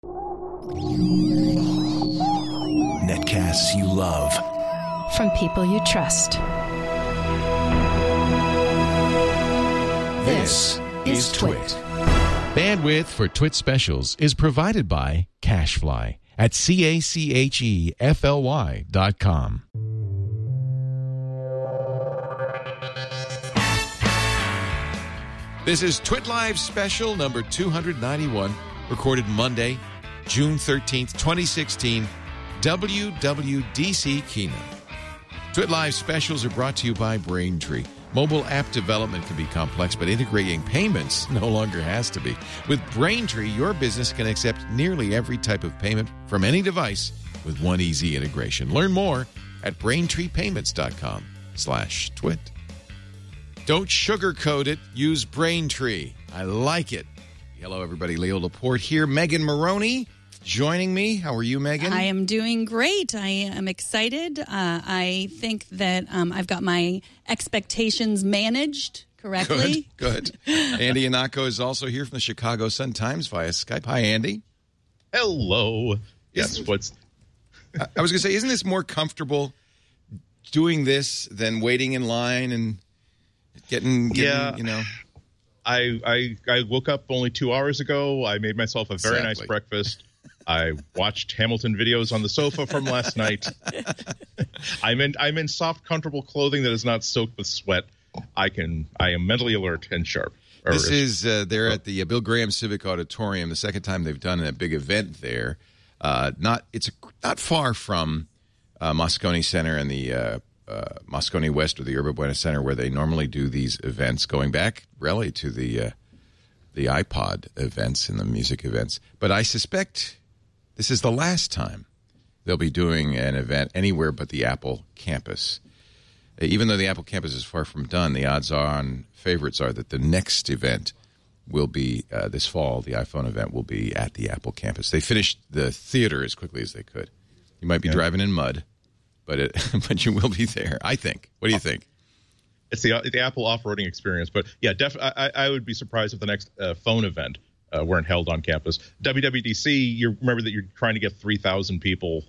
Netcasts you love. From people you trust. This is Twit. Bandwidth for Twit specials is provided by CacheFly at CACHEFLY.com. This is Twit Live special number 291, recorded Monday, June 13th, 2016, WWDC keynote. Twit Live specials are brought to you by Braintree. Mobile app development can be complex, but integrating payments no longer has to be. With Braintree, your business can accept nearly every type of payment from any device with one easy integration. Learn more at braintreepayments.com/twit. Don't sugarcoat it. Use Braintree. I like it. Hello, everybody. Leo Laporte here. Megan Maroney joining me. How are you, Megan? I am doing great. I am excited. I think that I've got my expectations managed correctly. Good. Andy Anako is also here from the Chicago Sun-Times via Skype. Hi, Andy. Hello. I was going to say, isn't this more comfortable doing this than waiting in line and getting you know? I woke up only 2 hours ago. I made myself a very nice breakfast. I watched Hamilton videos on the sofa from last night. I'm in soft, comfortable clothing that is not soaked with sweat. I am mentally alert and sharp. This is they're at the Bill Graham Civic Auditorium. The second time they've done a big event there. It's not far from Moscone Center and the Moscone West or the Yerba Buena Center, where they normally do these events, going back really to the iPod events and the music events. But I suspect this is the last time they'll be doing an event anywhere but the Apple campus. Even though the Apple campus is far from done, the favorites are that the next event will be this fall. The iPhone event will be at the Apple campus. They finished the theater as quickly as they could. You might be driving in mud, but you will be there, I think. What do you think? It's the Apple off-roading experience. But, yeah, I would be surprised if the next phone event weren't held on campus. WWDC, you remember that you're trying to get 3,000 people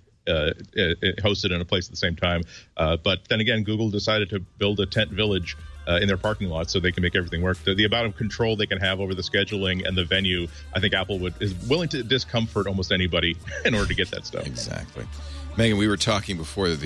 hosted in a place at the same time. But then again, Google decided to build a tent village in their parking lot so they can make everything work. The amount of control they can have over the scheduling and the venue, I think Apple is willing to discomfort almost anybody in order to get that stuff. Exactly. Megan, we were talking before that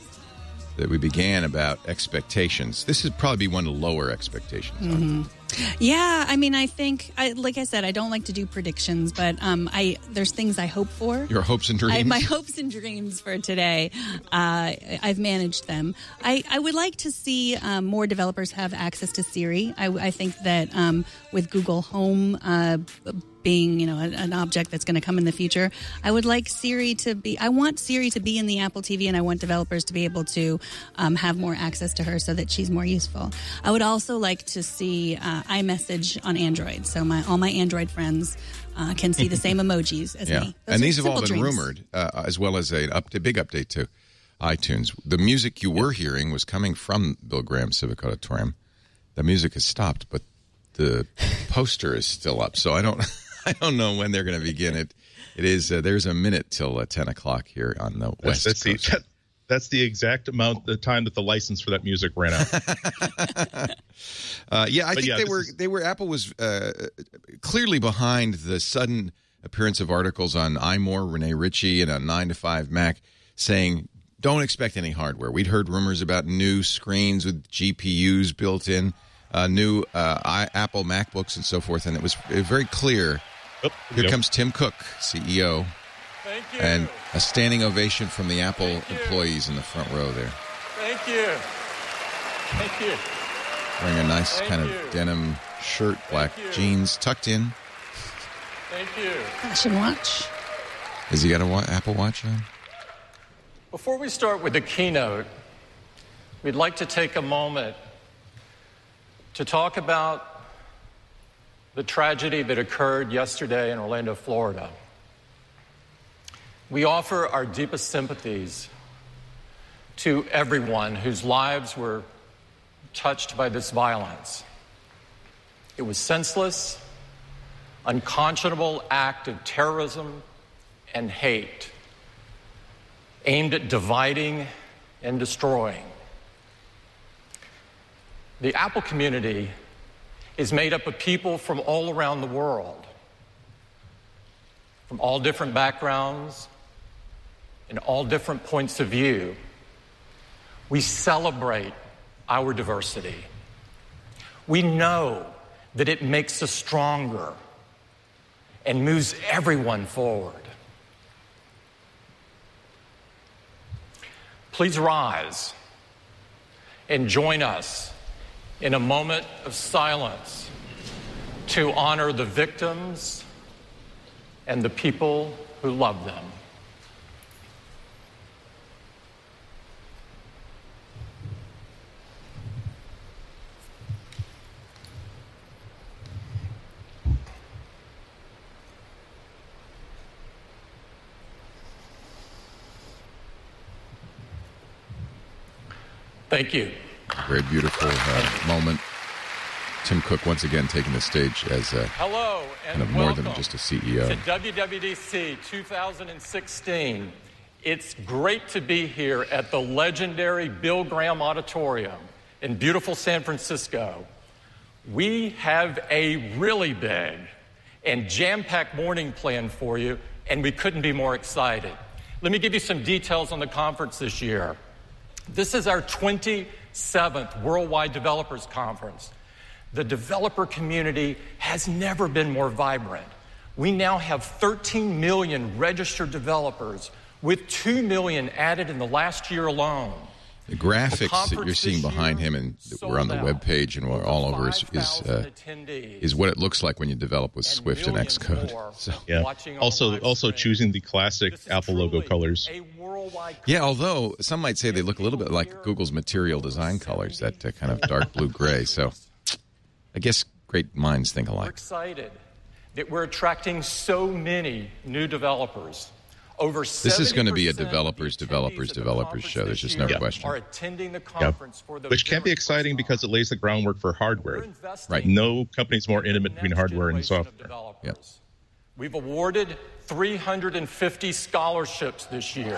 we began about expectations. This would probably be one of the lower expectations. Mm-hmm. Yeah, I mean, I think, like I said, I don't like to do predictions, but there's things I hope for. Your hopes and dreams? My hopes and dreams for today, I've managed them. I would like to see more developers have access to Siri. I think that with Google Home being, an object that's going to come in the future, I want Siri to be in the Apple TV, and I want developers to be able to have more access to her so that she's more useful. I would also like to see iMessage on Android, so all my Android friends can see the same emojis as me. And these have all been rumored, as well as a big update to iTunes. The music you were hearing was coming from Bill Graham Civic Auditorium. The music has stopped, but the poster is still up, so I don't know when they're going to begin it. It is there's a minute till 10 o'clock here on the West Coast. That's the exact the time that the license for that music ran out. I think Apple was clearly behind the sudden appearance of articles on iMore, Rene Ritchie, and on 9 to 5 Mac saying, don't expect any hardware. We'd heard rumors about new screens with GPUs built in, new Apple MacBooks and so forth, and it was very clear. Here comes Tim Cook, CEO. Thank you. And a standing ovation from the Apple employees in the front row there. Thank you. Thank you. Wearing a nice of denim shirt, black jeans, tucked in. Thank you. Fashion watch. Has he got an Apple Watch on? Before we start with the keynote, we'd like to take a moment to talk about the tragedy that occurred yesterday in Orlando, Florida. We offer our deepest sympathies to everyone whose lives were touched by this violence. It was senseless, unconscionable act of terrorism and hate, aimed at dividing and destroying. The Apple community is made up of people from all around the world, from all different backgrounds and all different points of view. We celebrate our diversity. We know that it makes us stronger and moves everyone forward. Please rise and join us in a moment of silence to honor the victims and the people who love them. Thank you. Very beautiful moment. Tim Cook once again taking the stage as hello and kind of more than just a CEO. To WWDC 2016. It's great to be here at the legendary Bill Graham Auditorium in beautiful San Francisco. We have a really big and jam-packed morning planned for you, and we couldn't be more excited. Let me give you some details on the conference this year. This is our 27th Worldwide Developers Conference. The developer community has never been more vibrant. We now have 13 million registered developers, with 2 million added in the last year alone. The graphics that you're seeing behind him and that we're on the webpage and we're all over is what it looks like when you develop with Swift and Xcode. So. Yeah. Also choosing the classic Apple logo colors. Yeah, although some might say they look a little bit like Google's material design colors, that kind of dark blue gray. So I guess great minds think alike. We're excited that we're attracting so many new developers. This is going to be a developers show. There's just no question. Are attending the conference for the Which can be exciting because it lays the groundwork for hardware. Right. No company's more intimate between hardware and software. Yep. We've awarded 350 scholarships this year.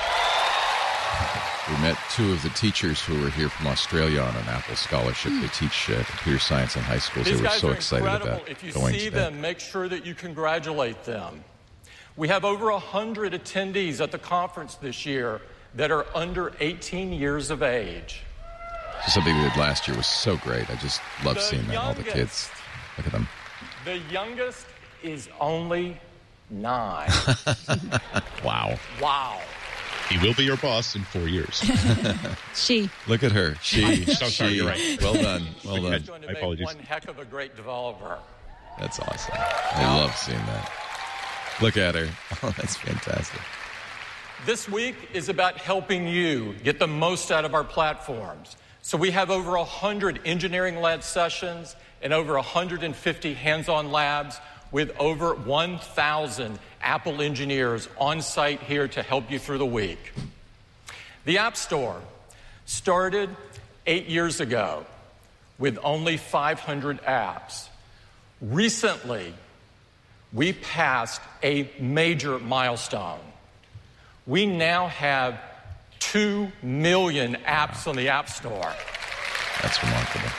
We met two of the teachers who were here from Australia on an Apple scholarship. They teach computer science in high schools. They were so excited about if you going see to them, that. make sure that you congratulate them. We have over 100 attendees at the conference this year that are under 18 years of age. So something we did last year was so great. I just love seeing that, all the kids. Look at them. The youngest is only 9. Wow. Wow. He will be your boss in 4 years. She. Look at her. She. Sorry, you're right. Well done. Well done. My apologies. One heck of a great developer. That's awesome. I love seeing that. Look at her. Oh, that's fantastic. This week is about helping you get the most out of our platforms. So we have over 100 engineering-led sessions and over 150 hands-on labs with over 1,000 Apple engineers on site here to help you through the week. The App Store started 8 years ago with only 500 apps. Recently, we passed a major milestone. We now have 2 million apps on the App Store. That's remarkable.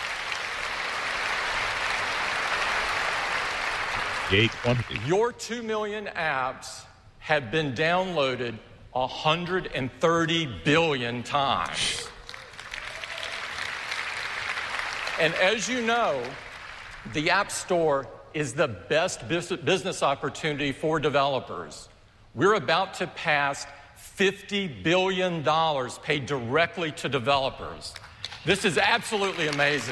Your 2 million apps have been downloaded 130 billion times. And as you know, the App Store is the best business opportunity for developers. We're about to pass $50 billion paid directly to developers. This is absolutely amazing.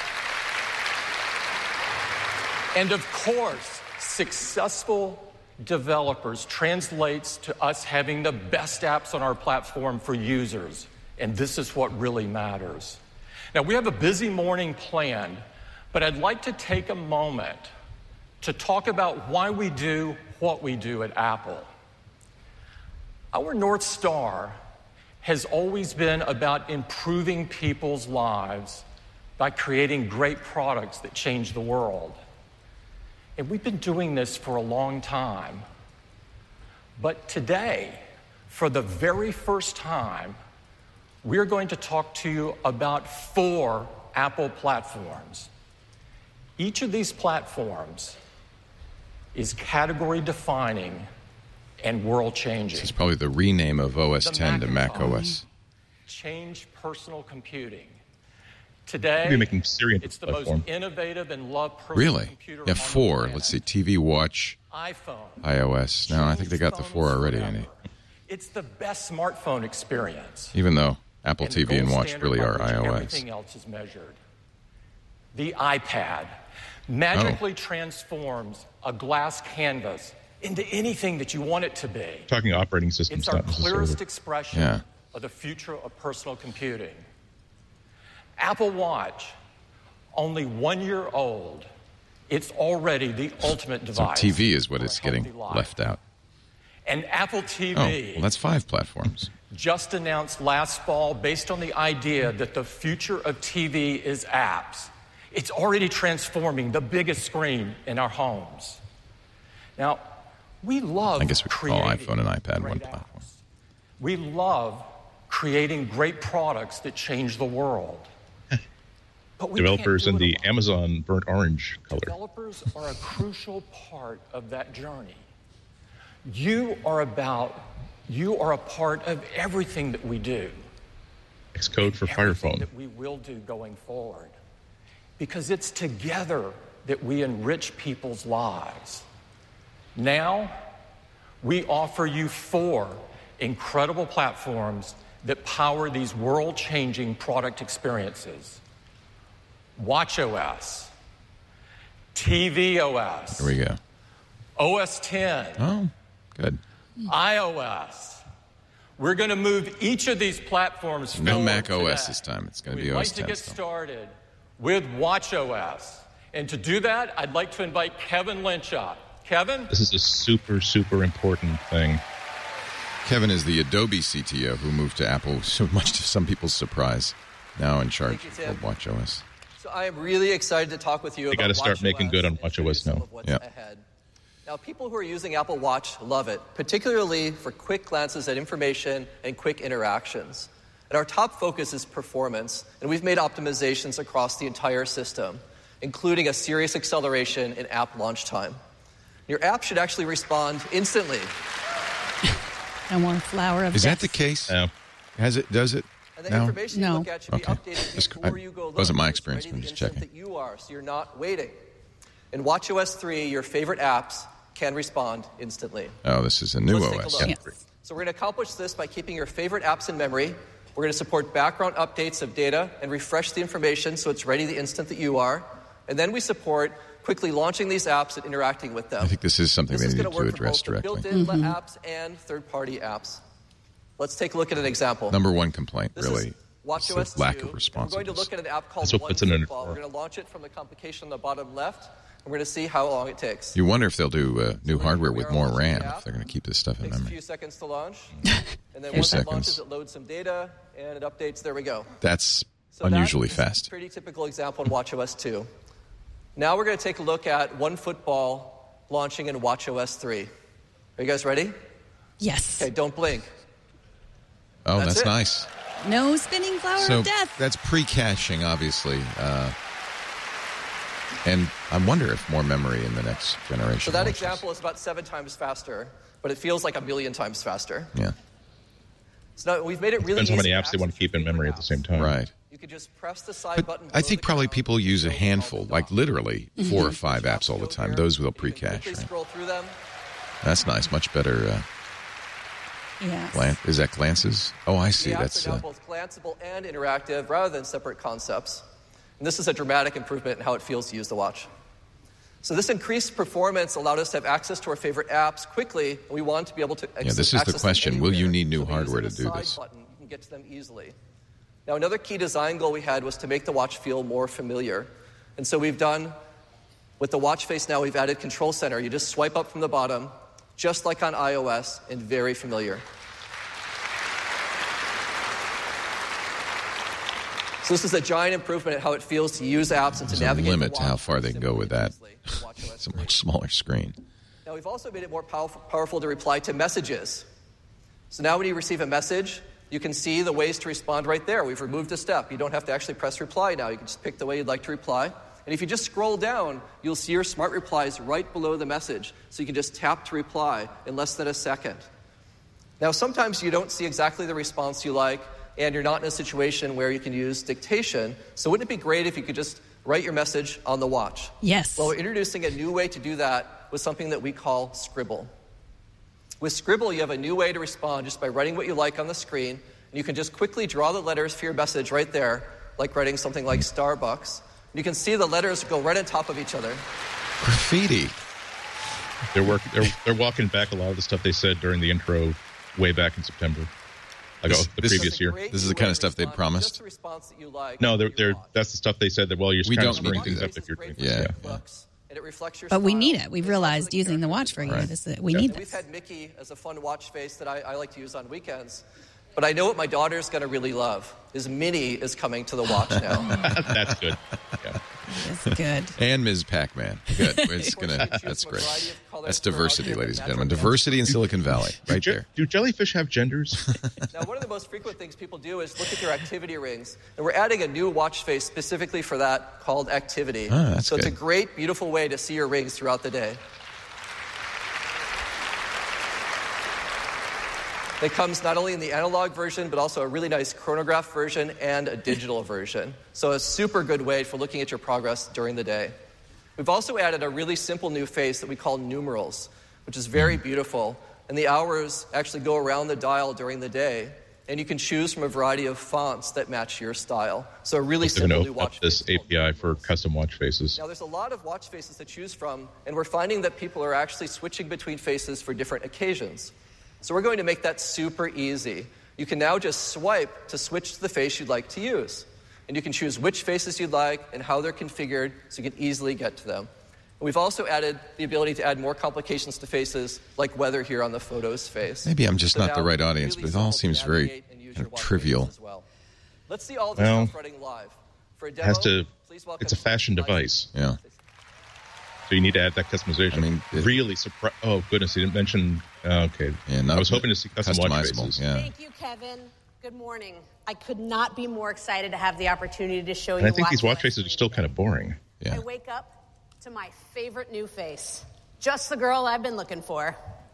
And of course, successful developers translates to us having the best apps on our platform for users. And this is what really matters. Now, we have a busy morning planned, but I'd like to take a moment to talk about why we do what we do at Apple. Our North Star has always been about improving people's lives by creating great products that change the world. And we've been doing this for a long time. But today, for the very first time, we're going to talk to you about 4 Apple platforms. Each of these platforms is category-defining and world-changing. This is probably the rename of OS The 10 to Mac Macintosh OS. Changed personal computing. Today, Maybe making Siri into it's the the most platform. innovative and loved personal Really? computer Yeah, on the 4. planet. Let's see, TV, Watch, iPhone. iOS. No, I think they got the 4 already, Andy. It's the best smartphone experience. Even though Apple And the TV and gold Watch standard really by are which iOS. Everything else is measured. The iPad magically transforms a glass canvas into anything that you want it to be. Talking operating systems, It's our not necessarily. clearest expression Yeah. of the future of personal computing. Apple Watch, only 1 year old, it's already the ultimate So device. TV is what for a is getting healthy life. left out. And Apple Oh, TV well, that's 5 platforms. just announced last fall, based on the idea that the future of TV is apps. It's already transforming the biggest screen in our homes. Now, we love I guess we could call creating iPhone and iPad great one apps. platform. We love creating great products that change the world. But we Developers can't in do the it alone. Amazon burnt orange color. Developers are a crucial part of that journey. You are a part of everything that we do. Xcode for Fire Everything Phone. that we will do going forward. Because it's together that we enrich people's lives. Now, we offer you 4 incredible platforms that power these world-changing product experiences. watchOS, tvOS, Here we go. OS X, Oh, good. iOS. We're going to move each of these platforms No forward Mac OS today. this time. It's going to We'd be like OS to 10 get still. started with watchOS. And to do that, I'd like to invite Kevin Lynch up. Kevin? This is a super, super important thing. Kevin is the Adobe CTO who moved to Apple, so much to some people's surprise. Now in charge Thank you, of Tim. watchOS. So I am really excited to talk with you They about gotta start making good on and show you watchOS some now. of what's Yep. ahead. Now, people who are using Apple Watch love it, particularly for quick glances at information and quick interactions. And our top focus is performance, and we've made optimizations across the entire system, including a serious acceleration in app launch time. Your app should actually respond instantly. I want a flower of Is death. that the case? Yeah. Does it And the now? information you No. look at should Okay. be updated Just- before you go look. wasn't my It's experience, ready I'm the just instant checking. that you are, so you're not waiting. In watchOS 3, your favorite apps can respond instantly. Oh, this is a new Let's take a OS. look. Yes. So we're going to accomplish this by keeping your favorite apps in memory. We're going to support background updates of data and refresh the information so it's ready the instant that you are. And then we support quickly launching these apps and interacting with them. I think this is something This they is need going to work for address both the directly. built-in apps and third-party apps. Let's take a look at an example. Number one complaint, This really, is is watchOS the lack 2. of We're going to responsiveness. look at an app called That's what puts it in OneFootball. it. We're going to launch it from the complication on the bottom left. And we're going to see how long it takes. You wonder if they'll do new hardware we with are more launching RAM the app. if they're going to keep this stuff in Takes a memory. few seconds to launch. And then Few once it seconds. launches, it loads some data and it updates. There we go. That's So unusually that is a fast. Pretty typical example in watchOS 2. Now we're going to take a look at OneFootball launching in watchOS 3. Are you guys ready? Yes. Okay, don't blink. Oh, That's that's it. nice. No spinning flower So of death. that's pre-caching, obviously. And I wonder if more memory in the next generation. So that launches. example is about 7 times faster, but it feels like 1,000,000 times faster. Yeah, So now we've made it really Depends how easy many apps they want to keep in memory at the same time. right. You could just press the side But button. I below think the probably crown, people use a go handful, all the like way literally 4 or 5 apps all the time. Those will You can pre-cache, quickly right? scroll through them. That's nice. Much better. Yes. Is that glances? Oh, I see. The apps That's are now both glanceable and interactive rather than separate concepts. And this is a dramatic improvement in how it feels to use the watch. So this increased performance allowed us to have access to our favorite apps quickly, and we want to be able to access this is the access them question. Will you anywhere. need new So by hardware using to the do side this? Button, you can get to them easily. Now, another key design goal we had was to make the watch feel more familiar. And so we've done, with the watch face now, we've added Control Center. You just swipe up from the bottom, just like on iOS, and very familiar. So this is a giant improvement in how it feels to use apps and to There's a navigate limit the to how watch far they can go with that. simply and easily in watchOS It's a 3. much smaller screen. Now, we've also made it more powerful to reply to messages. So now when you receive a message, you can see the ways to respond right there. We've removed a step. You don't have to actually press reply now. You can just pick the way you'd like to reply. And if you just scroll down, you'll see your smart replies right below the message. So you can just tap to reply in less than a second. Now, sometimes you don't see exactly the response you like, and you're not in a situation where you can use dictation. So wouldn't it be great if you could just write your message on the watch? Yes. Well, we're introducing a new way to do that with something that we call Scribble. With Scribble, you have a new way to respond just by writing what you like on the screen, and you can just quickly draw the letters for your message right there, like writing something like Starbucks. You can see the letters go right on top of each other. Graffiti. They're walking back a lot of the stuff they said during the intro way back in September. The previous year. This is the kind of stuff they'd promised? Just the response that you like. No, that's the stuff they said that, well, you're kind of screwing things up This if is you're great doing for this. Yeah. and it reflects your But we style. need it. We've It's realized also the using the character watch for a year, Right. we need We've this. had Mickey as a fun watch face that I like to use on weekends. But I know what my daughter's going to really love is Minnie is coming to the watch now. That's good. Yeah. It's good. And Ms. Pac-Man. Good. It's that's great. That's diversity, ladies and gentlemen. Diversity in Silicon Valley, right there. Do jellyfish have genders? Now, one of the most frequent things people do is look at their activity rings. And we're adding a new watch face specifically for that called Activity. That's so it's a good. great, beautiful way to see your rings throughout the day. It comes not only in the analog version, but also a really nice chronograph version and a digital version. So a super good way for looking at your progress during the day. We've also added a really simple new face that we call numerals, which is very beautiful. And the hours actually go around the dial during the day. And you can choose from a variety of fonts that match your style. So a really They're going simple to new open up watch this face called API for custom watch faces. Now, there's a lot of watch faces to choose from, and we're finding that people are actually switching between faces for different occasions. So we're going to make that super easy. You can now just swipe to switch to the face you'd like to use. And you can choose which faces you'd like and how they're configured so you can easily get to them. And we've also added the ability to add more complications to faces, like weather here on the photos face. Maybe I'm just So not the now right it's audience, really but it all simple to seems very navigate and use kind your of watch trivial. faces as well. Let's see all this Well, stuff running live. For a It demo, has to. please welcome It's a fashion device, Yeah. so you need to add that customization. I mean, really surprised. Oh goodness, you didn't mention. Okay, Yeah, not I was hoping to see custom watch customizable. faces. Yeah. Thank you, Kevin. Good morning. I could not be more excited to have the opportunity to show you. And I think these watch faces are still kind of boring. Yeah. I wake up to my favorite new face. Just the girl I've been looking for.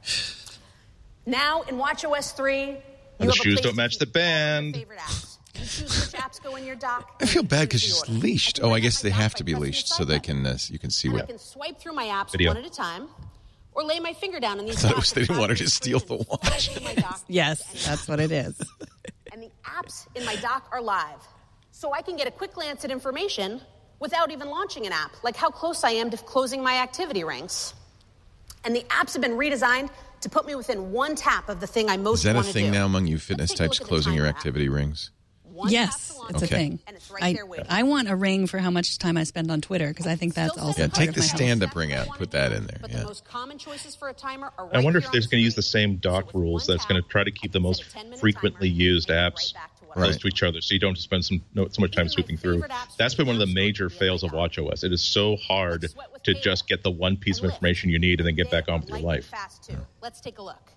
Now in WatchOS 3, you the have a shoes place don't to match keep the all your band. favorite apps. You choose which apps go in your dock. I feel and bad you because choose she's the order. leashed. I can Oh, I bring guess up they my have dock to by be pressing leashed the so side they button. can you can see And I what. can swipe through my apps Video. one at a time, or lay my finger down in these thought it was dots they and didn't want her to find steal screens the watch. right in my dock. Yes, that's what it is. And the apps in my dock are live. So I can get a quick glance at information without even launching an app, like how close I am to closing my activity rings. And the apps have been redesigned to put me within one tap of the thing I most Is that a want to do. thing now among you fitness Let's take a types, look at the closing your timer app. activity rings? One Yes, tap to launch it's it, a thing. and it's right there waiting. I want a ring for how much time I spend on Twitter because I think that's Still also send Yeah, a take part the of my health. stand-up ring out, put that in there. But Yeah. the most common choices for a timer are I right wonder here if they're on going to use the screen. same dock So with rules one that's going to tap, try to keep the I can most set a 10-minute frequently timer used and get apps right back to what I close want. to each other, so you don't spend so much time sweeping through. That's been one of the major fails of WatchOS. It is so hard to just get the one piece of information you need and then get back on with your life. Fast too. Let's take a look.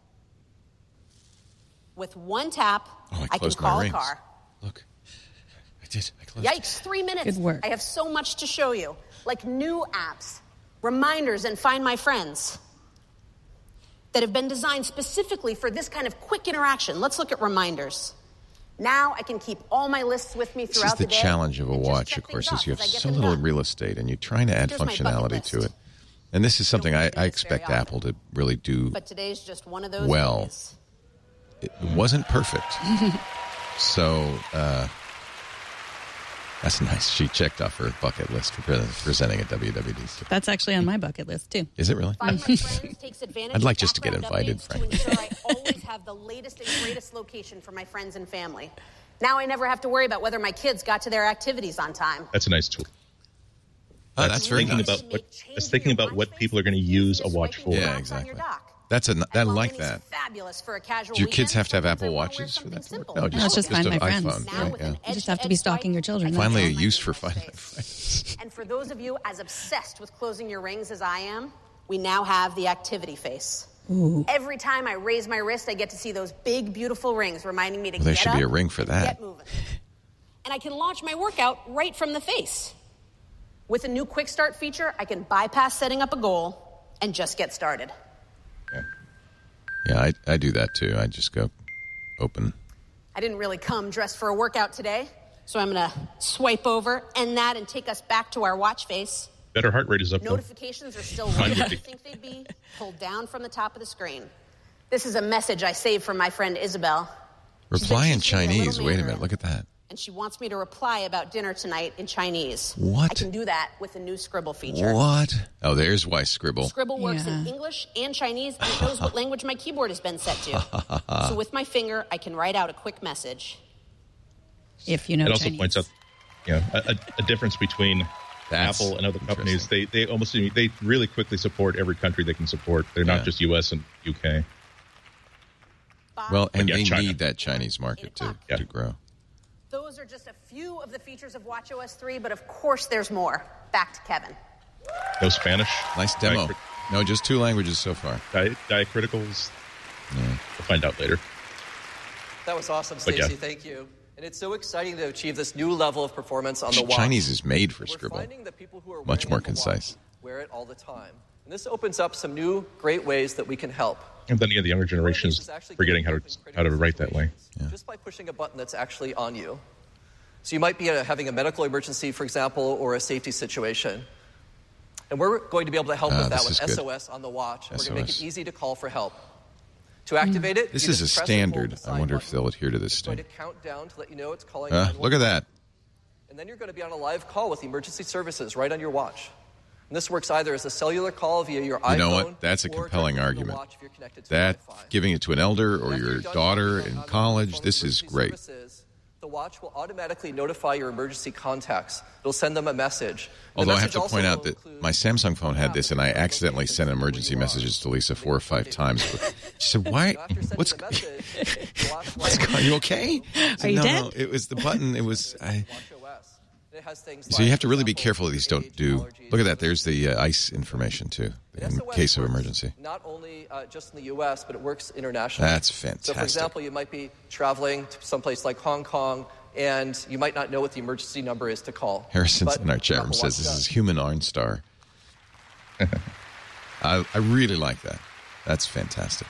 With one tap, Oh, I I can closed my call a rings. car. Look, I did. I closed. Yikes, 3 minutes. Good work. I have so much to show you, like new apps, reminders, and Find My Friends that have been designed specifically for this kind of quick interaction. Let's look at reminders. Now I can keep all my lists with me This throughout is the the day. challenge of a and just watch, check of course, things is you off have as I get so them little done. real estate, and you're trying to add Here's my bucket functionality to list. it. And this is something I do this expect very Apple to really do But today's just one of those well. days. It wasn't perfect. So that's nice. She checked off her bucket list for presenting at WWDC. That's actually on my bucket list too. Is it really? Find My Friends takes advantage I'd like of just to get background invited, updates frankly. to ensure I always have the latest and greatest location for my friends and family. Now I never have to worry about whether my kids got to their activities on time. That's a nice tool. Oh, that's very thinking nice. about what people are going to use a watch for. Yeah, exactly. I like that. Fabulous for a casual Do your kids weekend, have to have sometimes I Apple wanna wear Watches for that to something work? simple. No, That's just Find an My Friends. iPhone. Now Right, with yeah. an You just have to be stalking your children. I can Finally, a find my use for personal Find My space. Friends. And for those of you as obsessed with closing your rings as I am, we now have the activity face. Ooh. Every time I raise my wrist, I get to see those big, beautiful rings reminding me to There get should up be a ring for and that. get moving. And I can launch my workout right from the face. With a new quick start feature, I can bypass setting up a goal and just get started. Yeah, I do that too. I just go open. I didn't really come dressed for a workout today, so I'm going to swipe over, end that, and take us back to our watch face. Better heart rate is up, though. Notifications are still right where I think they'd be, pulled down from the top of the screen. This is a message I saved from my friend Isabel. Reply in She's in a little Chinese. Wait a minute. Mandarin, Look at that. and she wants me to reply about dinner tonight in Chinese. What? I can do that with the new Scribble feature. What? Oh, there's why Scribble. Scribble works in English and Chinese, and it knows what language my keyboard has been set to. So with my finger, I can write out a quick message. If you know It also Chinese. points out a difference between That's Apple and other companies. They really quickly support every country they can support. They're not just U.S. and UK. Well, and Yeah, they China. need that Chinese market to grow. Those are just a few of the features of watchOS 3, but of course there's more. Back to Kevin. No Spanish. Nice demo. No, just 2 languages so far. Diacriticals. We'll find out later. That was awesome, But Stacey. yeah. Thank you. And it's so exciting to achieve this new level of performance on the watch. Chinese is made for We're Scribble. finding that people who are Much wearing more the watch concise. wear it all the time. And this opens up some new great ways that we can help. And then again, the younger generation is forgetting how to write that way. Just by pushing a button that's actually on you. So you might be having a medical emergency, for example, or a safety situation. And we're going to be able to help with that this with is good. SOS on the watch. And we're going to make SOS. it easy to call for help. To activate it, This you is a just press and hold standard. the I side wonder if button. they'll adhere to this It's going to standard. count down to let you know it's calling. Look at 911. that. And then you're going to be on a live call with emergency services right on your watch. And this works either as a cellular call via your iPhone. You know what? That's a or compelling directly from the argument. watch if you're connected to That, Wi-Fi. giving it to an elder or After your you're done daughter calling in on college, phone this is emergency great. services, the watch will automatically notify your emergency contacts. It'll send them a message. The Although I have message to also point will out that include my Samsung phone had this, and I accidentally sent emergency messages to Lisa 4 or 5 times. She said, "Why? After sending What's the message, the watch will what's going? Are you okay?" I said, Are you no, dead? No, it was the button. It was. watchOS. It has things So you like, have to really be for careful that example, these don't do. allergies, Look at that. There's the ice information too, in SOS case of works emergency. Not only just in the U.S., but it works internationally. That's So, for fantastic. example, you might be traveling to someplace like Hong Kong, and you might not know what the emergency number is to call. Harrison's But in our chat room Apple says Watch this does. is human OnStar. I really like that. That's fantastic.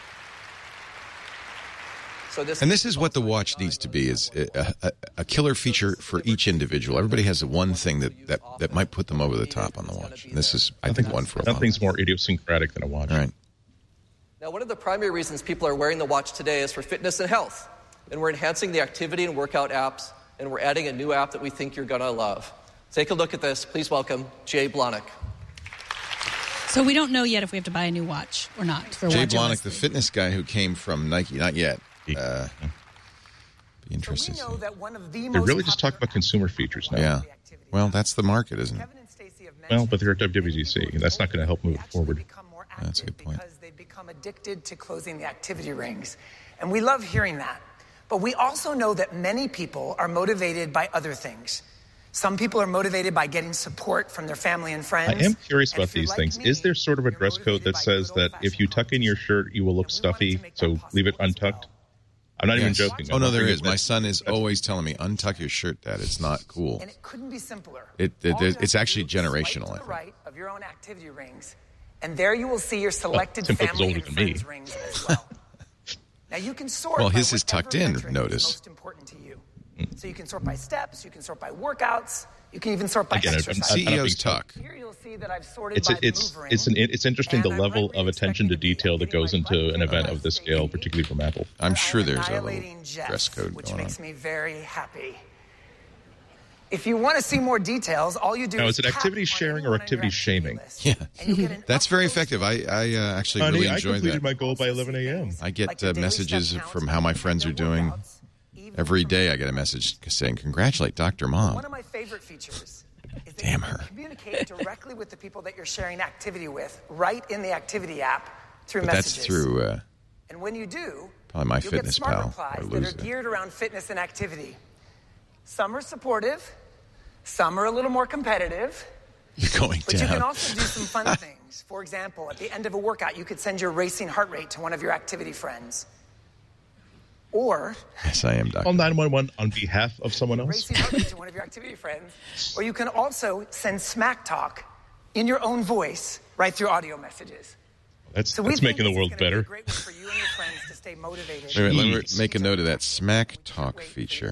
So And this is what the watch needs to be: is a killer feature for each individual. Everybody has the one thing that might put them over the top on the watch. And this is, I think, one for a lot. Nothing's more idiosyncratic than a watch. All right. Now, one of the primary reasons people are wearing the watch today is for fitness and health. And we're enhancing the activity and workout apps, and we're adding a new app that we think you're going to love. Take a look at this. Please welcome Jay Blahnik. So we don't know yet if we have to buy a new watch or not. For Jay watchOS Blahnik, the 3. fitness guy who came from Nike, not yet. Be interested. We know that one of the They most really just talk popular about consumer features now. Yeah. Well, that's the market, isn't it? Kevin and Stacey have Well, mentioned but they're at that many WWDC. people That's not going to help move it actually forward. become more That's a good active point. because they become addicted to closing the activity rings. And we love hearing that. But we also know that many people are motivated by other things. Some people are motivated by getting support from their family and friends. I am curious And about if you're these like things. me, Is there sort of a you're dress code motivated that by says good that if you tuck in your shirt, you will look And we wanted to stuffy, make that so leave it possible as untucked? well. I'm not even Yes. joking. Oh, I'm no, not there thinking is. My that- son is always telling me, untuck your shirt, Dad. It's not cool. And it couldn't be simpler. All you have it's to actually do is generational, Swipe I to the think. right of your own activity rings, and there you will see your selected Tim Cook is family older and than me. friends rings as well. Now you can sort. Well, by his is tucked whatever in, metric notice. is most important to you. So you can sort by steps, you can sort by workouts, you can even sort by Again, exercise. I'm not CEO's being tuck. Here you'll see that I've sorted by the It's interesting the level of attention to detail that goes into an event of this scale, particularly from Apple. I'm sure there's a little Annihilating Jeff, dress code which going on. makes me very happy. If you want to see more details, all you do Now, is is it tap activity on sharing or anyone on your activity shaming? list, Yeah. and you'll get an That's very up-close effective. I actually Honey, really I enjoy completed that. my goal by 11 a.m. I get like the daily messages step counts from how my friends are their doing. workouts, even Every from day I get a message saying, congratulate Dr. Mom. One of my favorite features is that Damn you her. can communicate directly with the people that you're sharing activity with right in the activity app through But messages. that's through, And when you do, Probably My you'll Fitness get smart Pal replies or that lose are it. geared around fitness and activity. Some are supportive, some are a little more competitive, you're going but you can down. also do some fun things things. For example, at the end of a workout, you could send your racing heart rate to one of your activity friends. Or Yes, I am, Doctor. Call 911 on behalf of someone else. racing heart rate to one of your activity friends. Or you can also send smack talk in your own voice right through audio messages. That's we think making the this is world gonna be a better. great way for you and your friends to stay motivated. Wait, let me make a note of that Smack Talk feature.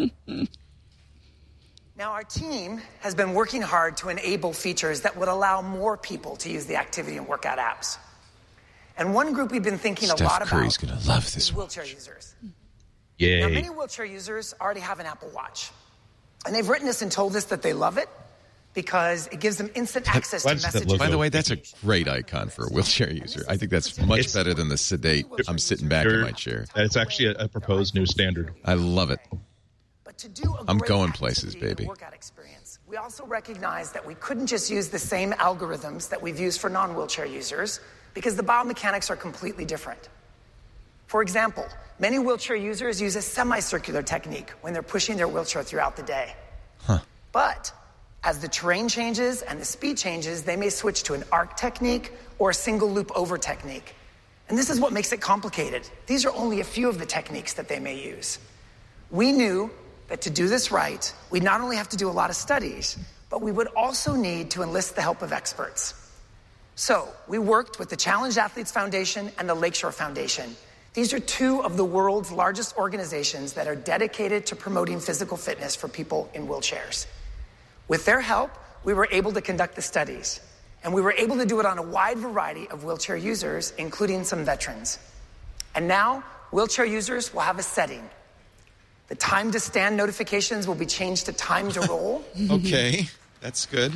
Now, our team has been working hard to enable features that would allow more people to use the activity and workout apps. And one group we've been thinking a lot Steph Curry's about going to love this is one. wheelchair users. Now, Yay. many wheelchair users already have an Apple Watch. And they've written us and told us that they love it because it gives them instant access to why does that messages. logo- By the way, that's a great icon for a wheelchair user. I think that's much better than the sedate, I'm sitting back in my chair. It's actually a proposed new standard. I love it. But to do a I'm great going activity places, and baby. workout experience, we also recognize that we couldn't just use the same algorithms that we've used for non-wheelchair users because the biomechanics are completely different. For example, many wheelchair users use a semicircular technique when they're pushing their wheelchair throughout the day. But as the terrain changes and the speed changes, they may switch to an arc technique or a single loop over technique. And this is what makes it complicated. These are only a few of the techniques that they may use. We knew that to do this right, we'd not only have to do a lot of studies, but we would also need to enlist the help of experts. So we worked with the Challenged Athletes Foundation and the Lakeshore Foundation. These are two of the world's largest organizations that are dedicated to promoting physical fitness for people in wheelchairs. With their help, we were able to conduct the studies, and we were able to do it on a wide variety of wheelchair users, including some veterans. And now, wheelchair users will have a setting. The time to stand notifications will be changed to time to roll. Okay, that's good.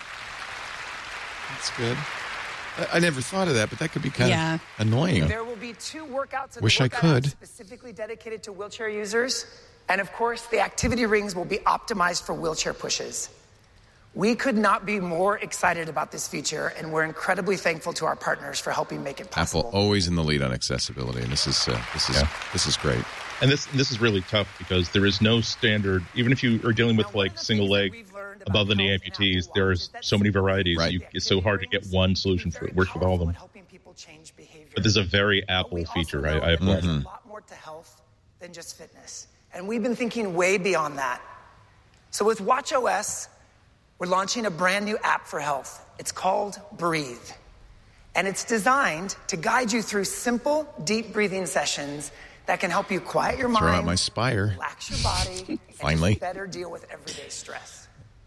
That's good. I never thought of that, but that could be kind of annoying. There will be 2 workouts in Wish the I workout could. app specifically dedicated to wheelchair users. And of course, the activity rings will be optimized for wheelchair pushes. We could not be more excited about this feature, and we're incredibly thankful to our partners for helping make it possible. Apple always in the lead on accessibility, and this is great. And this is really tough because there is no standard. Even if you are dealing with like single leg, above the knee amputees, there's so many varieties. Right. It's so hard to get one solution for it. Works with all of them. But this is a very Apple feature. I applaud. There's a lot more to health than just fitness. And we've been thinking way beyond that. So with WatchOS, we're launching a brand new app for health. It's called Breathe. And it's designed to guide you through simple, deep breathing sessions that can help you quiet your mind, Throw out my Spire. relax your body, Finally. and just better deal with everyday stress.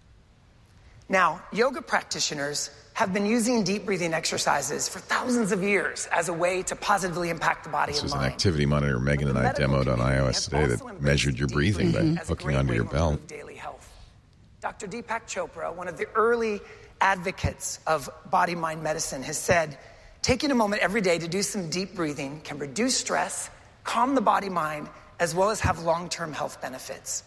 Now, yoga practitioners have been using deep breathing exercises for thousands of years as a way to positively impact the body This and was an mind. activity monitor Megan and I demoed on iOS today that measured your breathing by hooking onto your belt. Daily health. Dr. Deepak Chopra, one of the early advocates of body-mind medicine, has said, taking a moment every day to do some deep breathing can reduce stress, calm the body-mind, as well as have long-term health benefits.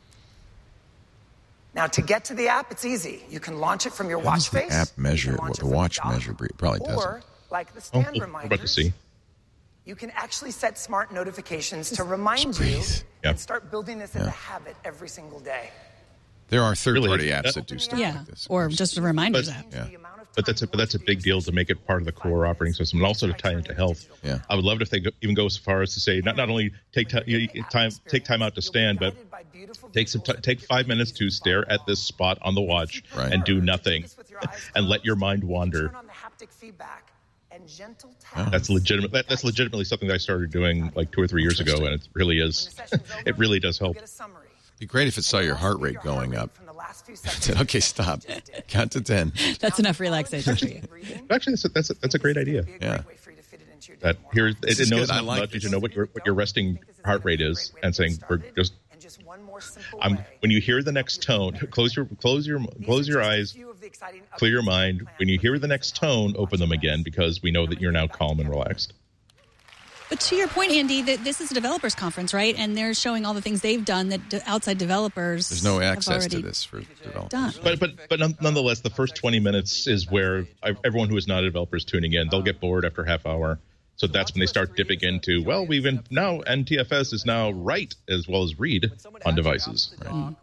Now, to get to the app, it's easy. You can launch it from your How watch does the face. app you measure can what launch the it from watch dock, measure? Probably or, doesn't. like the stand We're reminders, about to see. you can actually set smart notifications to remind you breathe. and start building this as a habit every single day. There are third-party Really? apps that do stuff Yeah, like this. or just a reminders But- app. Yeah. But that's a big deal to make it part of the core operating system, and also to tie into health. Yeah. I would love it if they even go as far as to say not only take time out to stand, but take 5 minutes to stare at this spot on the watch Right. and do nothing, and let your mind wander. Turn on the haptic feedback and gentle Oh. tap. That's legitimate. That's legitimately something that I started doing like 2 or 3 years ago, and it really is. It really does help. Get a summary. It'd be great if it saw your heart rate going up. From the last few It seconds. said, okay, stop. Count to 10. That's enough relaxation for you. Actually, that's a great idea. Yeah. That here it is knows good. I how like much you this. to know what your resting heart rate is, and saying we're just. And just one more simple I'm way. when you hear the next tone, close your eyes, clear your mind. When you hear the next tone, open them again because we know that you're now calm and relaxed. But to your point, Andy, that this is a developers conference, right? And they're showing all the things they've done that outside developers There's no have access to already this for developers. done. But nonetheless, the first 20 minutes is where everyone who is not a developer is tuning in. They'll get bored after half hour. So that's when they start dipping into, well, now NTFS is now write as well as read on devices.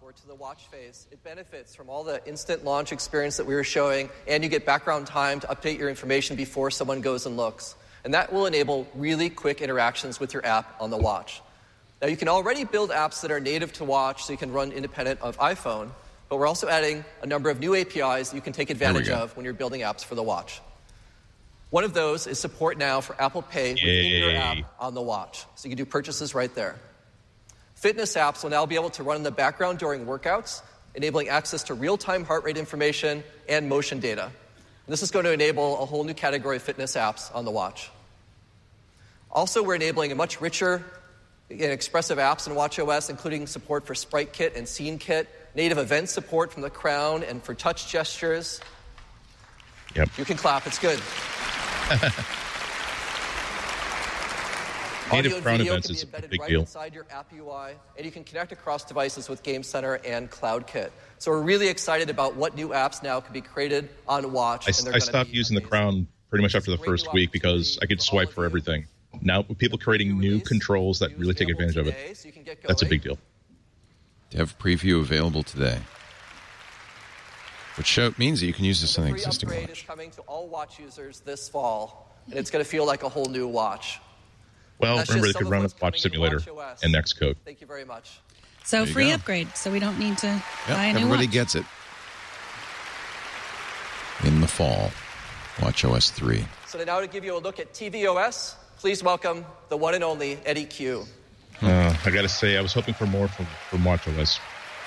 watch face, it benefits from all the instant launch experience that we were showing, and you get background time to update your information before someone goes and looks. And that will enable really quick interactions with your app on the watch. Now, you can already build apps that are native to watch, so you can run independent of iPhone, but we're also adding a number of new APIs that you can take advantage of when you're building apps for the watch. One of those is support now for Apple Pay within your app on the watch, so you can do purchases right there. Fitness apps will now be able to run in the background during workouts, enabling access to real-time heart rate information and motion data. And this is going to enable a whole new category of fitness apps on the watch. Also, we're enabling a much richer and expressive apps in watchOS, including support for Sprite Kit and Scene Kit, native event support from the Crown, and for touch gestures. Yep. You can clap. It's good. Native Crown events is a big deal. Inside your app UI, and you can connect across devices with Game Center and CloudKit. So we're really excited about what new apps now can be created on Watch. I stopped using the Crown pretty much after the first week because I could swipe for everything. Now, people creating new controls that really take advantage of it, that's a big deal. Dev preview available today. Which means that you can use this on the existing watch. Is coming to all watch users this fall, and it's going to feel like a whole new watch. Well, remember, they could run a Watch Simulator and Xcode. Thank you very much. So free upgrade, so we don't need to buy a new everybody watch. gets it. In the fall, watchOS 3. So now to give you a look at tvOS, please welcome the one and only Eddie Q. I got to say, I was hoping for more from watchOS.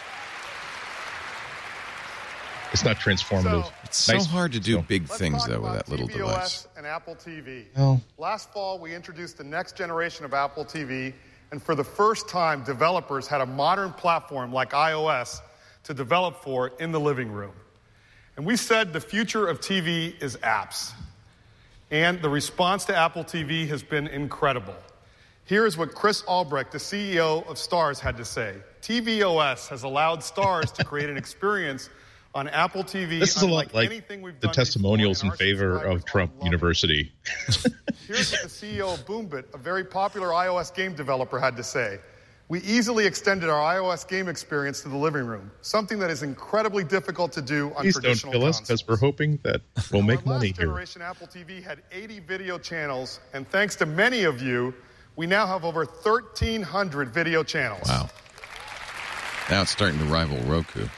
It's not transformative. It's so hard to do big things, though, with that little device. And Apple TV. Oh. Last fall, we introduced the next generation of Apple TV, and for the first time, developers had a modern platform like iOS to develop for in the living room. And we said the future of TV is apps. And the response to Apple TV has been incredible. Here is what Chris Albrecht, the CEO of Starz, had to say. tvOS has allowed Starz to create an experience on Apple TV. This is a lot like the testimonials in favor of Trump University. Here's what the CEO of Boombit, a very popular iOS game developer, had to say. We easily extended our iOS game experience to the living room, something that is incredibly difficult to do on traditional consoles. Please don't kill us, because we're hoping that we'll make money here. Last generation Apple TV had 80 video channels, and thanks to many of you, we now have over 1,300 video channels. Wow. Now it's starting to rival Roku.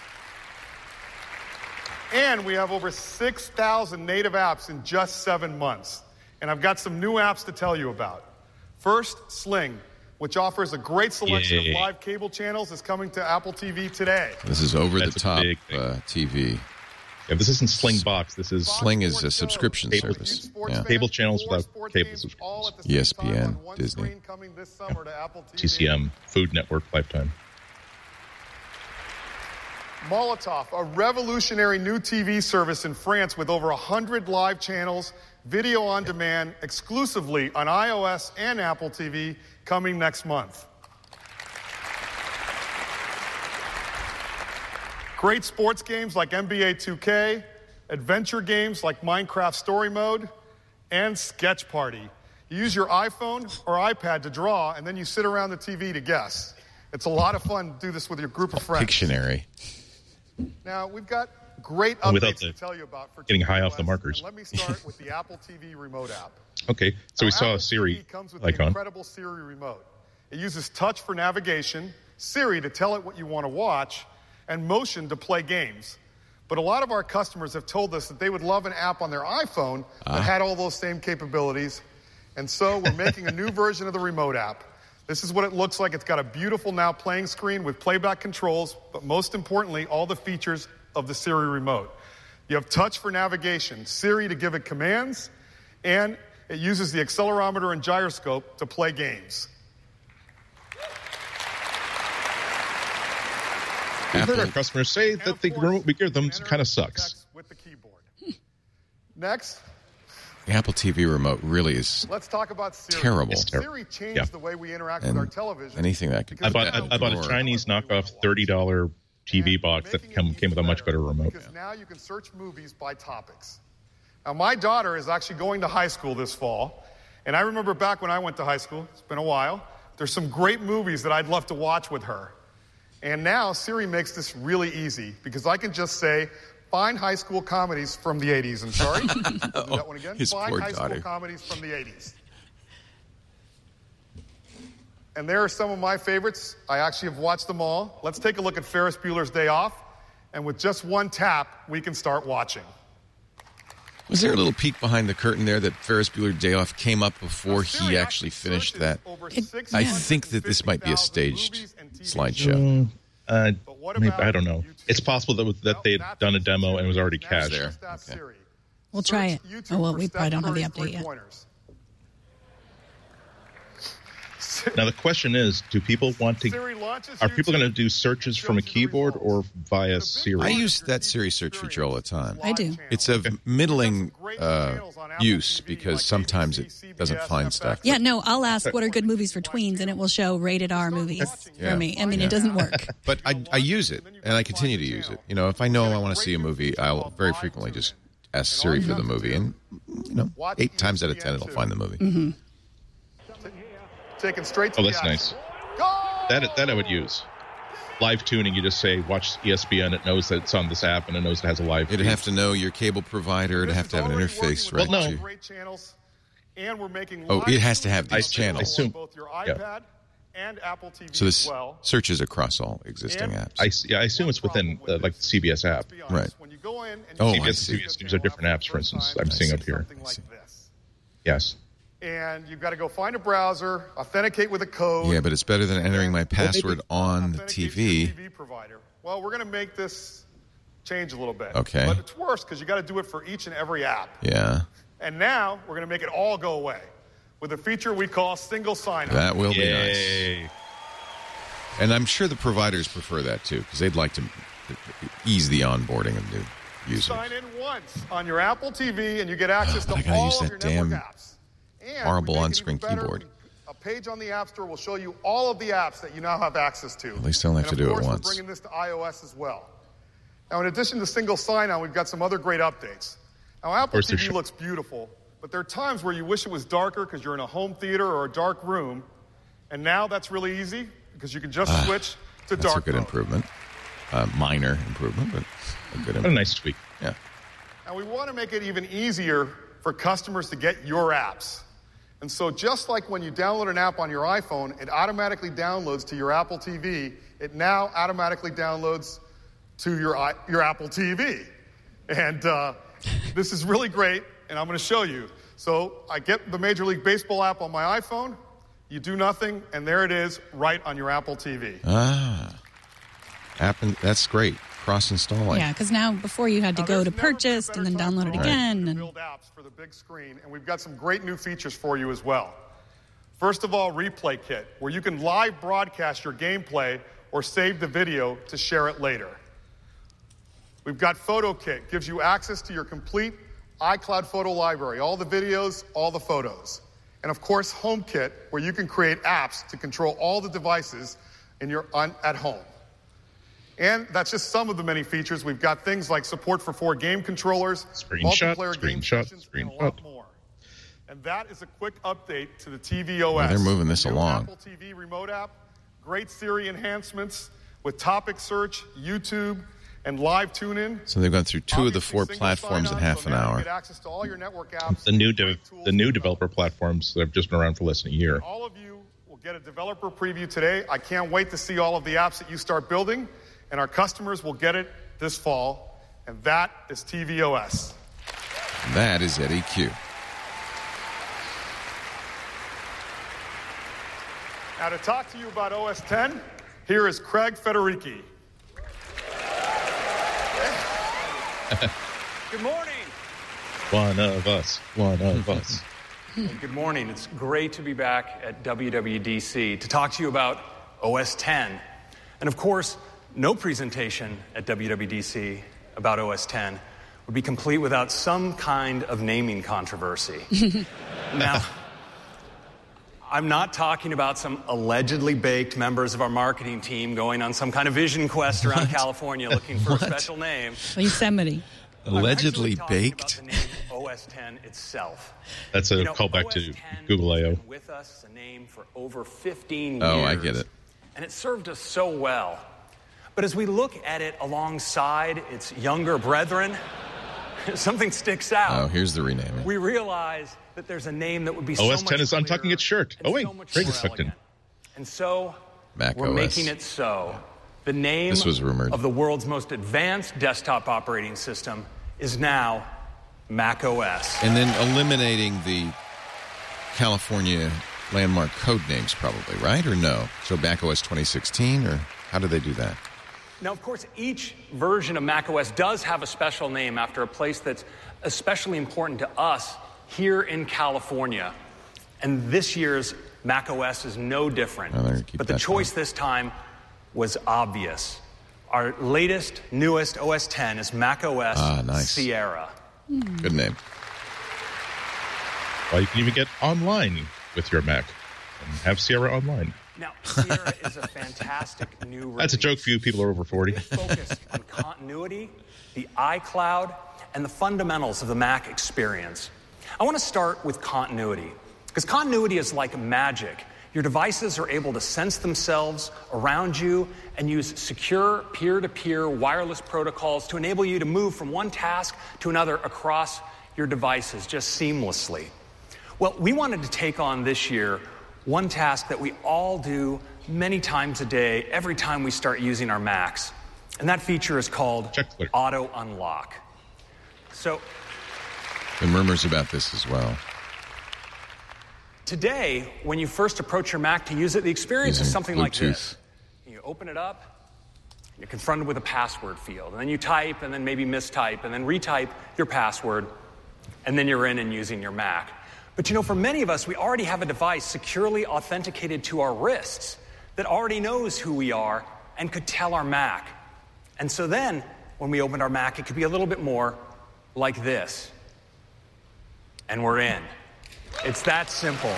And we have over 6,000 native apps in just 7 months. And I've got some new apps to tell you about. First, Sling, which offers a great selection of live cable channels, is coming to Apple TV today. This is over-the-top TV. Yeah, this isn't Sling Box. This is Sling is a subscription service. Yeah. Cable channels without cable subscriptions. ESPN, Disney, TCM, Food Network, Lifetime. Molotov, a revolutionary new TV service in France with over 100 live channels, video on demand, exclusively on iOS and Apple TV, coming next month. Great sports games like NBA 2K, adventure games like Minecraft Story Mode, and Sketch Party. You use your iPhone or iPad to draw, and then you sit around the TV to guess. It's a lot of fun to do this with your group of friends. Pictionary. Now, we've got great updates to tell you about for getting high off the markers. Let me start with the Apple TV remote app. Okay, so we saw Apple a Siri TV comes with icon. An incredible Siri remote. It uses touch for navigation, Siri to tell it what you want to watch, and motion to play games. But a lot of our customers have told us that they would love an app on their iPhone that had all those same capabilities. And so we're making a new version of the remote app. This is what it looks like. It's got a beautiful now playing screen with playback controls, but most importantly, all the features of the Siri remote. You have touch for navigation, Siri to give it commands, and it uses the accelerometer and gyroscope to play games. We've heard our customers say that the remote we give them kind of sucks. With the keyboard. Next. The Apple TV remote really is Let's talk about Siri. terrible. Siri changed the way we interact with our television. Anything that could I bought a Chinese knockoff $30 TV box that came with a much better remote. Because now you can search movies by topics. Now, my daughter is actually going to high school this fall, and I remember back when I went to high school, it's been a while, there's some great movies that I'd love to watch with her. And now Siri makes this really easy because I can just say, find high school comedies from the 80s. I'm sorry. Do that one again. His Find poor high daughter. school comedies from the 80s. And there are some of my favorites. I actually have watched them all. Let's take a look at Ferris Bueller's Day Off. And with just one tap, we can start watching. Was there a little peek behind the curtain there that Ferris Bueller Day Off came up before he actually finished that? I think that this might be a staged slideshow. I don't know. It's possible that they'd done a demo and it was already cached. There. Okay. We'll try it. Oh, well, we probably don't have the update yet. Now the question is, are people going to do searches from a keyboard or via Siri? I use that Siri search feature all the time. I do. It's of middling use because sometimes it doesn't find stuff. Yeah, no, I'll ask what are good movies for tweens, and it will show rated R movies for me. I mean, it doesn't work. But I use it, and I continue to use it. You know, if I know I want to see a movie, I'll very frequently just ask Siri for the movie, and 8 times out of 10 it'll find the movie. Mm-hmm. Taken straight to that's nice. That I would use. Live tuning, you just say, watch ESPN, it knows that it's on this app, and it knows it has a live feed. It'd have to know your cable provider. It'd have to have an interface, right? Well, no. It has to have these channels. I assume. Yeah. And Apple TV So this as well. searches across all existing apps. I assume it's within like the CBS app. Right. When you go in and CBS News are different apps, for instance. I'm seeing up here. Yes. And you've got to go find a browser, authenticate with a code. Yeah, but it's better than entering my password on the TV. Provider. Well, we're going to make this change a little bit. Okay. But it's worse because you got to do it for each and every app. Yeah. And now we're going to make it all go away with a feature we call single sign-up. That will be nice. And I'm sure the providers prefer that too because they'd like to ease the onboarding of new users. Sign in once on your Apple TV and you get access to all of your network apps. And horrible on-screen keyboard. A page on the App Store will show you all of the apps that you now have access to. At least I don't have to do it once. We're bringing this to iOS as well. Now, in addition to single sign-on, we've got some other great updates. Now, Apple TV looks beautiful, but there are times where you wish it was darker because you're in a home theater or a dark room, and now that's really easy because you can just switch to dark That's a good mode. improvement. Minor improvement, but a good improvement. A nice tweak. Yeah. And we want to make it even easier for customers to get your apps. And so just like when you download an app on your iPhone, it automatically downloads to your Apple TV, it now automatically downloads to your Apple TV. And this is really great, and I'm going to show you. So I get the Major League Baseball app on my iPhone, you do nothing, and there it is right on your Apple TV. That's great. Cross-installing. Yeah, because now before you had to go to purchase and then download it again. And build apps for the big screen, and we've got some great new features for you as well. First of all, Replay Kit, where you can live broadcast your gameplay or save the video to share it later. We've got Photo Kit, gives you access to your complete iCloud photo library, all the videos, all the photos. And of course, HomeKit, where you can create apps to control all the devices at home. And that's just some of the many features. We've got things like support for 4 game controllers, multiplayer game sessions, and a lot more. And that is a quick update to the TV OS. Well, they're moving this New along. Apple TV remote app, great Siri enhancements with topic search, YouTube, and live tune-in. So they've gone through 2 of the 4 platforms in half an hour. Get access to all your network apps. The new developer platforms that have just been around for less than a year. All of you will get a developer preview today. I can't wait to see all of the apps that you start building. And our customers will get it this fall, and that is tvOS. That is Eddie Q. Now, to talk to you about OS 10, here is Craig Federighi. Good morning. One of us. Good morning. It's great to be back at WWDC to talk to you about OS 10. And of course, no presentation at WWDC about OS 10 would be complete without some kind of naming controversy. Now, I'm not talking about some allegedly baked members of our marketing team going on some kind of vision quest around California looking for a special name. Yosemite. Allegedly baked? About the name OS 10 itself. That's a callback to Google I.O. With us, a name for over 15 years. Oh, I get it. And it served us so well. But as we look at it alongside its younger brethren, something sticks out. Oh, here's the renaming. We realize that there's a name that would be OS so 10 much is untucking its shirt. Oh, wait. so much Craig more is tucked in. elegant. And so Mac we're OS. making it so. The name This was rumored. of the world's most advanced desktop operating system is now Mac OS. And then eliminating the California landmark code names probably, right? Or no? So Mac OS 2016, or how do they do that? Now, of course, each version of macOS does have a special name after a place that's especially important to us here in California. And this year's macOS is no different. But the choice this time was obvious. Our latest, newest OS 10 is macOS nice. Sierra. Good name. Well, you can even get online with your Mac and have Sierra Online. Now, Sierra is a fantastic new release. That's a joke for you people over 40. Focused on continuity, the iCloud, and the fundamentals of the Mac experience. I want to start with continuity, because continuity is like magic. Your devices are able to sense themselves around you and use secure peer-to-peer wireless protocols to enable you to move from one task to another across your devices just seamlessly. Well, we wanted to take on this year one task that we all do many times a day, every time we start using our Macs. And that feature is called Auto Unlock. So, and rumors about this as well. Today, when you first approach your Mac to use it, the experience is something like this. You open it up, you're confronted with a password field, and then you type, and then maybe mistype, and then retype your password, and then you're in and using your Mac. But you know, for many of us, we already have a device securely authenticated to our wrists that already knows who we are and could tell our Mac. And so then, when we opened our Mac, it could be a little bit more like this. And we're in. It's that simple.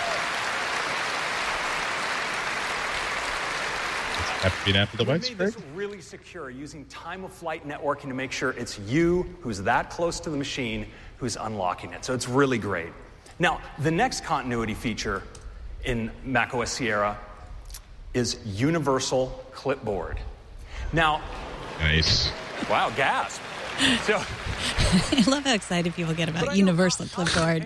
Have to be an Apple device, We made this really secure using time-of-flight networking to make sure it's you who's that close to the machine who's unlocking it. So it's really great. Now, the next continuity feature in macOS Sierra is Universal Clipboard. Now, nice. Wow, gasp. So, I love how excited people get about Universal Clipboard.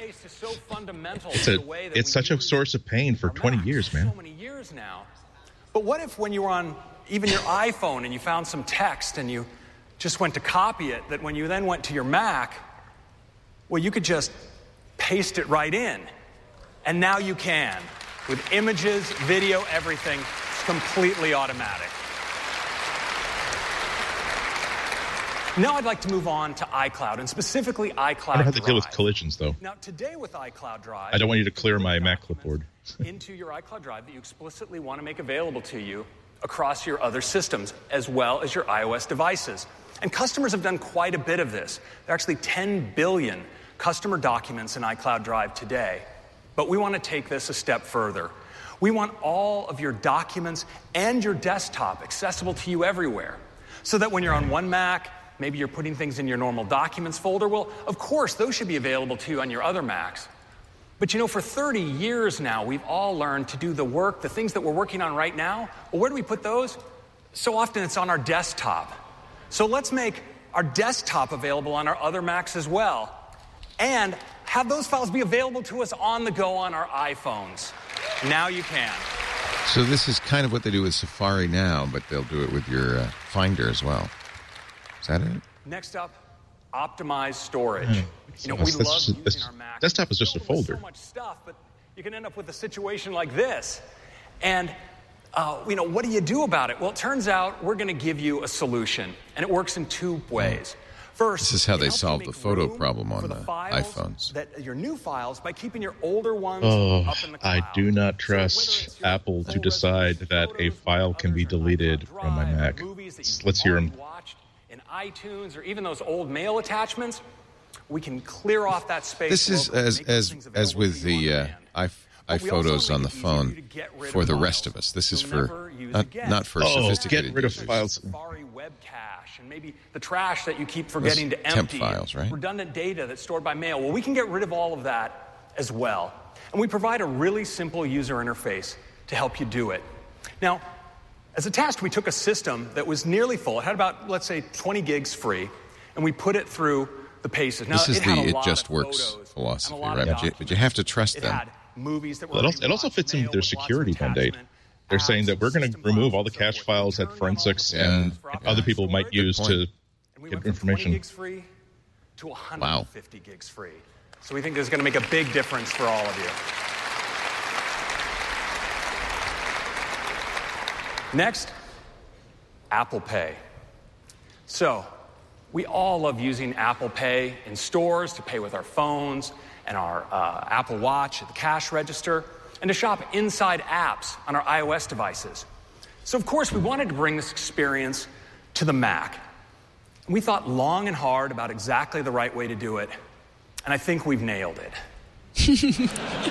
It's such a source of pain for 20 years, man. So many years now. But what if when you were on even your iPhone and you found some text and you just went to copy it, that when you then went to your Mac, well, you could just paste it right in. And now you can. With images, video, everything, it's completely automatic. Now I'd like to move on to iCloud, and specifically iCloud Drive. I don't have to deal with collisions, though. Now, today with iCloud Drive, I don't want you to clear my Mac clipboard. into your iCloud Drive that you explicitly want to make available to you across your other systems, as well as your iOS devices. And customers have done quite a bit of this. There are actually 10 billion customer documents in iCloud Drive today. But we want to take this a step further. We want all of your documents and your desktop accessible to you everywhere, so that when you're on one Mac, maybe you're putting things in your normal documents folder. Well, of course, those should be available to you on your other Macs. But you know, for 30 years now, we've all learned to do the work, the things that we're working on right now. Well, where do we put those? So often it's on our desktop. So let's make our desktop available on our other Macs as well, and have those files be available to us on the go on our iPhones. Now you can. So this is kind of what they do with Safari now, but they'll do it with your Finder as well. Is that it? Next up, optimized storage. You know, we love using our Mac. Desktop is just a folder. So much stuff, but you can end up with a situation like this. And, you know, what do you do about it? Well, it turns out we're going to give you a solution, and it works in two ways. First, this is how they solved the photo problem on the iPhones. That your new files by keeping your older ones up in the cloud. I do not trust Apple to decide that a file can be deleted from my Mac. Let's hear them. In iTunes or even those old mail attachments, we can clear off that space. This is as with the iPhotos on the phone for the rest of us. This is for not for sophisticated get rid of users. files. Safari web cache and maybe the trash that you keep forgetting to empty. Temp files, right? Redundant data that's stored by mail. Well, we can get rid of all of that as well. And we provide a really simple user interface to help you do it. Now, As a test, we took a system that was nearly full. It had about, let's say, 20 gigs free, and we put it through the paces. Now, this is it just works philosophy, right? But you have to trust them. It also fits in with their security mandate. They're saying that we're going to remove all the cache files that forensics and other people might use to get information. 20 gigs free to 150 gigs free. So we think this is going to make a big difference for all of you. Next, Apple Pay. So we all love using Apple Pay in stores to pay with our phones and our Apple Watch at the cash register, and to shop inside apps on our iOS devices. So, of course, we wanted to bring this experience to the Mac. We thought long and hard about exactly the right way to do it, and I think we've nailed it.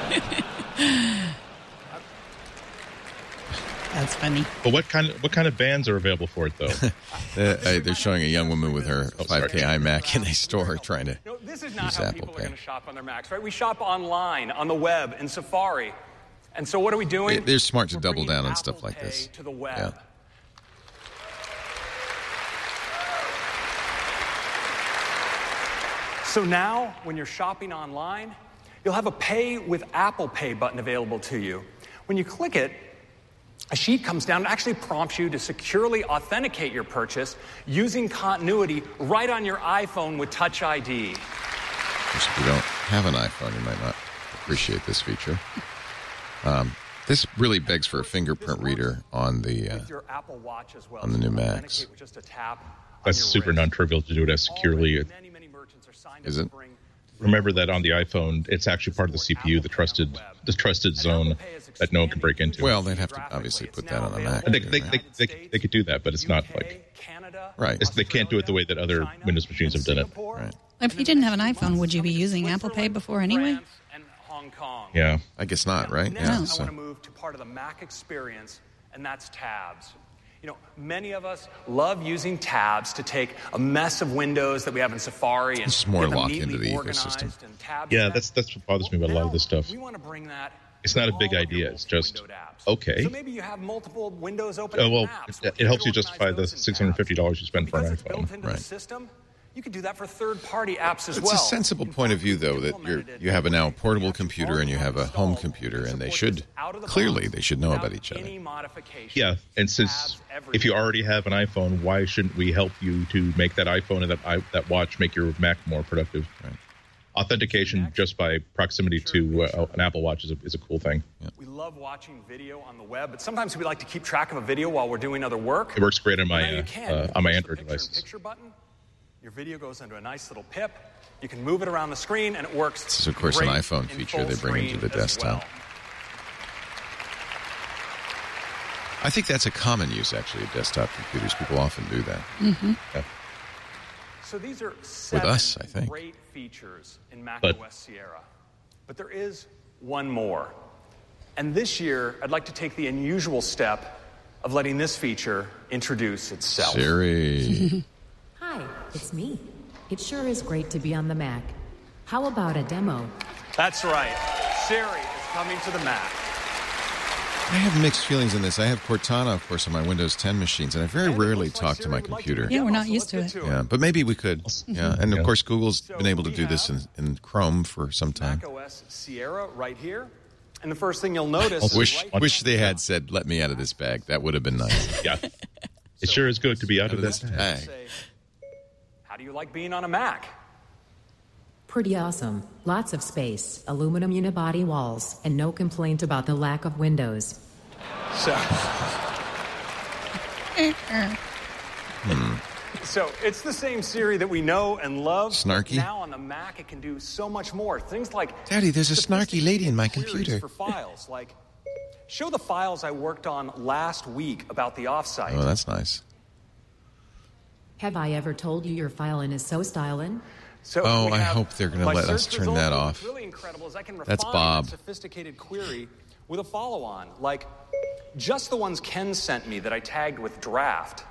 That's funny. But what kind of bands are available for it, though? They're showing a young woman with her 5K iMac in a store trying to this is not use how Apple people Pay. are going to shop on their Macs, right? We shop online, on the web, in Safari. And so what are we doing? They're smart to double down on stuff like this. To the web. Yeah. So now, when you're shopping online, you'll have a Pay with Apple Pay button available to you. When you click it, a sheet comes down and actually prompts you to securely authenticate your purchase using Continuity right on your iPhone with Touch ID. If you don't have an iPhone, you might not appreciate this feature. This really begs for a fingerprint reader on the your Apple Watch as well. on the new Macs. With just a tap. That's super non-trivial to do it as securely. Is it? Remember that on the iPhone, it's actually part of the CPU, the trusted zone that no one can break into. Well, they'd have to obviously put that on a Mac. They could do that, but it's not like right. They can't do it the way that other Windows machines have done it. Right. If you didn't have an iPhone, would you be using Apple Pay before anyway? Yeah. I guess not, right? Next, Yeah. I want So. to move to part of the Mac experience, and that's tabs. You know, many of us love using tabs to take a mess of windows that we have in Safari and This is more get them locked neatly into the organized ecosystem. and tabs Yeah, back. that's what bothers me about a lot of this stuff. We want to bring that. It's not a big idea. It's just, okay. So maybe you have multiple windows open. Well, in apps. it helps you justify the $650 you spend for an Because it's built iPhone. into the system. You can do that for third-party apps as It's well. a sensible point of view, though, that you have a now portable computer and you have a home computer, and they should know about each other. Yeah, and since if you already have an iPhone, why shouldn't we help you to make that iPhone and that watch make your Mac more productive? Right. Authentication just by proximity to an Apple Watch is a cool thing. Yeah. We love watching video on the web, but sometimes we like to keep track of a video while we're doing other work. It works great on Now my you can. on my Press the Android picture in devices. Picture button. Your video goes into a nice little pip. You can move it around the screen, and it works. This is, of course, an great iPhone in feature full they bring into the screen as desktop. well. I think that's a common use, actually, of desktop computers. People often do that. Mm-hmm. Yeah. So these are 7 us, I think. great features in macOS Sierra. But there is one more. And this year, I'd like to take the unusual step of letting this feature introduce itself. Siri. Hi, it's me. It sure is great to be on the Mac. How about a demo? That's right. Siri is coming to the Mac. I have mixed feelings on this. I have Cortana, of course, on my Windows 10 machines, and I very rarely talk to my computer. Yeah, we're not used to it. Yeah, but maybe we could. Yeah, and of course, Google's been able to do this in Chrome for some time. macOS Sierra right here. And the first thing you'll notice Wish they had said, "Let me out of this bag." That would have been nice. Yeah, it sure is good to be out of this bag. say, how do you like being on a Mac? Pretty awesome. Lots of space, aluminum unibody walls, and no complaint about the lack of windows. So it's the same Siri that we know and love. Snarky? Now on the Mac, it can do so much more. Things like Daddy, there's a snarky lady in my queries computer. for files, like show the files I worked on last week about the offsite. Oh, that's nice. Have I ever told you your filing is so stylin'? So Oh, we I have hope they're going to my let us search turn results. that What's off. really incredible is I can That's refine Bob. a sophisticated query with a follow-on, like just the ones Ken sent me that I tagged with draft.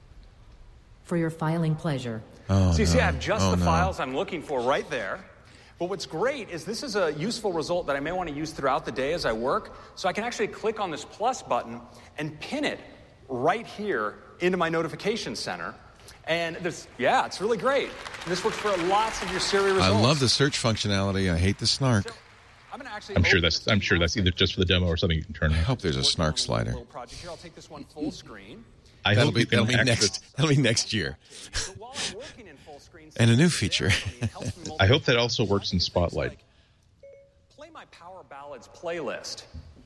For your filing pleasure. Oh, So you see, no. I have just Oh, the no. files I'm looking for right there. But what's great is this is a useful result that I may want to use throughout the day as I work. So I can actually click on this plus button and pin it right here into my notification center. And it's really great. And this works for lots of your Siri results. I love the search functionality. I hate the snark. So I'm sure that's either just for the demo or something you can turn on. I hope there's a snark slider. Here, I'll take this one full screen. That'll be next year. And a new feature. I hope that also works in Spotlight. Play my Power Ballads playlist.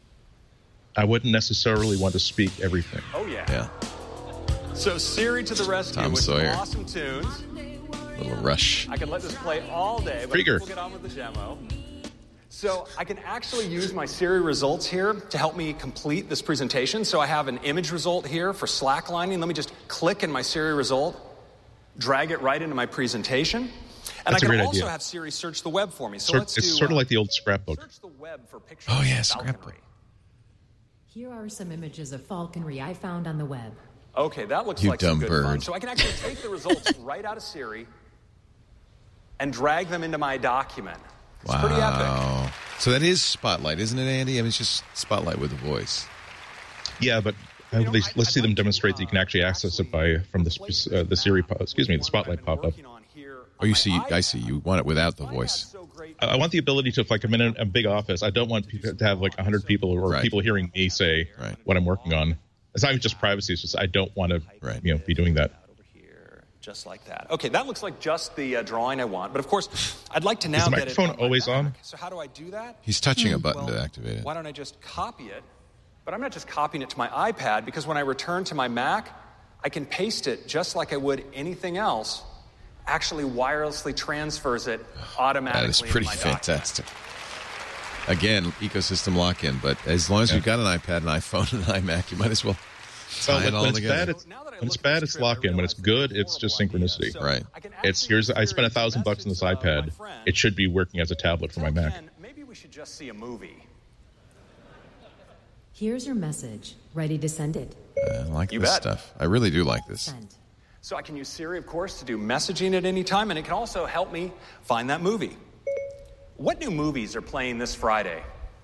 I wouldn't necessarily want to speak everything. Oh, yeah. Yeah. So Siri to the rescue Tom with Sawyer. some awesome tunes. Little Rush. I can let this play all day, but Krieger. we'll get on with the demo. So I can actually use my Siri results here to help me complete this presentation. So I have an image result here for slacklining. Let me just click in my Siri result, drag it right into my presentation. And That's I can a great also idea. have Siri search the web for me. So let's do, it's sort of like the old scrapbook. search the web for pictures Oh, yeah, of scrapbook. falconry. Here are some images of falconry I found on the web. Okay, that looks You like some dumb good fun. bird. So I can actually take the results right out of Siri and drag them into my document. It's pretty epic. So that is Spotlight, isn't it, Andy? I mean, it's just Spotlight with a voice. Yeah, but let's see them demonstrate that you can actually access it from the Siri, the Spotlight pop-up. Oh, I see. You want it without the voice. I want the ability to, like, I'm in a big office. I don't want people to have like 100 people or people hearing me say what I'm working on. It's not just privacy. It's just I don't want to, be doing that. Just like that. Okay, that looks like just the drawing I want. But of course, I'd like to now Is the get it microphone on my always Mac. on? So how do I do that? He's touching a button to activate it. Why don't I just copy it? But I'm not just copying it to my iPad, because when I return to my Mac, I can paste it just like I would anything else. Actually wirelessly transfers it automatically. That is pretty into my document. fantastic. Again, ecosystem lock-in, but as long as you've got an iPad, an iPhone, and an iMac, you might as well tie it all together. When it's bad, it's lock-in. When it's good, it's just synchronicity. Right. I spent $1,000 on this iPad. It should be working as a tablet for my Mac. Maybe we should just see a movie. Here's your message. Ready to send it? I like You this bet. stuff. I really do like this. Sent. So I can use Siri, of course, to do messaging at any time, and it can also help me find that movie. What new movies are playing this Friday?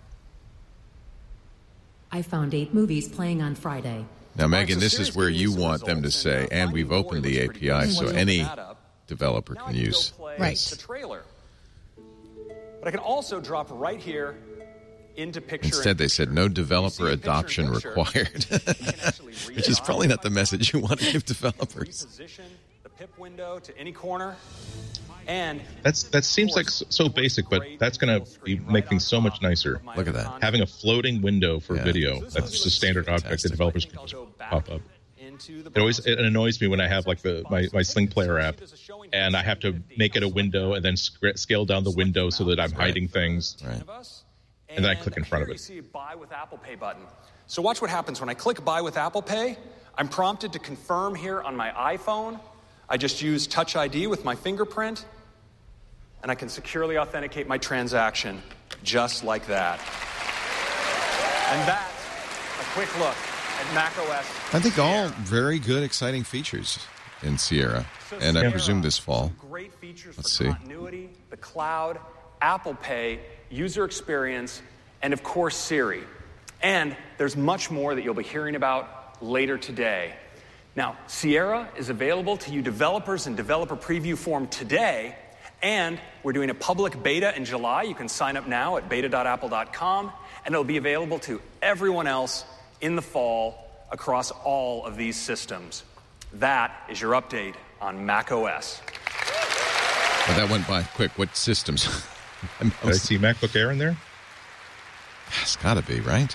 I found 8 movies playing on Friday. Now, Megan, this is where you want them to say, and we've opened the API so any developer can use the trailer. But I can also drop right here into picture. Instead, they said no developer adoption required, which is probably not the message you want to give developers. Reposition the pip window to any corner. And that seems like so basic, but that's going to make things so much nicer. Look at that. Having a floating window for video. That's just a standard object that developers can just pop up. It annoys me when I have like my Sling Player app, and I have to make it a window and then scale down the window so that I'm hiding things. Right. And then I click in front of You it. see a Buy with Apple Pay button. So watch what happens when I click Buy with Apple Pay. I'm prompted to confirm here on my iPhone. I just use Touch ID with my fingerprint, and I can securely authenticate my transaction just like that. And that's a quick look at macOS. I think all very good, exciting features in Sierra, and I presume this fall. Great features Let's for see. continuity, the cloud, Apple Pay, user experience, and of course Siri. And there's much more that you'll be hearing about later today. Now, Sierra is available to you developers in developer preview form today, and we're doing a public beta in July. You can sign up now at beta.apple.com, and it'll be available to everyone else in the fall across all of these systems. That is your update on macOS. But that went by quick. What systems? Did I see MacBook Air in there? It's got to be, right?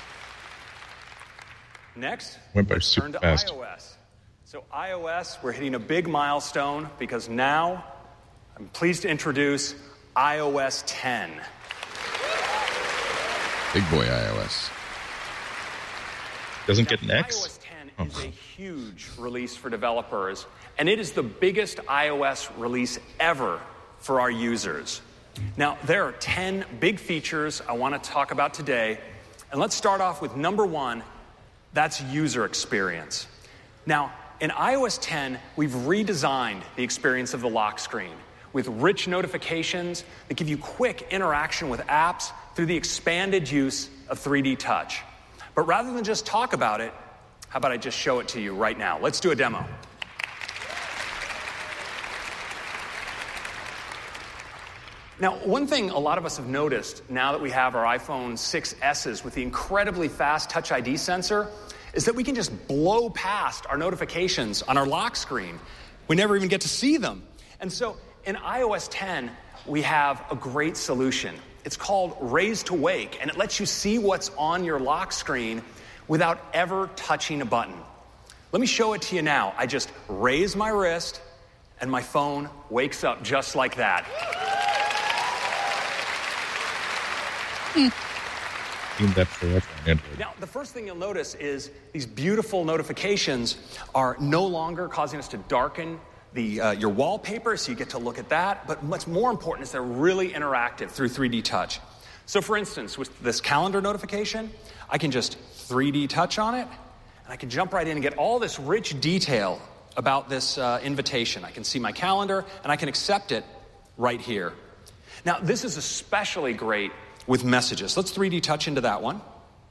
Next, Went by let's super turn to fast. iOS. So iOS, we're hitting a big milestone because now I'm pleased to introduce iOS 10. Big boy iOS. Doesn't get an Now, X? iOS 10 is a huge release for developers, and it is the biggest iOS release ever for our users. Now, there are 10 big features I want to talk about today, and let's start off with number 1. That's user experience. Now, in iOS 10, we've redesigned the experience of the lock screen. with rich notifications that give you quick interaction with apps through the expanded use of 3D Touch. But rather than just talk about it, how about I just show it to you right now? Let's do a demo. Now, one thing a lot of us have noticed now that we have our iPhone 6S's with the incredibly fast Touch ID sensor is that we can just blow past our notifications on our lock screen. We never even get to see them. And so in iOS 10, we have a great solution. It's called Raise to Wake, and it lets you see what's on your lock screen without ever touching a button. Let me show it to you now. I just raise my wrist, and my phone wakes up just like that. Now, the first thing you'll notice is these beautiful notifications are no longer causing us to darken your wallpaper, so you get to look at that. But what's more important is they're really interactive through 3D Touch. So, for instance, with this calendar notification, I can just 3D Touch on it, and I can jump right in and get all this rich detail about this invitation. I can see my calendar, and I can accept it right here. Now, this is especially great with messages. Let's 3D Touch into that one.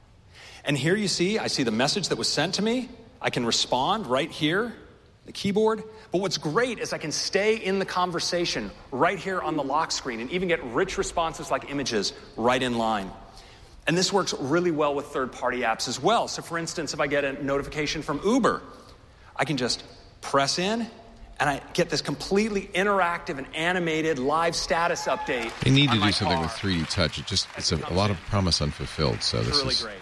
And here you see, I see the message that was sent to me. I can respond right here, the keyboard. But what's great is I can stay in the conversation right here on the lock screen and even get rich responses like images right in line. And this works really well with third-party apps as well. So for instance, if I get a notification from Uber, I can just press in, and I get this completely interactive and animated live status update. They need to do something with 3D Touch. It's a lot of promise unfulfilled. So this really is great.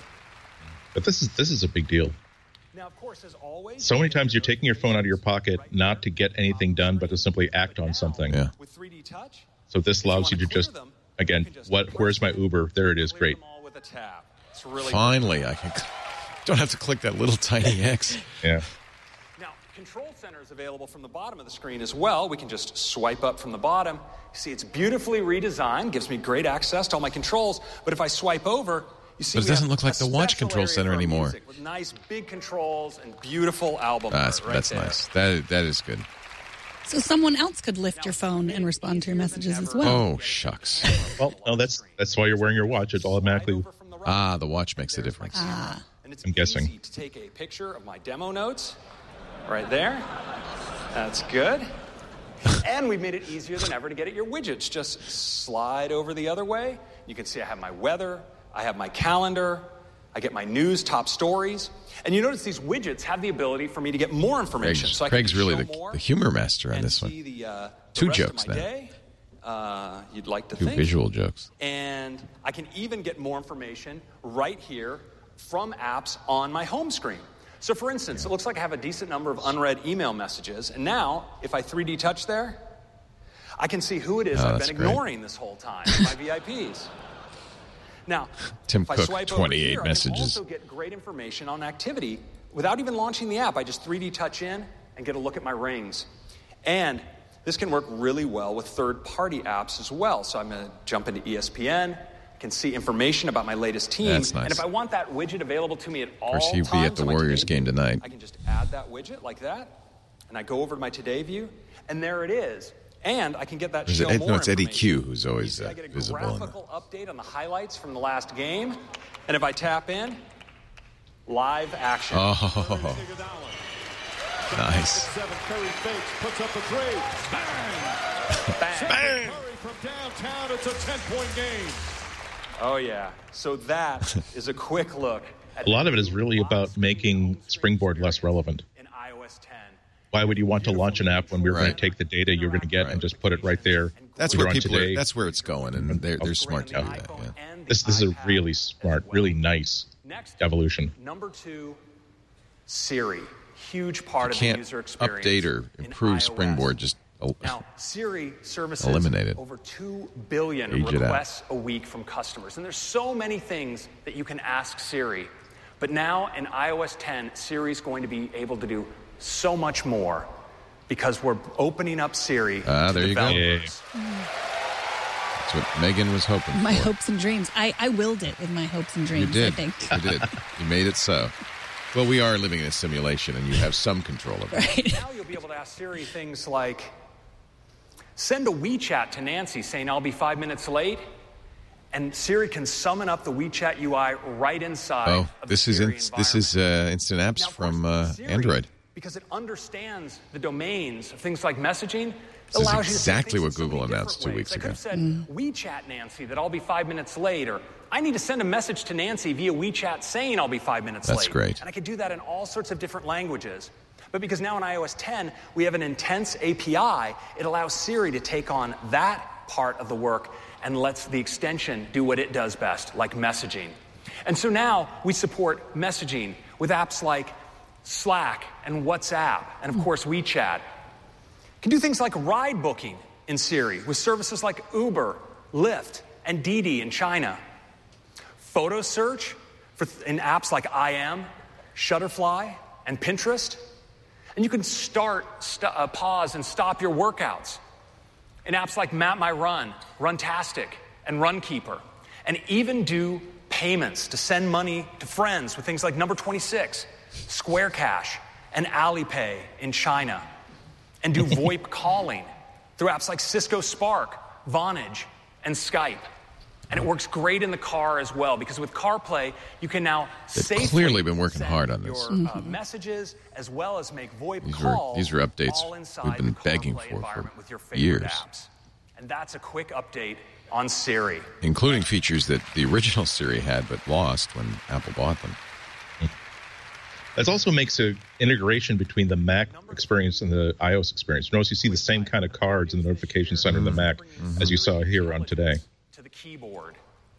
But this is a big deal. Now, of course, as always, so many times you're taking your phone out of your pocket not to get anything done, but to simply act on something. Yeah. With 3D Touch, so this allows you to just, again, where's my Uber? There it is. Great. with a tap. It's really Finally, I can don't have to click that little tiny X. Yeah. Now, Control Center is available from the bottom of the screen as well. We can just swipe up from the bottom. You see, it's beautifully redesigned, gives me great access to all my controls. But if I swipe over, you see, but it doesn't look like the watch Control Center anymore. With nice big controls and beautiful album art right that's there. nice. That is good. So someone else could lift your phone and respond to your messages as well. Oh, shucks. Well, no, that's why you're wearing your watch. It's automatically. The watch makes a difference. And it's I'm guessing. easy to take a picture of my demo notes right there. That's good. And we've made it easier than ever to get at your widgets. Just slide over the other way. You can see I have my weather, I have my calendar, I get my news, top stories. And you notice these widgets have the ability for me to get more information. So I can Craig's really show the humor master on this one. see the Two rest jokes of my now. day. You'd like to Two think. visual jokes. And I can even get more information right here from apps on my home screen. So for instance, it looks like I have a decent number of unread email messages. And now, if I 3D touch there, I can see who it is I've that's been great. ignoring this whole time, my VIPs. Now, Tim if I Cook, swipe over 28 here, messages. I can also get great information on activity without even launching the app. I just 3D touch in and get a look at my rings. And this can work really well with third-party apps as well. So I'm going to jump into ESPN, can see information about my latest team. That's nice. And if I want that widget available to me at all Of course, he'll times be at the on my Warriors Today game view, tonight. I can just add that widget like that, and I go over to my Today view, and there it is. And I can get that show more It's Eddie information. Q who's always I get a visible in that. graphical update on the highlights from the last game. And if I tap in, live action. Oh, nice. Curry fakes, puts up a three. Bang! Bang. Bang! Curry from downtown. It's a 10-point game. Oh, yeah. So that is a quick look at A lot of it is really about making Springboard less relevant. in iOS 10. Why would you want to launch an app when we're going Right. to take the data you're going to get and just put it right there? That's You're where on people Today. are. That's where it's going, and they're smart to do that. Yeah. And the This is a iPad really smart, really nice Next, evolution. number 2, Siri. Huge part of the Can't user experience. update or in improve iOS. Springboard. Just Now, Siri services Eliminate it. over 2 billion Age it out. requests a week from customers. And there's so many things that you can ask Siri. But now in iOS 10, Siri's going to be able to do so much more because we're opening up Siri to there you go. developers. that's what Megan was hoping My for. hopes and dreams. I willed it with my hopes and You dreams, did. I think. You did. You made it so. Well, we are living in a simulation, and you have some control of it. Right. Now you'll be able to ask Siri things like, Send a WeChat to Nancy saying, I'll be 5 minutes late, and Siri can summon up the WeChat UI right inside of the Siri environment. This is instant apps from Android. Because it understands the domains of things like messaging. This is exactly what Google announced 2 weeks ago. I could have said, WeChat Nancy, that I'll be 5 minutes late, or I need to send a message to Nancy via WeChat saying I'll be 5 minutes late. That's great. And I could do that in all sorts of different languages. But because now in iOS 10, we have an intense API, it allows Siri to take on that part of the work and lets the extension do what it does best, like messaging. And so now we support messaging with apps like Slack and WhatsApp, and of course WeChat. Can do things like ride booking in Siri with services like Uber, Lyft, and Didi in China. Photo search in apps like IM, Shutterfly, and Pinterest. And you can pause and stop your workouts in apps like Map My Run, Runtastic, and Runkeeper. And even do payments to send money to friends with things like Number 26, Square Cash, and Alipay in China. And do VoIP calling through apps like Cisco Spark, Vonage, and Skype. And it works great in the car as well, because with CarPlay, you can now safely clearly been working hard on this. Your messages, as well as make VoIP calls. These are updates we've been begging for years. Apps. And that's a quick update on Siri. Including features that the original Siri had but lost when Apple bought them. That also makes an integration between the Mac experience and the iOS experience. Notice you see the same kind of cards in the notification center in the Mac as you saw here on Today. To the keyboard.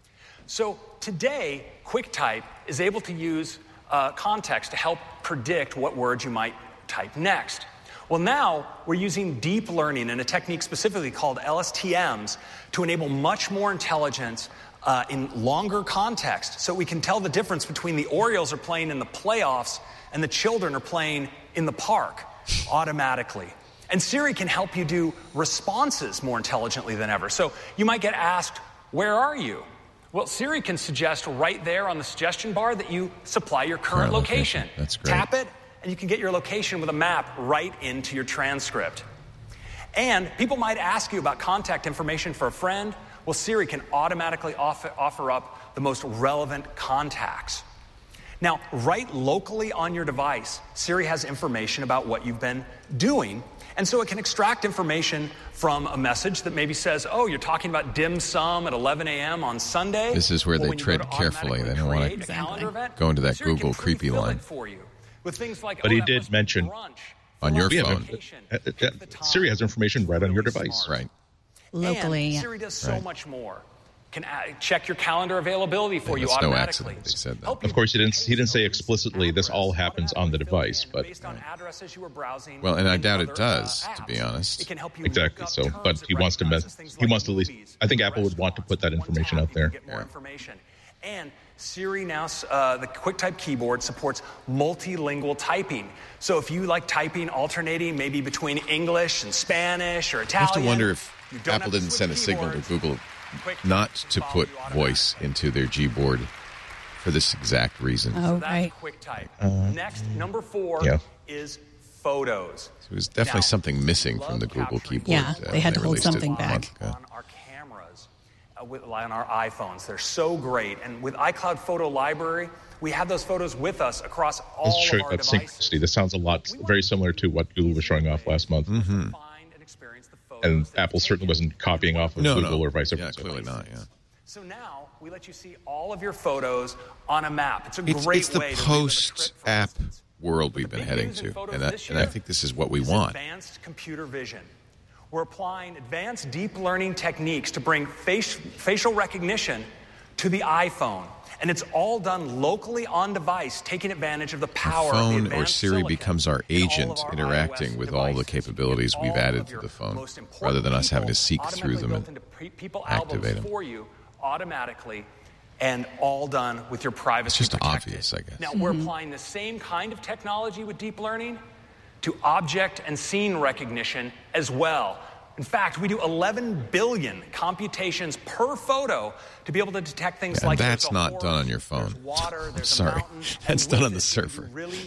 So today, QuickType is able to use context to help predict what words you might type next. Well, now we're using deep learning and a technique specifically called LSTMs to enable much more intelligence in longer context, so we can tell the difference between the Orioles are playing in the playoffs and the children are playing in the park automatically. And Siri can help you do responses more intelligently than ever. So you might get asked, where are you? Well, Siri can suggest right there on the suggestion bar that you supply your current location. That's great. Tap it, and you can get your location with a map right into your transcript. And people might ask you about contact information for a friend. Well, Siri can automatically offer up the most relevant contacts. Now, right locally on your device, Siri has information about what you've been doing, and so it can extract information from a message that maybe says, oh, you're talking about dim sum at 11 a.m. on Sunday. This is where they tread carefully. They don't want to go into that Google creepy line. With things like, but he did mention on your phone. Siri has information right on your device. Right. Locally. And Siri does so much more. Can check your calendar availability for you automatically. No accident they said that. Of course, he didn't say explicitly this all happens on the device, but based on addresses you were browsing. Well, and I doubt it does, to be honest. It can help you exactly. So, but he wants to at least. I think Apple would want to put that information out there. Get more information. And Siri now, the QuickType keyboard supports multilingual typing. So if you like typing alternating maybe between English and Spanish or Italian, I have to wonder if Apple didn't send a signal to Google not to put voice into their Gboard for this exact reason. Oh, so that's QuickType. Next, number 4 is Photos. So there's definitely something missing from the Google keyboard. Yeah, they had to hold something back. On our cameras, on our iPhones. They're so great. And with iCloud Photo Library, we have those photos with us across all of our devices. Synchronicity. This sounds very similar to what Google was showing off last month. Mm-hmm. And Apple certainly wasn't copying off of Google or vice versa. Yeah, clearly not, yeah. So now we let you see all of your photos on a map. It's a great way to It's the post-app world we've been heading to, and I think this is what we want. Advanced computer vision. We're applying advanced deep learning techniques to bring facial recognition to the iPhone. And it's all done locally on device, taking advantage of the power of the phone advanced or Siri silicon becomes our agent interacting with all the capabilities we've added to the phone, rather than us having to seek through them and activate them. For you automatically, and all done with your privacy. It's just protected. obvious, I guess. Now, we're applying the same kind of technology with deep learning to object and scene recognition as well. In fact, we do 11 billion computations per photo to be able to detect things like that's not done on your phone. Water, I'm sorry. That's done on the server. Really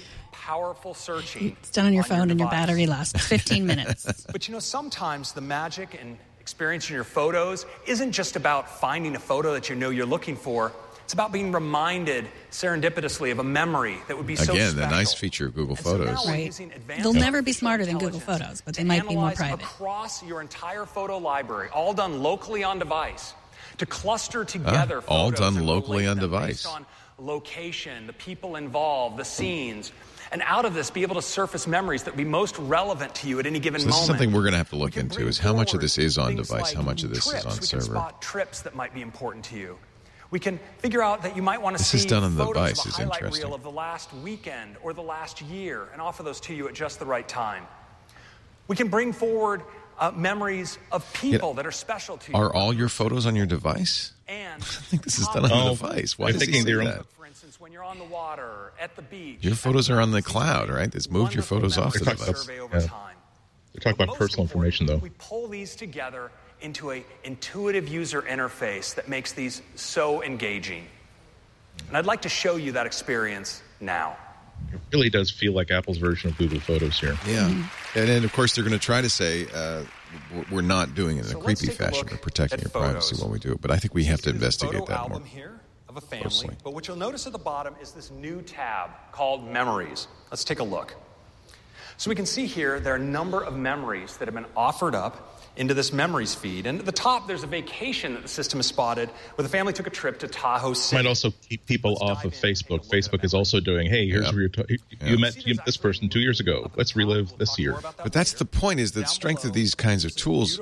powerful searching. It's done on your phone and your battery lasts 15 minutes. But sometimes the magic and experience in your photos isn't just about finding a photo that you're looking for. It's about being reminded serendipitously of a memory that would be so special. Again, the nice feature of Google Photos. Right. They'll never be smarter than Google Photos, but they might be more private. Across your entire photo library, all done locally on device, to cluster together photos. All done locally on device. Based on location, the people involved, the scenes. And out of this, be able to surface memories that would be most relevant to you at any given moment. This is something we're going to have to look into, is how much of this is on device, how much of this is on We server. can spot trips that might be important to you. We can figure out that you might want to see This is done on the photos device, of a is highlight interesting. reel of the last weekend or the last year and offer those to you at just the right time. We can bring forward memories of people that are special to you. Are all your photos on your device? And I think this is done on the device. Why does he say that? For instance, when you're on the water, at the beach. Your photos are on the cloud, right? It's moved your photos off the device. They're talking about personal information, though. We pull these together into an intuitive user interface that makes these so engaging. And I'd like to show you that experience now. It really does feel like Apple's version of Google Photos here. Yeah. And then, of course, they're going to try to say we're not doing it in a creepy fashion. We're protecting your privacy while we do it. But I think we have to investigate that more. Here of a family. But what you'll notice at the bottom is this new tab called Memories. Let's take a look. So we can see here there are a number of memories that have been offered up into this memories feed. And at the top, there's a vacation that the system has spotted where the family took a trip to Tahoe City. Might also keep people off of Facebook. Facebook is also doing, hey, here's where you met this person 2 years ago. Let's relive this year. But that's the point, is the strength of these kinds of tools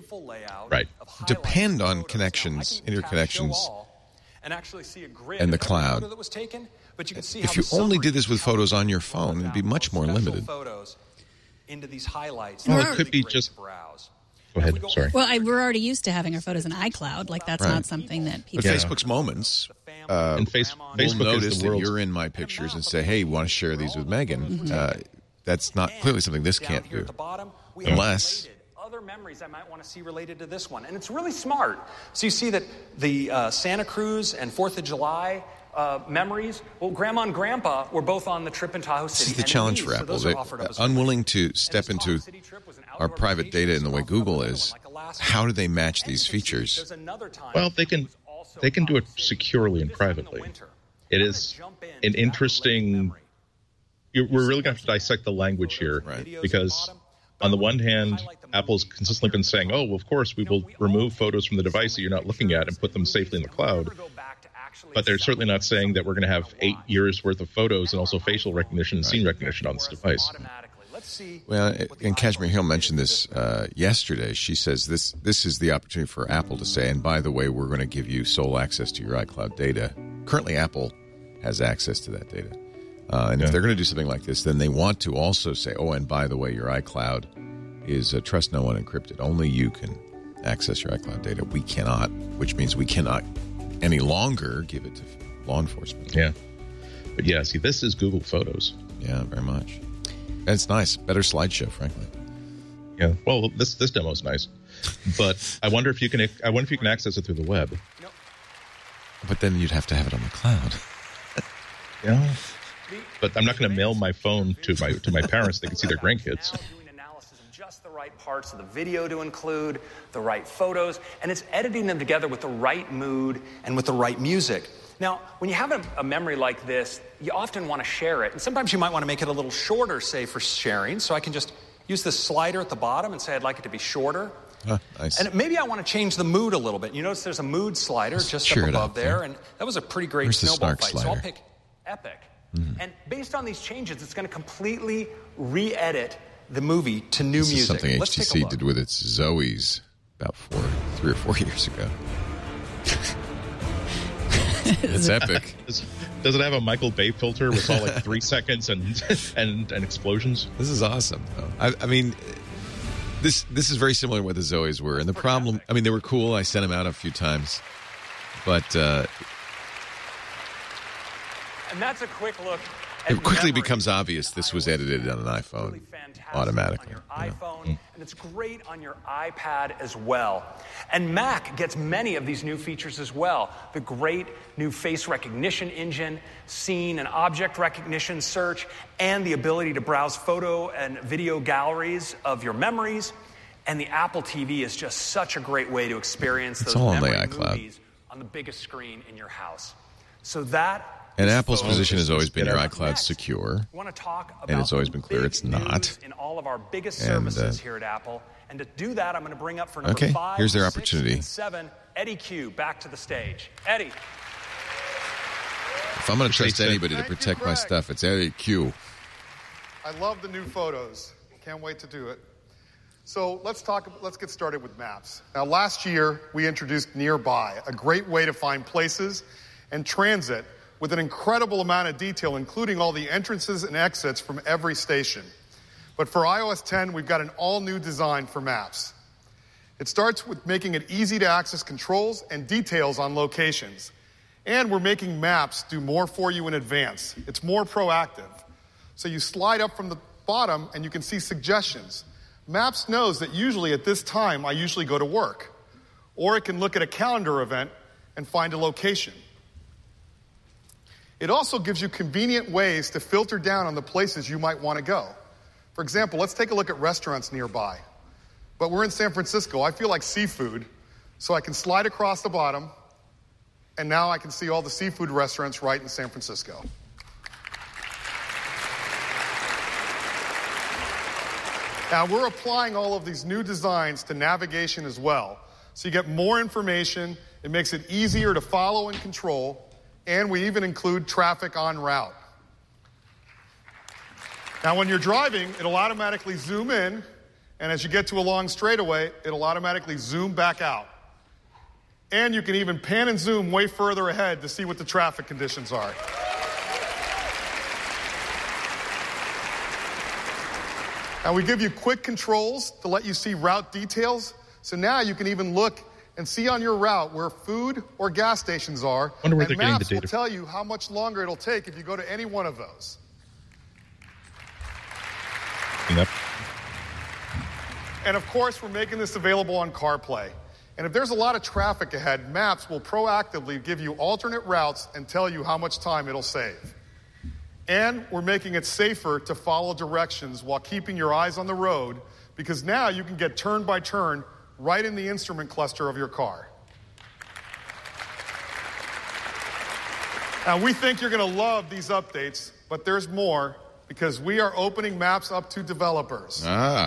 depend on connections, interconnections, and the cloud. If you only did this with photos on your phone, it'd be much more limited. Into these highlights. Well, it could be just... Go ahead, sorry. Well, we're already used to having our photos in iCloud. Like, that's not something that people... But Facebook's Moments, and Facebook will notice that you're in my pictures and say, hey, you want to share these with Megan? That's not clearly something this can't do. Unless... other memories I might want to see related to this one. And it's really smart. So you see that the Santa Cruz and 4th of July memories, well, Grandma and Grandpa were both on the trip in Tahoe City. This is the challenge for Apple. They're unwilling to step into our private data in the way Google is. How do they match these features? Well, they can do it securely and privately. It is an interesting... We're really going to have to dissect the language here, because on the one hand, Apple's consistently been saying, oh, well, of course, we will remove photos from the device that you're not looking at and put them safely in the cloud. But they're certainly not saying that we're going to have 8 years' worth of photos and also facial recognition and scene recognition on this device. Well, and Kashmir Hill mentioned this yesterday. She says this is the opportunity for Apple to say, and by the way, we're going to give you sole access to your iCloud data. Currently, Apple has access to that data. And if they're going to do something like this, then they want to also say, oh, and by the way, your iCloud is trust no one encrypted. Only you can access your iCloud data. We cannot, which means we cannot any longer give it to law enforcement. Yeah. But yeah, see, this is Google Photos. Yeah, very much. And it's nice. Better slideshow, frankly. Yeah. Well, this demo is nice. But I wonder if you can access it through the web. But then you'd have to have it on the cloud. Yeah. But I'm not going to mail my phone to my parents. They can see their grandkids. Just the right parts of the video to include, the right photos, and it's editing them together with the right mood and with the right music. Now, when you have a memory like this, you often want to share it, and sometimes you might want to make it a little shorter, say, for sharing, so I can just use this slider at the bottom and say I'd like it to be shorter. Nice. And maybe I want to change the mood a little bit. You notice there's a mood slider just up above there, and that was a pretty great snowball fight, so I'll pick Epic. And based on these changes, it's going to completely re-edit the movie to new music. This is something HTC did with its Zoes about 3 or 4 years ago. It's epic. Does it have a Michael Bay filter with all like 3 seconds and explosions? This is awesome, though. I mean, this is very similar to what the Zoes were. And the problem, I mean, they were cool. I sent them out a few times. But And that's a quick look. It quickly becomes obvious this was edited on an iPhone automatically. On your iPhone, and it's great on your iPad as well. And Mac gets many of these new features as well. The great new face recognition engine, scene and object recognition search, and the ability to browse photo and video galleries of your memories. And the Apple TV is just such a great way to experience those memory movies on the biggest screen in your house. So that. And Apple's position has always been your iCloud's secure, and it's always been clear it's not. In all of our biggest services here at Apple, and to do that, I'm going to bring up for number 5, here's their 6, opportunity. and 7, Eddie Q. Back to the stage, Eddie. If I'm going to trust anybody to protect my stuff, it's Eddie Q. I love the new photos. Can't wait to do it. So let's get started with maps. Now, last year we introduced Nearby, a great way to find places and transit with an incredible amount of detail, including all the entrances and exits from every station. But for iOS 10, we've got an all-new design for maps. It starts with making it easy to access controls and details on locations. And we're making maps do more for you in advance. It's more proactive. So you slide up from the bottom and you can see suggestions. Maps knows that usually at this time I usually go to work. Or it can look at a calendar event and find a location. It also gives you convenient ways to filter down on the places you might want to go. For example, let's take a look at restaurants nearby. But we're in San Francisco. I feel like seafood, so I can slide across the bottom, and now I can see all the seafood restaurants right in San Francisco. Now, we're applying all of these new designs to navigation as well. So you get more information, it makes it easier to follow and control, and we even include traffic en route. Now, when you're driving, it'll automatically zoom in, and as you get to a long straightaway, it'll automatically zoom back out. And you can even pan and zoom way further ahead to see what the traffic conditions are. Now, we give you quick controls to let you see route details, so now you can even look and see on your route where food or gas stations are, and maps will tell you how much longer it'll take if you go to any one of those. Yep. And of course, we're making this available on CarPlay. And if there's a lot of traffic ahead, Maps will proactively give you alternate routes and tell you how much time it'll save. And we're making it safer to follow directions while keeping your eyes on the road, because now you can get turn by turn right in the instrument cluster of your car. Now, we think you're going to love these updates, but there's more, because we are opening Maps up to developers. Yeah.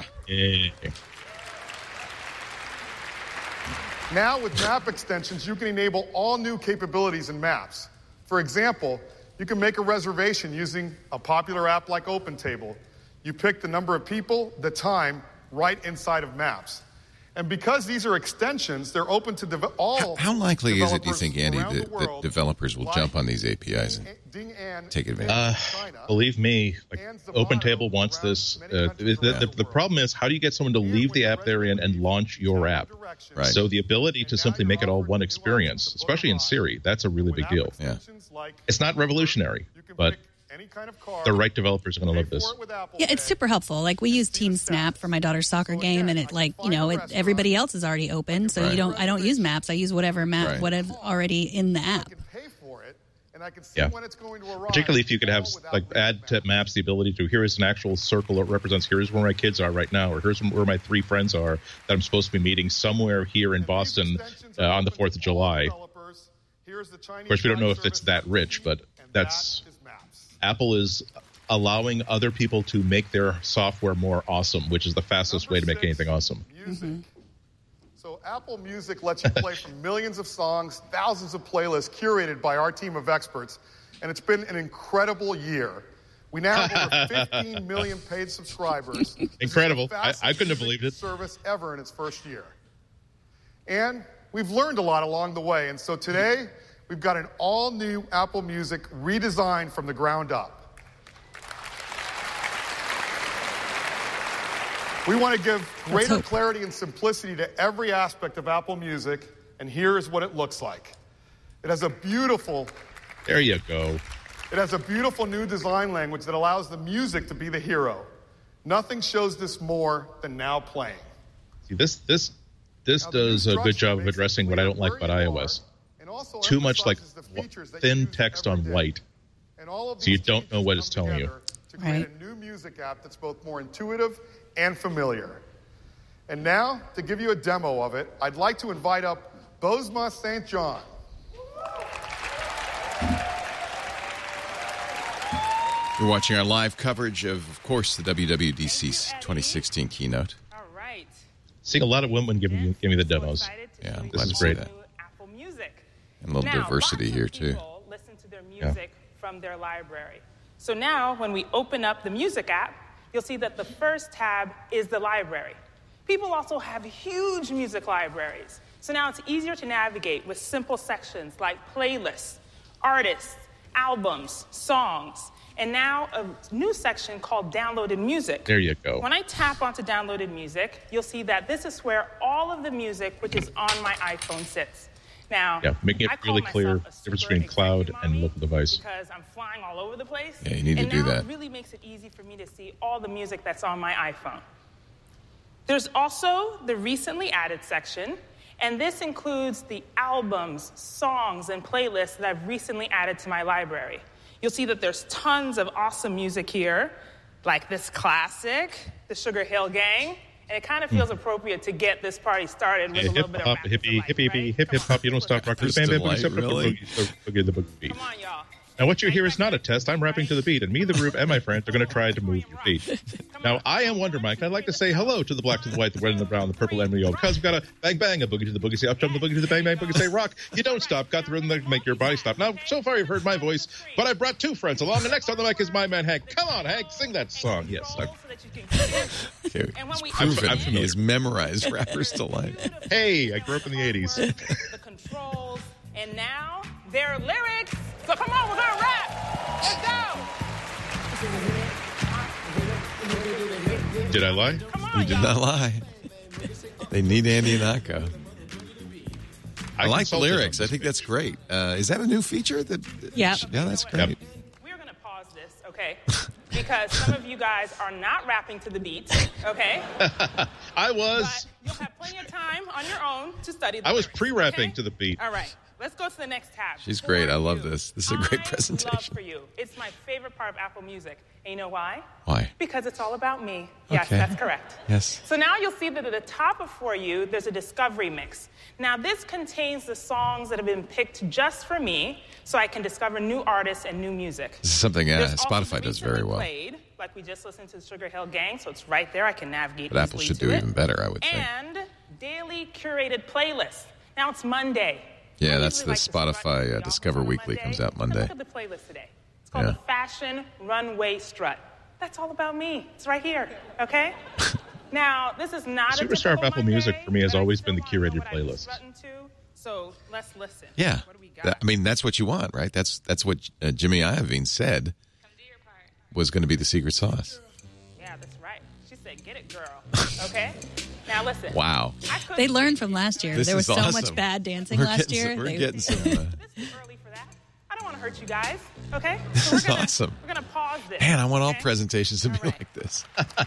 Now, with map extensions, you can enable all new capabilities in Maps. For example, you can make a reservation using a popular app like OpenTable. You pick the number of people, the time, right inside of Maps. And because these are extensions, they're open to all. How likely is it, do you think, Andy, that developers will jump on these APIs and take advantage? Believe me, OpenTable wants this. The problem is, how do you get someone to leave the app they're in and launch your app? Right. So the ability to simply make it all one experience, especially in Siri, that's a really big deal. Yeah. It's not revolutionary, but the right developers are going to love this. Yeah, it's super helpful. Like, we use Team Snap for my daughter's soccer game, and everybody else is already open, so I don't use Maps. I use whatever's already in the app. Yeah. Particularly if you could have add to Maps the ability to, here is an actual circle that represents, here's where my kids are right now, or here's where my 3 friends are that I'm supposed to be meeting somewhere here in Boston on the 4th of July. Of course, we don't know if it's that rich, but that's Apple is allowing other people to make their software more awesome, which is the fastest way to make anything awesome. Music. So Apple Music lets you play from millions of songs, thousands of playlists curated by our team of experts, and it's been an incredible year. We now have over 15 million paid subscribers. Incredible. I couldn't have believed it. Service ever in its first year. And we've learned a lot along the way, and so today we've got an all-new Apple Music redesigned from the ground up. We want to give greater clarity and simplicity to every aspect of Apple Music, and here's what it looks like. It has a beautiful... There you go. It has a beautiful new design language that allows the music to be the hero. Nothing shows this more than Now Playing. See, this does a good job of addressing what I don't like about iOS. Too much like thin text on white, so you don't know what it's telling you. To create a new music app that's both more intuitive and familiar. And now, to give you a demo of it, I'd like to invite up Bozma St. John. You're watching our live coverage of course, the WWDC 2016 keynote. All right. Seeing a lot of women give me the demos. Yeah, I'm this glad is to see great. that. Apple Music. And a little diversity here, too. People listen to their music from their library. So now, when we open up the Music app, you'll see that the first tab is the library. People also have huge music libraries. So now it's easier to navigate with simple sections like playlists, artists, albums, songs, and now a new section called Downloaded Music. There you go. When I tap onto Downloaded Music, you'll see that this is where all of the music which is on my iPhone sits. Now, making it really clear the difference between cloud and local device. Because I'm flying all over the place. Yeah, you need to do that. And now it really makes it easy for me to see all the music that's on my iPhone. There's also the recently added section, and this includes the albums, songs, and playlists that I've recently added to my library. You'll see that there's tons of awesome music here, like this classic, the Sugar Hill Gang, and it kind of feels appropriate to get this party started with a little bit of rap. Hip hop, you don't stop rocking the bam bam boogie, boogie the boogie beat. Come on, y'all. Now, what you hear is not a test. I'm rapping to the beat, and me, the group, and my friends are going to try to move your feet. Now, I am Wonder Mike. I'd like to say hello to the black, to the white, the red, and the brown, the purple, and the yellow, because we've got a bang, bang, a boogie to the boogie, say up, jump the boogie to the bang, bang, boogie, say rock. You don't stop. Got the rhythm that make your body stop. Now, so far, you've heard my voice, but I brought two friends along. The next on the mic is my man, Hank. Come on, Hank, sing that song. Yes. Okay. He's proven he has memorized Rapper's Delight. Hey, I grew up in the 80s. The controls, and now their lyrics. So come on, we're going to rap. Let's go. Did I lie? You did not lie. They need Andy Anako. I like the lyrics. I think that's great. Is that a new feature? Yeah, that's great. Yep. We're going to pause this, okay? Because some of you guys are not rapping to the beat, okay? I was. But you'll have plenty of time on your own to study the I was lyrics, pre-rapping okay? to the beat. All right. Let's go to the next tab. She's great. I love this. This is a great presentation. Love for you. It's my favorite part of Apple Music. And you know why? Why? Because it's all about me. Yes, Okay. that's correct. Yes. So now you'll see that at the top of For You, there's a discovery mix. Now this contains the songs that have been picked just for me, so I can discover new artists and new music. This is something There's also Spotify does very well. Played, like we just listened to the Sugar Hill Gang, so it's right there. I can navigate But Apple easily should to do it. even better, I would think. And daily curated playlists. Now it's Monday. Yeah, that's the Spotify Discover Weekly comes out Monday. Look at the playlist today. It's called the Fashion Runway Strut. That's all about me. It's right here, okay? Now, this is not Superstar of Apple Music for me has always been the curated playlist. So let's listen. Yeah. I mean, that's what you want, right? That's what Jimmy Iovine said was going to be the secret sauce. Yeah, that's right. She said, get it, girl. Okay? Now, listen. Wow. They learned from last year. This there was is so awesome. much bad dancing We're last getting year. We're getting some... This is early for that. I don't want to hurt you guys, okay? This So is awesome. We're going to pause this. Man, I want all okay? presentations to be like this.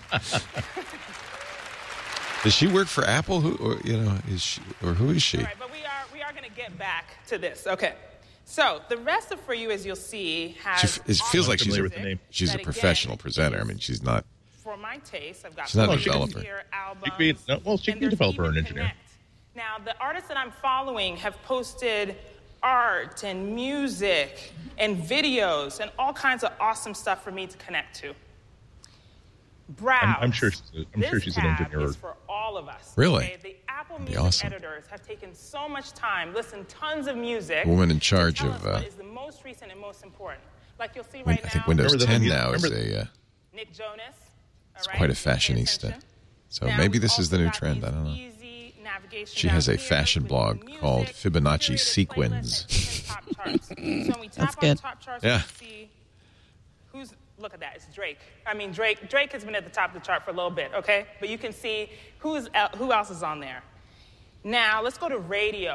Does she work for Apple? Who is she? All right, but we are going to get back to this. Okay. So the rest of For You, as you'll see, has It feels like she's a that, professional again, presenter. I mean, she's not. For my taste, I've got She's not a plenty of developer. here, albums, she can be a developer and engineer. Now, the artists that I'm following have posted art and music and videos and all kinds of awesome stuff for me to connect to. Browse. I'm sure she's an engineer. Is for all of us. Really? Okay? The Apple That'd be Music awesome. editors have taken so much time, listened tons of music. Woman in charge to tell of, us what is the most recent and most important. Like you'll see I right think now. Windows 10 now is Nick Jonas. it's quite a fashionista. So maybe this is the new trend. I don't know. She has a fashion blog called Fibonacci Sequins. That's good. Top charts, Yeah. see who's. Look at that. It's Drake. I mean, Drake has been at the top of the chart for a little bit, okay? But you can see who else is on there. Now, let's go to radio.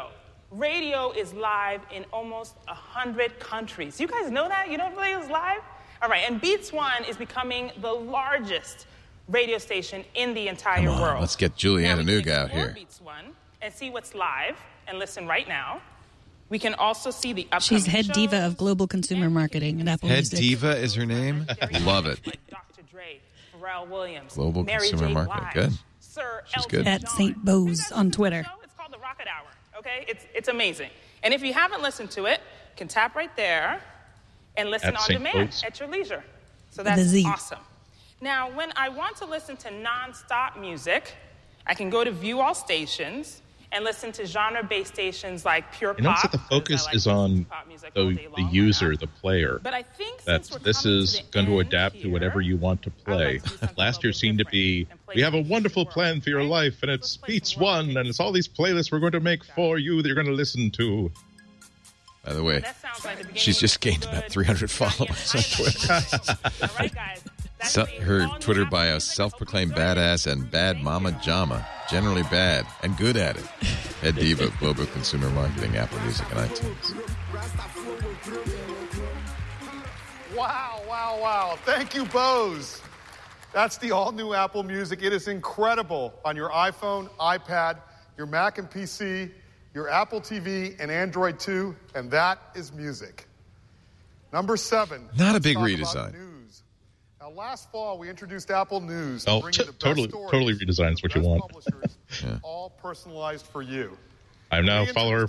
radio is live in almost 100 countries. You guys know that? You know radio is live? All right, and Beats One is becoming the largest radio station in the entire world. Let's get Juliana Nuga out here. Beats One and see what's live and listen right now. We can also see the upcoming She's head diva of global consumer marketing at Apple Music. Head diva is her name? Love it. Like Dr. Dre, Pharrell Williams, Global Mary consumer J. marketing. Blige, Good. Sir She's Elton good. At St. Bose on Twitter. It's called the Rocket Hour, okay? It's amazing. And if you haven't listened to it, you can tap right there and listen At on St. demand Bose. at your leisure. So The that's Z. awesome. Now, when I want to listen to non-stop music, I can go to View All Stations and listen to genre-based stations like Pure You notice Pop. that the focus because I like is on pop music all day the long user, right now. the player. But I think That since we're this coming is to the going to end adapt to here, whatever you want to play. Last year seemed to be, we have a wonderful plan for your life, and it's Beats One, and it's all these playlists we're going to make for you that you're going to listen to. By the way, she's just gained about 300 followers on Twitter. All right, guys. So, her Twitter bio, self-proclaimed badass and bad mama jama. Generally bad and good at it. Head diva of global consumer marketing, Apple Music, and iTunes. Wow. Thank you, Bose. That's the all-new Apple Music. It is incredible on your iPhone, iPad, your Mac and PC, your Apple TV, and Android 2, and that is music. Number 7. Not a big let's talk redesign. about News. Now, last fall, we introduced Apple News. Oh, to bring you the best totally stories, redesigns what you best want. publishers, Yeah. all personalized for you. I'm now follower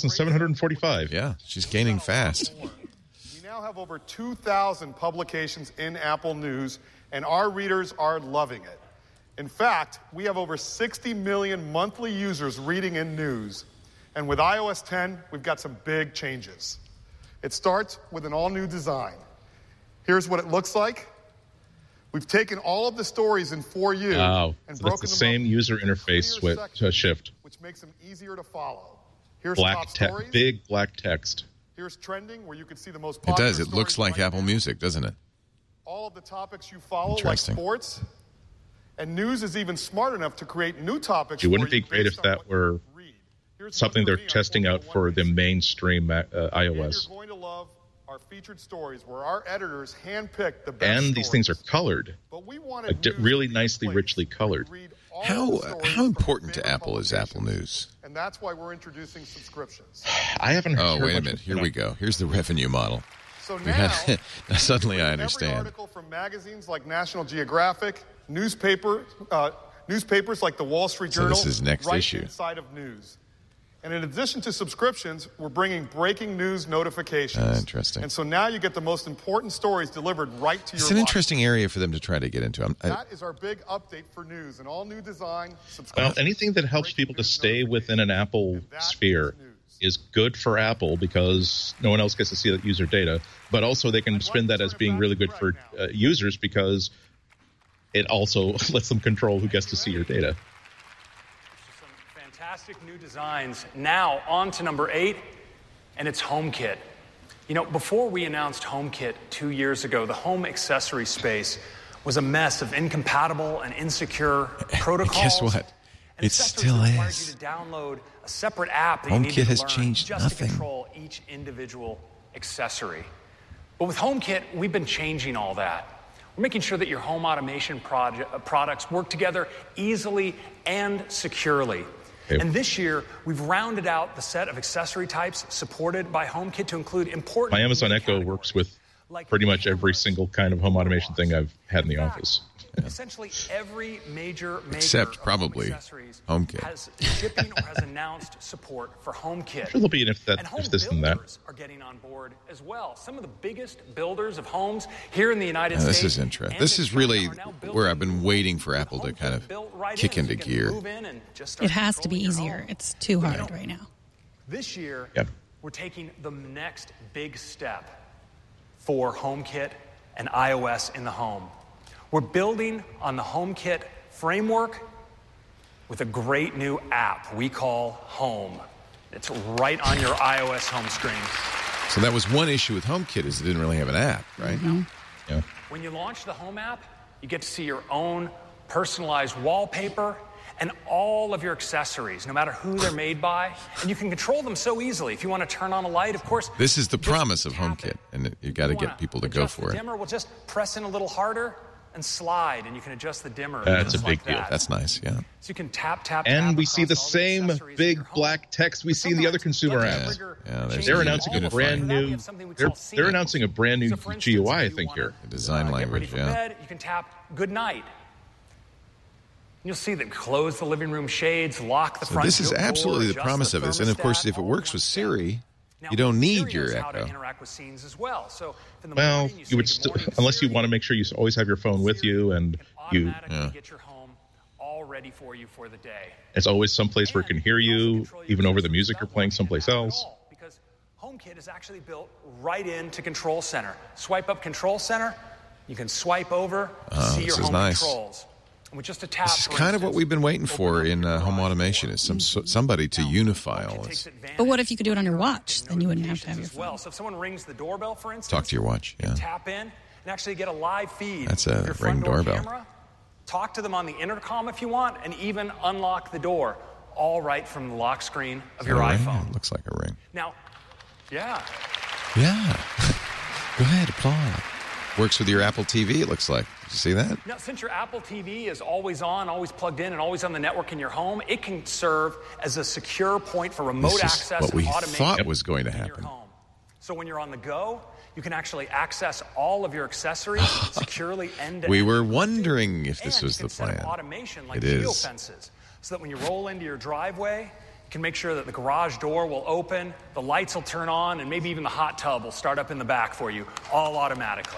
4,745. Yeah, she's gaining fast. We now have over 2,000 publications in Apple News, and our readers are loving it. In fact, we have over 60 million monthly users reading in News. And with iOS 10, we've got some big changes. It starts with an all-new design. Here's what it looks like. We've taken all of the stories in For You Wow. and So broken that's the them same up user into interface clear sections, shift. which makes them easier to follow. Here's Black top text, stories. big black text. Here's trending, where you can see the most It popular does. It looks stories like right Apple now. Music, doesn't it? All of the topics you follow, like Interesting. sports. And News is even smart enough to create new topics. It wouldn't for you be great based if on that what were you read. Here's something one they're for me on testing out Formula for One the Nation. mainstream And iOS. you're going to love our featured stories, where our editors handpick the best And these things are stories. colored, But we wanted News really to be nicely, placed. richly colored. Read all How the stories how from important to favorite Apple is Apple News? And that's why we're introducing subscriptions. I haven't heard Oh, wait a much minute. of Here it. we go. Here's the revenue model. So We now, had, suddenly I every understand. article from magazines like National Geographic, newspapers like the Wall Street So Journal, this is next right issue. inside of News. And in addition to subscriptions, we're bringing breaking news notifications. Interesting. And so now you get the most important stories delivered right to It's your an watch. interesting area for them to try to get into. That is our big update for News, an all-new design. Well, subscription. anything that helps people to stay within an Apple sphere is good for Apple because no one else gets to see that user data. But also they can spin that as being really good for users because it also lets them control who gets to see your data. Fantastic new designs. Now on to number 8, and it's HomeKit. You know, before we announced HomeKit 2 years ago, the home accessory space was a mess of incompatible and insecure protocols. Guess what? And It still required is. you to download a separate app that you needed HomeKit to has learn changed just nothing. to control each individual accessory. But with HomeKit, we've been changing all that. We're making sure that your home automation products work together easily and securely. Okay. And this year, we've rounded out the set of accessory types supported by HomeKit to include important... My Amazon new Echo categories. works with pretty much every single kind of home automation thing I've had in the office. Essentially every major maker Except of probably home accessories HomeKit. has shipping or has announced support for HomeKit. Sure, there'll be an if And home this and that. builders are getting on board as well. Some of the biggest builders of homes here in the United This States. is interesting. and This in is China really are now building where I've been waiting for Apple to kind of built right kick in, so into you can gear. move in and just start It has to be controlling your easier. home. It's too hard right now. This year, Yep. we're taking the next big step for HomeKit and iOS in the home. We're building on the HomeKit framework with a great new app we call Home. It's right on your iOS home screen. So that was one issue with HomeKit is it didn't really have an app, right? Yeah. When you launch the Home app, you get to see your own personalized wallpaper and all of your accessories, no matter who they're made by. And you can control them so easily. If you want to turn on a light, of course. This is the promise of HomeKit, and you got to get people to go for The it. dimmer will just press in a little harder and slide, and you can adjust the dimmer. That's a just big like deal. that. That's nice, yeah. So you can tap. And we see the same big black text we see in the other consumer apps. Yeah, They're announcing a brand new. They're announcing a brand new GUI, I think, here. The design language, get ready for bed, you can tap good night. You'll see that close the living room shades, lock the So front this is door, absolutely the adjust promise of this. And of course, if it works with Siri, you don't need your How to Echo. interact with scenes as well. So in the Well, morning, you would still, unless you want to make sure you always have your phone with you, and you. get your home all ready for you for the day. It's always someplace where it can hear you, even over the music you're playing someplace else. Because HomeKit is actually built right into Control Center. Swipe up Control Center, you can swipe over to see your this is home nice. controls. And with just a tap, This is kind of what we've been waiting for in home automation, is somebody to unify all this. But what if you could do it on your watch? Then you wouldn't have to have your as well. So if someone rings the doorbell, for instance, Talk to your watch, yeah. tap in and actually get a live feed. That's of a your front Ring door doorbell. Camera. Talk to them on the intercom if you want, and even unlock the door, all right from the lock screen of your iPhone. It looks like a ring. Now, yeah. Yeah. Go ahead, applaud. Works with your Apple TV, it looks like. Did you see that? Now, since your Apple TV is always on, always plugged in, and always on the network in your home, it can serve as a secure point for remote This is access what we and automation thought was going to in your happen. home. So when you're on the go, you can actually access all of your accessories securely end-to-end. We were wondering if this And was you the can set up plan. automation like It is. geofences, so that when you roll into your driveway, you can make sure that the garage door will open, the lights will turn on, and maybe even the hot tub will start up in the back for you, all automatically.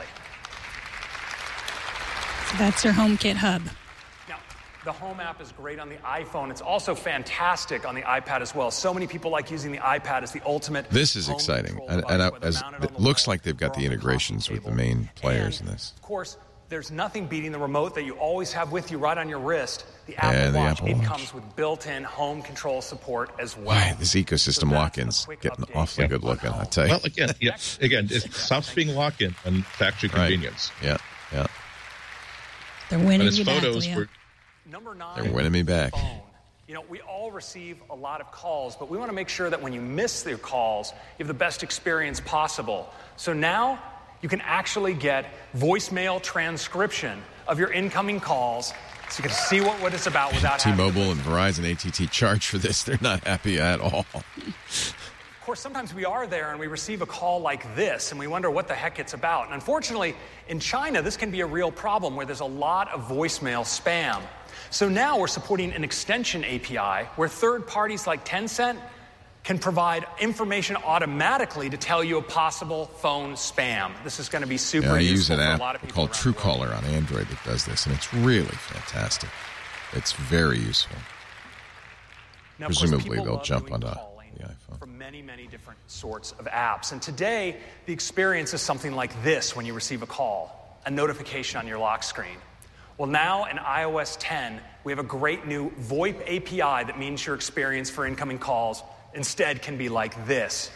So that's your HomeKit hub. Now, the Home app is great on the iPhone. It's also fantastic on the iPad as well. So many people like using the iPad as the ultimate. This is home exciting. control And device, whether as mounted on it the looks wall like they've got or the on integrations with the coffee main table. players And, in this. Of course, there's nothing beating the remote that you always have with you right on your wrist. The And Apple the Watch. Apple It Watch. comes with built-in home control support as well. Boy, this ecosystem lock-in's getting awfully good looking, I tell you. Well, again, it stops being lock-in and back to convenience. Yeah, yeah. They're winning And its you back, photos Leo. were. Number 9. They're winning me back. You know, we all receive a lot of calls, but we want to make sure that when you miss your calls, you have the best experience possible. So now you can actually get voicemail transcription of your incoming calls, so you can see what it's about without having to. T-Mobile and Verizon AT&T charge for this. They're not happy at all. Of course, sometimes we are there and we receive a call like this and we wonder what the heck it's about. And unfortunately, in China, this can be a real problem where there's a lot of voicemail spam. So now we're supporting an extension API where third parties like Tencent can provide information automatically to tell you a possible phone spam. This is going to be super Yeah, I use useful an for a app lot of people called around the world. Truecaller on Android that does this, and it's really fantastic. It's very useful. Now, of course, Presumably, people they'll love jump doing onto calling the iPhone. from many, many different sorts of apps. And today, the experience is something like this when you receive a call, a notification on your lock screen. Well, now in iOS 10, we have a great new VoIP API that means your experience for incoming calls instead can be like this.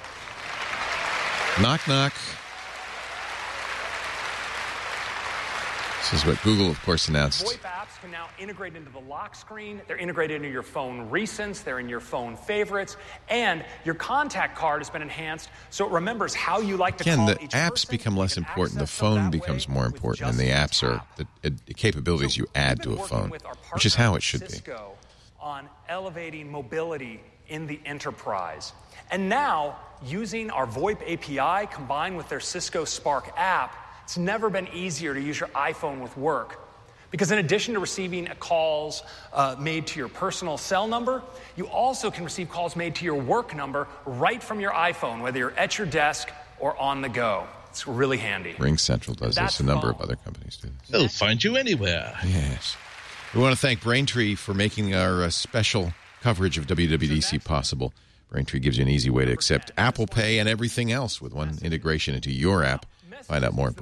Knock, knock. This is what Google, of course, announced. VoIP apps can now integrate into the lock screen. They're integrated into your phone recents. They're in your phone favorites. And your contact card has been enhanced so it remembers how you like to Again, call the each apps person. become less important. The phone becomes more important, and the apps are the capabilities you add to a phone, which is how it should be. Cisco on elevating mobility in the enterprise. And now, using our VoIP API combined with their Cisco Spark app, it's never been easier to use your iPhone with work. Because in addition to receiving calls made to your personal cell number, you also can receive calls made to your work number right from your iPhone, whether you're at your desk or on the go. It's really handy. Ring Central does That's this. A number of phone. other companies do this. They'll find you anywhere. Yes. We want to thank Braintree for making our special coverage of WWDC possible. Braintree gives you an easy way to accept Apple Pay and everything else with one integration into your app. Find out more at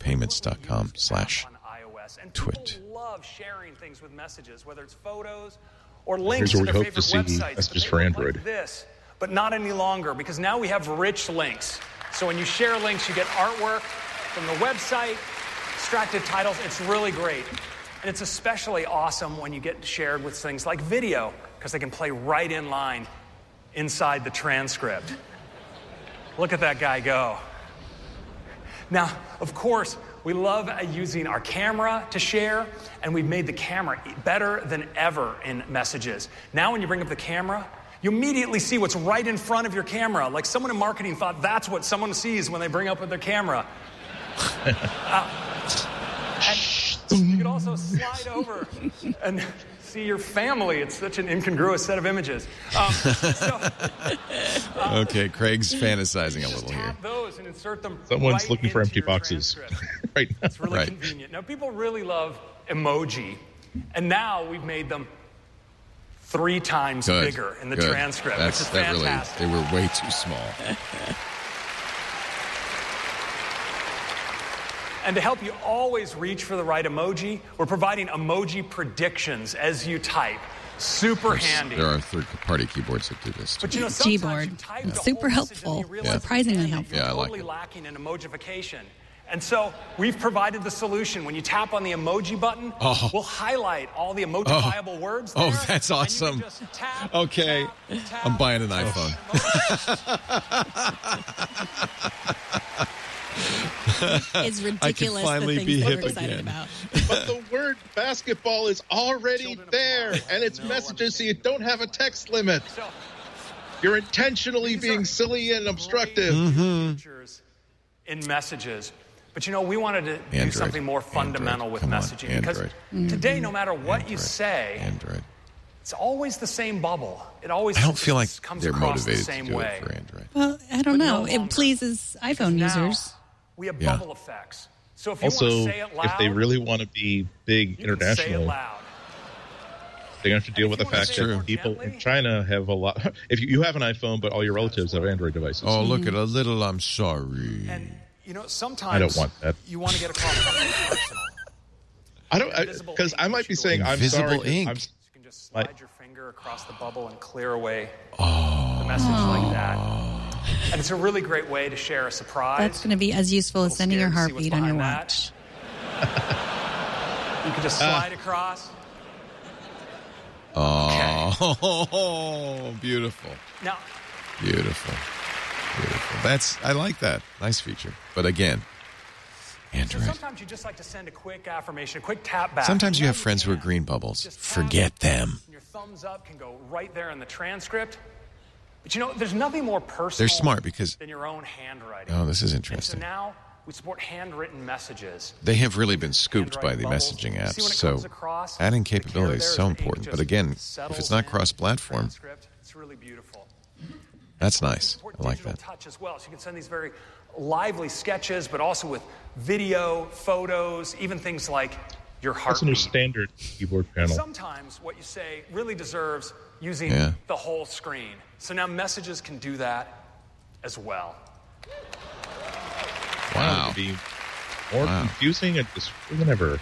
BraintreePayments.com/twit. People love sharing things with messages, whether it's photos or links Here's to where their we hope to favorite see websites. messages But for they look Android. like this, but not any longer, because now we have rich links. So when you share links, you get artwork from the website, extracted titles. It's really great. And it's especially awesome when you get shared with things like video, because they can play right in line inside the transcript. Look at that guy go. Now, of course, we love using our camera to share, and we've made the camera better than ever in messages. Now when you bring up the camera, you immediately see what's right in front of your camera. Like someone in marketing thought that's what someone sees when they bring up their camera. And you can also slide over and see your family. It's such an incongruous set of images. Okay, Craig's fantasizing a little here. Those and insert them. Someone's looking for empty boxes right now. It's really convenient. Now, people really love emoji, and now we've made them 3 times bigger in the transcript, which is fantastic. They were way too small. And to help you always reach for the right emoji, we're providing emoji predictions as you type. Super handy. There are third-party keyboards that do this. But you know, Gboard. Super helpful. Surprisingly helpful. Yeah, I like totally it. lacking in emojification. And so we've provided the solution. When you tap on the emoji button, we'll highlight all the emojifiable words there. Oh, that's awesome. Tap, okay. tap, I'm buying an iPhone. It's ridiculous the things that we're excited about. But the word basketball is already there, and it's messages, so you don't have a text limit. You're intentionally being silly and obstructive. Features in messages. But you know, we wanted to do something more fundamental with messaging. Because today, no matter what you say, it's always the same bubble. It always I don't feel like comes they're across motivated the same to do way. it for Android. Well, I don't know. It pleases iPhone users. We have bubble effects. So if you Also, want to say it loud, if they really want to be big you can say it international, loud. they're going to have to deal with the fact that people in China have a lot. If you have an iPhone, but all your relatives have Android devices. Oh, look at a little I'm sorry. And you know, sometimes I don't want that. You want to get across something personal. I don't, because I might be saying I'm Invisible sorry. ink. You can just slide your finger across the bubble and clear away the message like that. And it's a really great way to share a surprise. That's going to be as useful as sending your heartbeat on your watch. You can just slide across. Oh, beautiful. Now, Beautiful. I like that. Nice feature. But again, Android. So sometimes you just like to send a quick affirmation, a quick tap back. Sometimes you have friends who are green bubbles. Forget them. Your thumbs up can go right there in the transcript. But you know, there's nothing more personal They're smart because than your own handwriting. Oh, this is And interesting. so now we support handwritten messages. They have really been scooped by the messaging apps. So adding capability is so important. But again, if it's not cross-platform, it's really beautiful. that's nice. I like that. Touch as well. So you can send these very lively sketches, but also with video, photos, even things like your That's a heartbeat. new standard keyboard panel. Sometimes what you say really deserves using the whole screen. So now messages can do that as well. Wow. It'd be more confusing and than ever.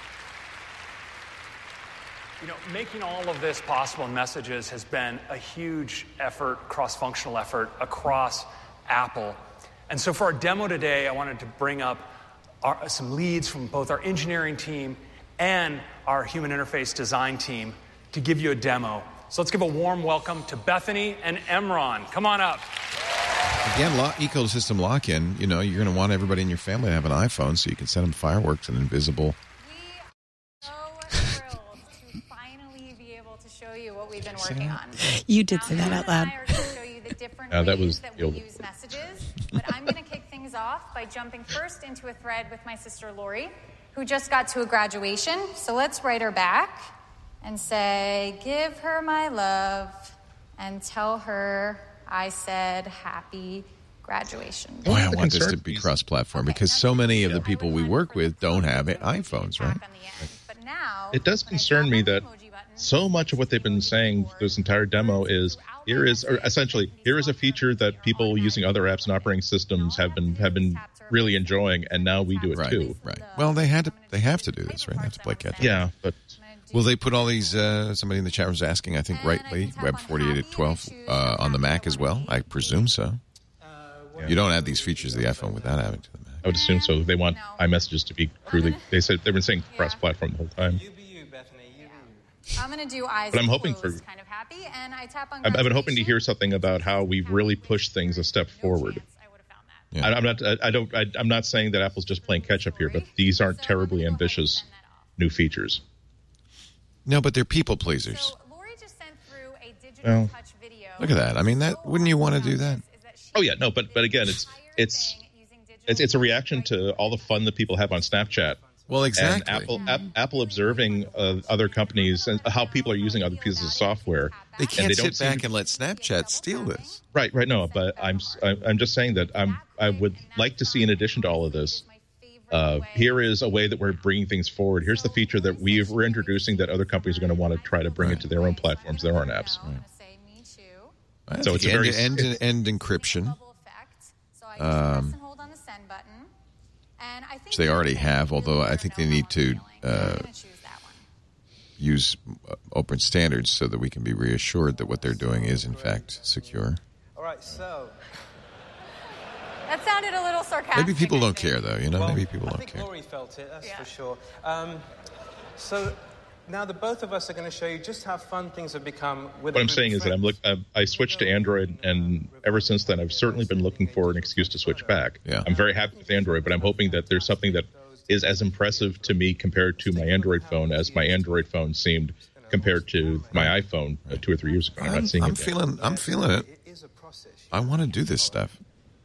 You know, making all of this possible in messages has been a huge effort, cross-functional effort across Apple. And so for our demo today, I wanted to bring up some leads from both our engineering team and our human interface design team to give you a demo. So let's give a warm welcome to Bethany and Emron. Come on up. Again, ecosystem lock-in. You know, you're going to want everybody in your family to have an iPhone so you can send them fireworks and invisible. We are so thrilled to finally be able to show you what we've been working on. You did say that out loud. I are going to show you the different ways that we use messages. But I'm going to kick things off by jumping first into a thread with my sister Lori, who just got to a graduation. So let's write her back and say, give her my love and tell her I said happy graduation. Boy, I want this to be cross-platform because so many of the people we work with don't have iPhones, right? It does concern me that so much of what they've been saying this entire demo is here is a feature that people using other apps and operating systems have been really enjoying, and now we do it too. Right. Well, they have to do this, right? They have to play catch up. Yeah, but will they put all these? Somebody in the chat room is asking. I think rightly, Web 48.12 on the Mac as well. I presume so. You don't add these features to the iPhone without having to the Mac. I would assume so. They want iMessages to be crudely. They said they've been saying cross-platform the whole time. I'm going to do eyes But I'm hoping closed, for. kind of happy, and I tap on. I've been hoping to hear something about how we've really pushed things a step forward. Yeah. I'm not saying that Apple's just playing catch up here, but these aren't terribly ambitious new features. No, but they're people pleasers. So Lori just sent through a digital touch video. Look at that. I mean, wouldn't you want to do that? Oh yeah, no, but again, it's a reaction to all the fun that people have on Snapchat. Well, exactly. And Apple observing other companies and how people are using other pieces of software. They can't sit back and let Snapchat steal this. Right. No, but I'm just saying that I would like to see, in addition to all of this, here is a way that we're bringing things forward. Here's the feature that we're introducing that other companies are going to want to try to bring into their own platforms, their own apps. Right. So it's a very end encryption. Which they already have, although I think they need to use open standards so that we can be reassured that what they're doing is, in fact, secure. All right, so... That sounded a little sarcastic. Maybe people don't care, though. Maybe people don't care. I think Lori felt it, that's for sure. So now the both of us are going to show you just how fun things have become. With what I'm saying is that I switched to Android, and ever since then, I've certainly been looking for an excuse to switch back. Yeah. I'm very happy with Android, but I'm hoping that there's something that is as impressive to me compared to my Android phone as my Android phone seemed compared to my iPhone 2 or 3 years ago. I'm feeling it. I want to do this stuff.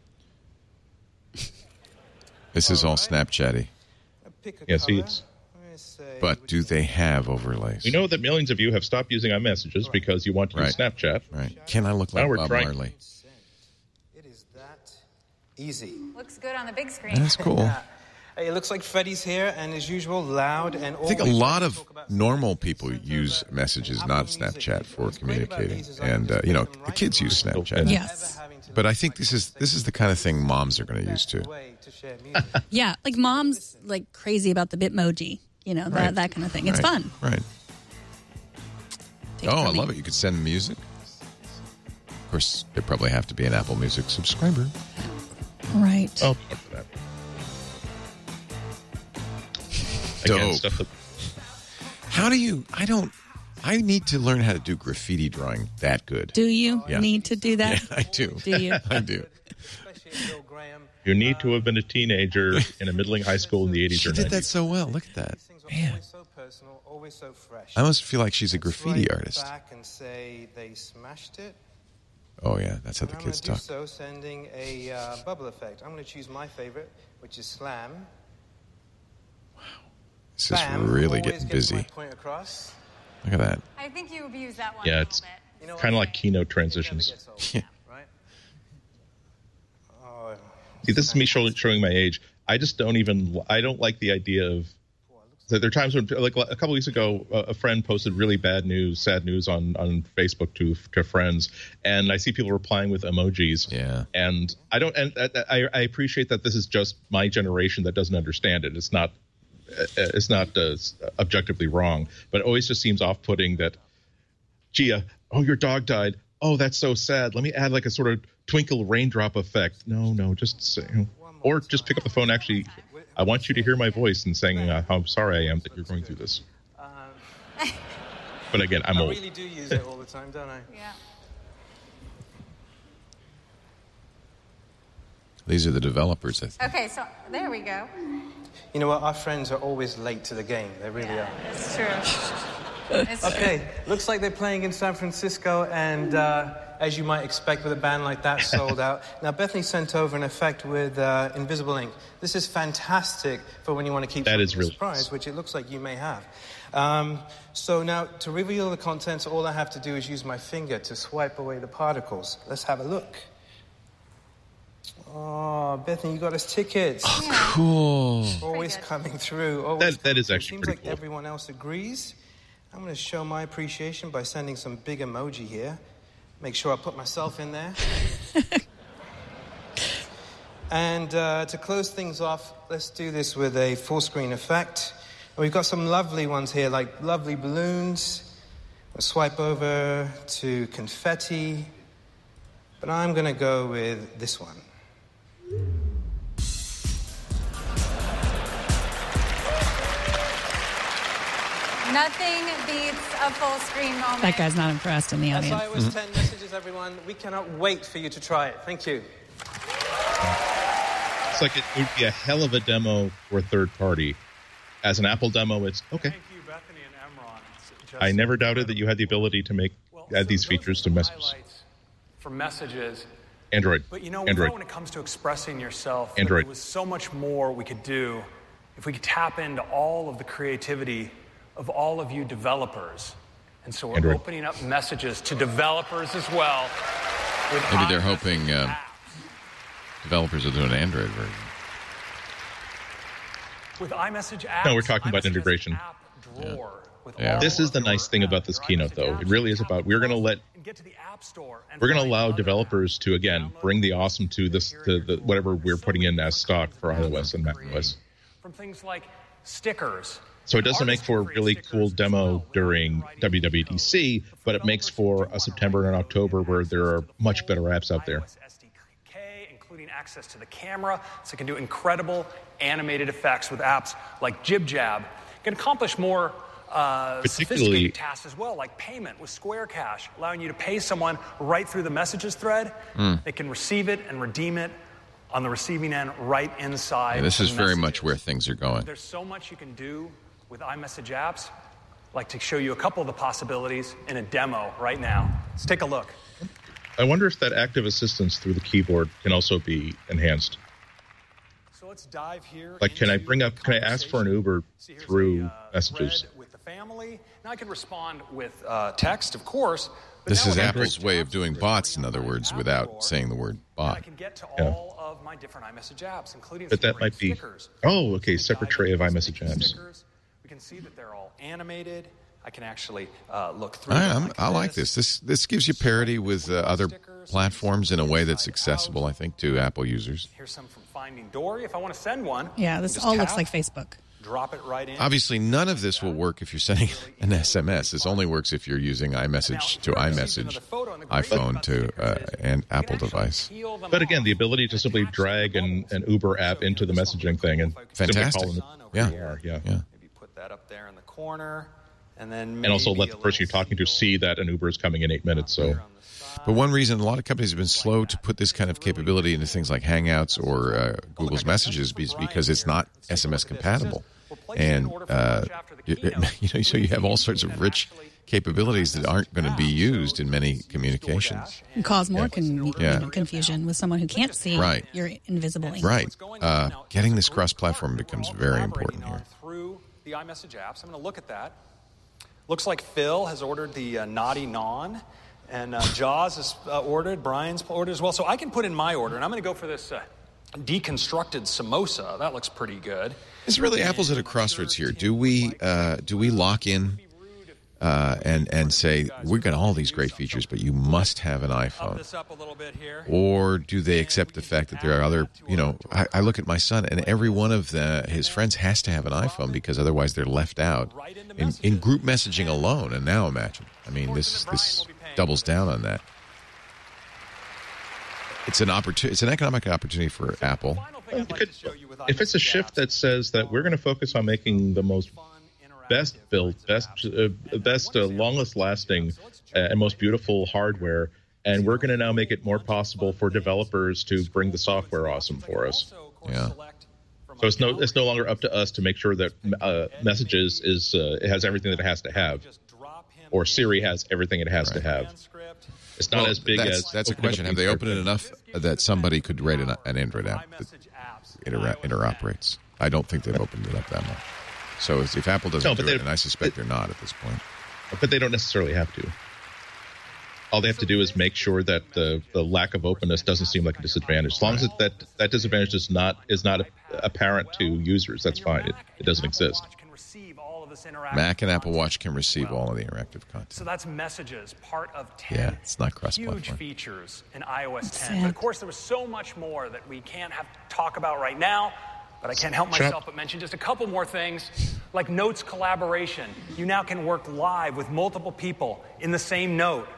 This is all Snapchatty. Yeah, see, it's... But do they have overlays? We know that millions of you have stopped using iMessages because you want to use Snapchat. Right. Can I look like Bob Marley? It is that easy. Looks good on the big screen. That's cool. Yeah. It looks like Freddie's here, and as usual, loud and I think a lot of normal people use messages, not Snapchat, for communicating. And, the kids use Snapchat. Yes. But I think this is the kind of thing moms are going to use, too. Yeah, like mom's like crazy about the Bitmoji. That kind of thing. It's fun. Right. I love it. You could send music. Of course, they probably have to be an Apple Music subscriber. Right. Oh, that. Dope. How do you... I need to learn how to do graffiti drawing that good. Do you need to do that? Yeah, I do. Do you? I do. You need to have been a teenager in a middling high school in the 80s or 90s. She did that so well. Look at that. Man. Always so personal, always so fresh. I almost feel like she's a graffiti artist. Back and say they smashed it. Oh, yeah. That's how the kids talk. So sending a bubble effect. I'm going to choose my favorite, which is Slam. Wow. This is really getting busy. Point across. Look at that. I think you abuse that one. Yeah, it's kind of like Keynote transitions. Yeah. See, this is me showing my age. I don't like the idea of. So there are times when, like a couple weeks ago, a friend posted really sad news on Facebook to friends, and I see people replying with emojis. Yeah. And I appreciate that this is just my generation that doesn't understand it. It's not objectively wrong, but it always just seems off-putting that, Gia, your dog died. Oh, that's so sad. Let me add like a sort of twinkle raindrop effect. No, just say, or just pick up the phone. Actually, I want you to hear my voice and saying how sorry I am that you're going through this. But again, I'm old. I really do use it all the time, don't I? Yeah. These are the developers, I think. Okay, so there we go. You know what? Our friends are always late to the game. They really are. It's true. Okay, looks like they're playing in San Francisco, and as you might expect with a band like that, sold out. Now, Bethany sent over an effect with invisible ink. This is fantastic for when you want to keep that is really surprise, which it looks like you may have. So now, to reveal the contents, all I have to do is use my finger to swipe away the particles. Let's have a look. Oh, Bethany, you got us tickets. Oh, cool. Always coming through. That is actually Seems pretty like everyone else agrees. I'm going to show my appreciation by sending some big emoji here. Make sure I put myself in there. And to close things off, let's do this with a full screen effect. And we've got some lovely ones here, like lovely balloons. We'll swipe over to confetti. But I'm going to go with this one. Nothing beats a full screen moment. That guy's not impressed in the audience. That's iOS 10 messages, everyone. We cannot wait for you to try it. Thank you. It's like it would be a hell of a demo for third party. As an Apple demo, it's okay. Thank you, Bethany and Emron. I never doubted that you had the ability to add these features to messages. For messages. Android. But you know, Android. when it comes to expressing yourself, Android. there was so much more we could do if we could tap into all of the creativity of all of you developers. And so we're Android. opening up messages to developers as well. Maybe they're hoping developers will do an Android version. With iMessage apps, No, we're talking about integration. This is the nice thing about this keynote, though. It really is about we're going to allow developers to again bring the awesome to the whatever we're putting in as stock for iOS and macOS. From things like stickers. So it doesn't make for a really cool demo during WWDC, but it makes for a September and October where there are much better apps out there. Including access to the camera, so it can do incredible animated effects with apps like Jib Jab. It can accomplish more sophisticated tasks as well, like payment with Square Cash, allowing you to pay someone right through the messages thread. They can receive it and redeem it on the receiving end right inside. Yeah, this is the very messages. much where things are going. There's so much you can do with iMessage apps. I'd like to show you a couple of the possibilities in a demo right now. Let's take a look. I wonder if that active assistance through the keyboard can also be enhanced. So let's dive here. Like, can I ask for an Uber through messages? With the family. Now I can respond with text, of course. This is Apple's way of doing bots, in other words, without saying the word bot. I can get to all of my different iMessage apps, including But that might be. Oh, okay. Separate tray of iMessage apps. We can see that they're all animated. I can actually look through. I like this. This gives you parity with other platforms in a way that's accessible, I think, to Apple users. Here's some from Finding Dory. If I want to send one, Yeah, this all looks like Facebook. Drop it right in. Obviously, none of this will work if you're sending an SMS. This only works if you're using iMessage to iMessage, iPhone to an Apple device. But again, the ability to simply drag an Uber app into the messaging thing and Fantastic. simply call them Yeah. yeah. Put that up there in the corner. And also let the person you're talking to see that an Uber is coming in 8 minutes. So, But one reason a lot of companies have been slow to put this kind of capability into things like Hangouts or Google's Messages is because it's not SMS compatible. And, so you have all sorts of rich capabilities that aren't going to be used in many communications. And cause more confusion with someone who can't see your invisible ink. Right. Getting this cross-platform becomes very important here. Through the iMessage apps. I'm going to look at that. Looks like Phil has ordered the Naughty Non, and Jaws has ordered, Brian's ordered as well. So I can put in my order, and I'm going to go for this deconstructed samosa. That looks pretty good. It's really Apple's at a crossroads here. Do we lock in and say we've got all these great features, but you must have an iPhone? Or do they accept the fact that there are other? I look at my son, and every one of his friends has to have an iPhone because otherwise they're left out in group messaging alone. And now imagine, this doubles down on that. It's an opportunity. It's an economic opportunity for Apple. If it's a shift that says that we're going to focus on making the most best built, longest lasting, and most beautiful hardware, and we're going to now make it more possible for developers to bring the software awesome for us. Yeah. So it's no longer up to us to make sure that Messages it has everything that it has to have, or Siri has everything it has to have. It's not as big as. That's a question. Have they opened it enough that somebody could write an Android app that interoperates? I don't think they've opened it up that much. So if Apple doesn't do it, and I suspect they're not at this point. But they don't necessarily have to. All they have to do is make sure that the lack of openness doesn't seem like a disadvantage. As long as that disadvantage is not apparent to users, that's fine. It doesn't exist. Mac and Apple Watch can receive all of the interactive content. So that's Messages, part of 10 it's not cross-platform. huge features in iOS 10. But of course, there was so much more that we can't talk about right now. But I can't help myself but mention just a couple more things, like Notes collaboration. You now can work live with multiple people in the same note.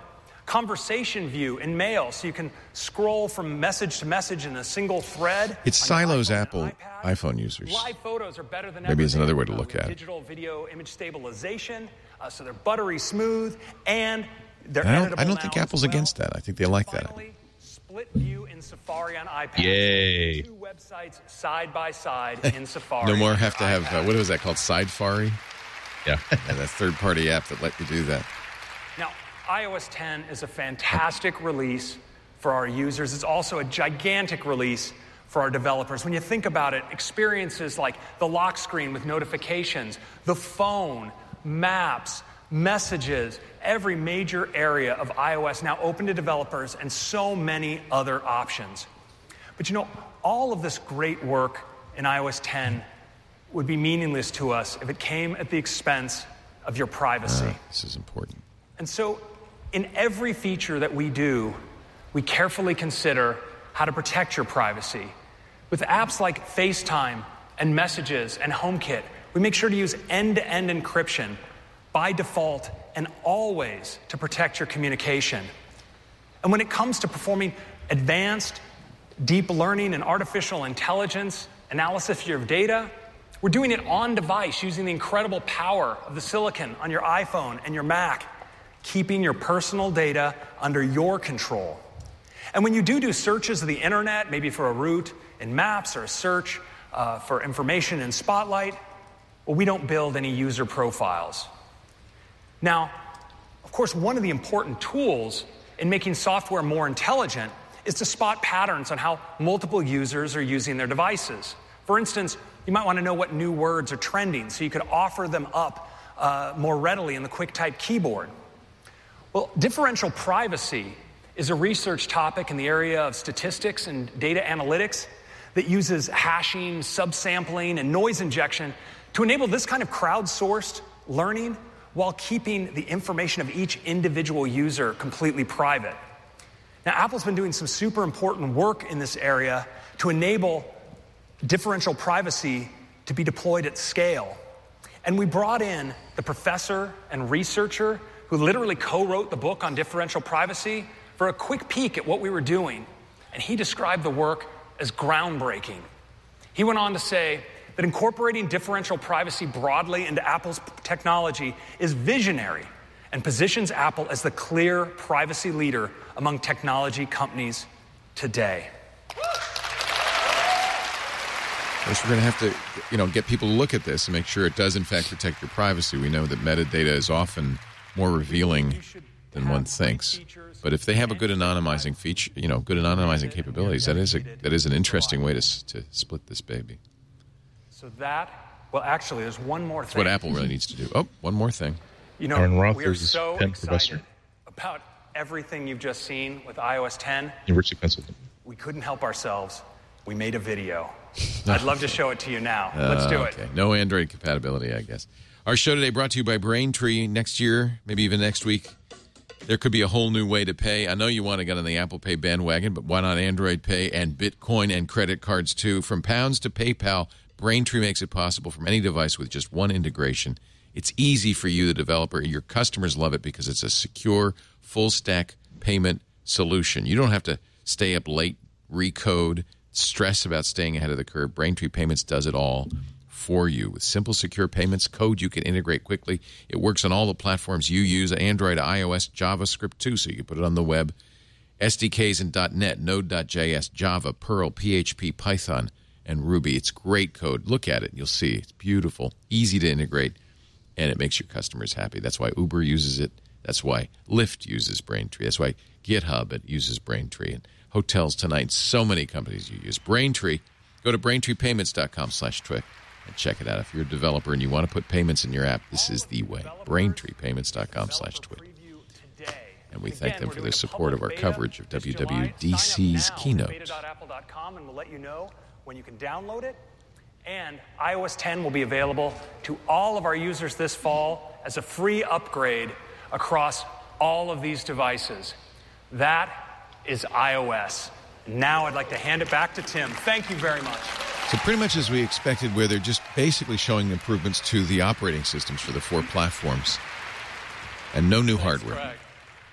Conversation view in Mail, so you can scroll from message to message in a single thread. It silos Apple iPhone users. Live photos are better than Maybe it's another way to look at it. Digital video image stabilization, so they're buttery smooth, and they're I editable don't think now Apple's as well. against that. I think they like that. Finally, split view in Safari on iPad. Yay. Two websites side by side in Safari. No more have to have, what was that called, Sidefari? Yeah. That third-party app that let you do that. Now, iOS 10 is a fantastic release for our users. It's also a gigantic release for our developers. When you think about it, experiences like the lock screen with notifications, the phone, maps, messages, every major area of iOS now open to developers, and so many other options. But you know, all of this great work in iOS 10 would be meaningless to us if it came at the expense of your privacy. This is important. And so, in every feature that we do, we carefully consider how to protect your privacy. With apps like FaceTime and Messages and HomeKit, we make sure to use end-to-end encryption by default and always to protect your communication. And when it comes to performing advanced deep learning and artificial intelligence analysis of your data, we're doing it on device using the incredible power of the silicon on your iPhone and your Mac, keeping your personal data under your control. And when you do searches of the internet, maybe for a route in Maps or a search for information in Spotlight, well, we don't build any user profiles. Now, of course, one of the important tools in making software more intelligent is to spot patterns on how multiple users are using their devices. For instance, you might want to know what new words are trending so you could offer them up more readily in the QuickType keyboard. Well, differential privacy is a research topic in the area of statistics and data analytics that uses hashing, subsampling, and noise injection to enable this kind of crowdsourced learning while keeping the information of each individual user completely private. Now, Apple's been doing some super important work in this area to enable differential privacy to be deployed at scale. And we brought in the professor and researcher who literally co-wrote the book on differential privacy for a quick peek at what we were doing. And he described the work as groundbreaking. He went on to say that incorporating differential privacy broadly into Apple's technology is visionary and positions Apple as the clear privacy leader among technology companies today. Of course, we're going to have to, get people to look at this and make sure it does, in fact, protect your privacy. We know that metadata is often more revealing than one thinks. But if they have a good anonymizing feature, good anonymizing capabilities, that is an interesting way to split this baby. So actually, there's one more thing. That's what Apple really needs to do. Oh, one more thing. Aaron Roth, we are so excited about everything you've just seen with iOS 10. University of Pennsylvania. We couldn't help ourselves. We made a video. I'd love to show it to you now. Let's do it. Okay. No Android compatibility, I guess. Our show today brought to you by Braintree. Next year, maybe even next week, there could be a whole new way to pay. I know you want to get on the Apple Pay bandwagon, but why not Android Pay and Bitcoin and credit cards too? From pounds to PayPal, Braintree makes it possible from any device with just one integration. It's easy for you, the developer. Your customers love it because it's a secure, full-stack payment solution. You don't have to stay up late, recode, stress about staying ahead of the curve. Braintree Payments does it all for you. With simple, secure payments, code you can integrate quickly. It works on all the platforms you use, Android, iOS, JavaScript too, so you can put it on the web. SDKs in .NET, Node.js, Java, Perl, PHP, Python, and Ruby. It's great code. Look at it. You'll see. It's beautiful, easy to integrate, and it makes your customers happy. That's why Uber uses it. That's why Lyft uses Braintree. That's why GitHub uses Braintree. And hotels tonight, so many companies you use. Braintree. Go to BraintreePayments.com/Twit and check it out. If you're a developer and you want to put payments in your app, this is the way. BraintreePayments.com/Twit. And we thank them for their support of our coverage of WWDC's keynote. And we'll let you know when you can download it. And iOS 10 will be available to all of our users this fall as a free upgrade across all of these devices. That is iOS. Now I'd like to hand it back to Tim. Thank you very much. So pretty much as we expected, where they're just basically showing improvements to the operating systems for the four platforms. And no new hardware. Correct. iOS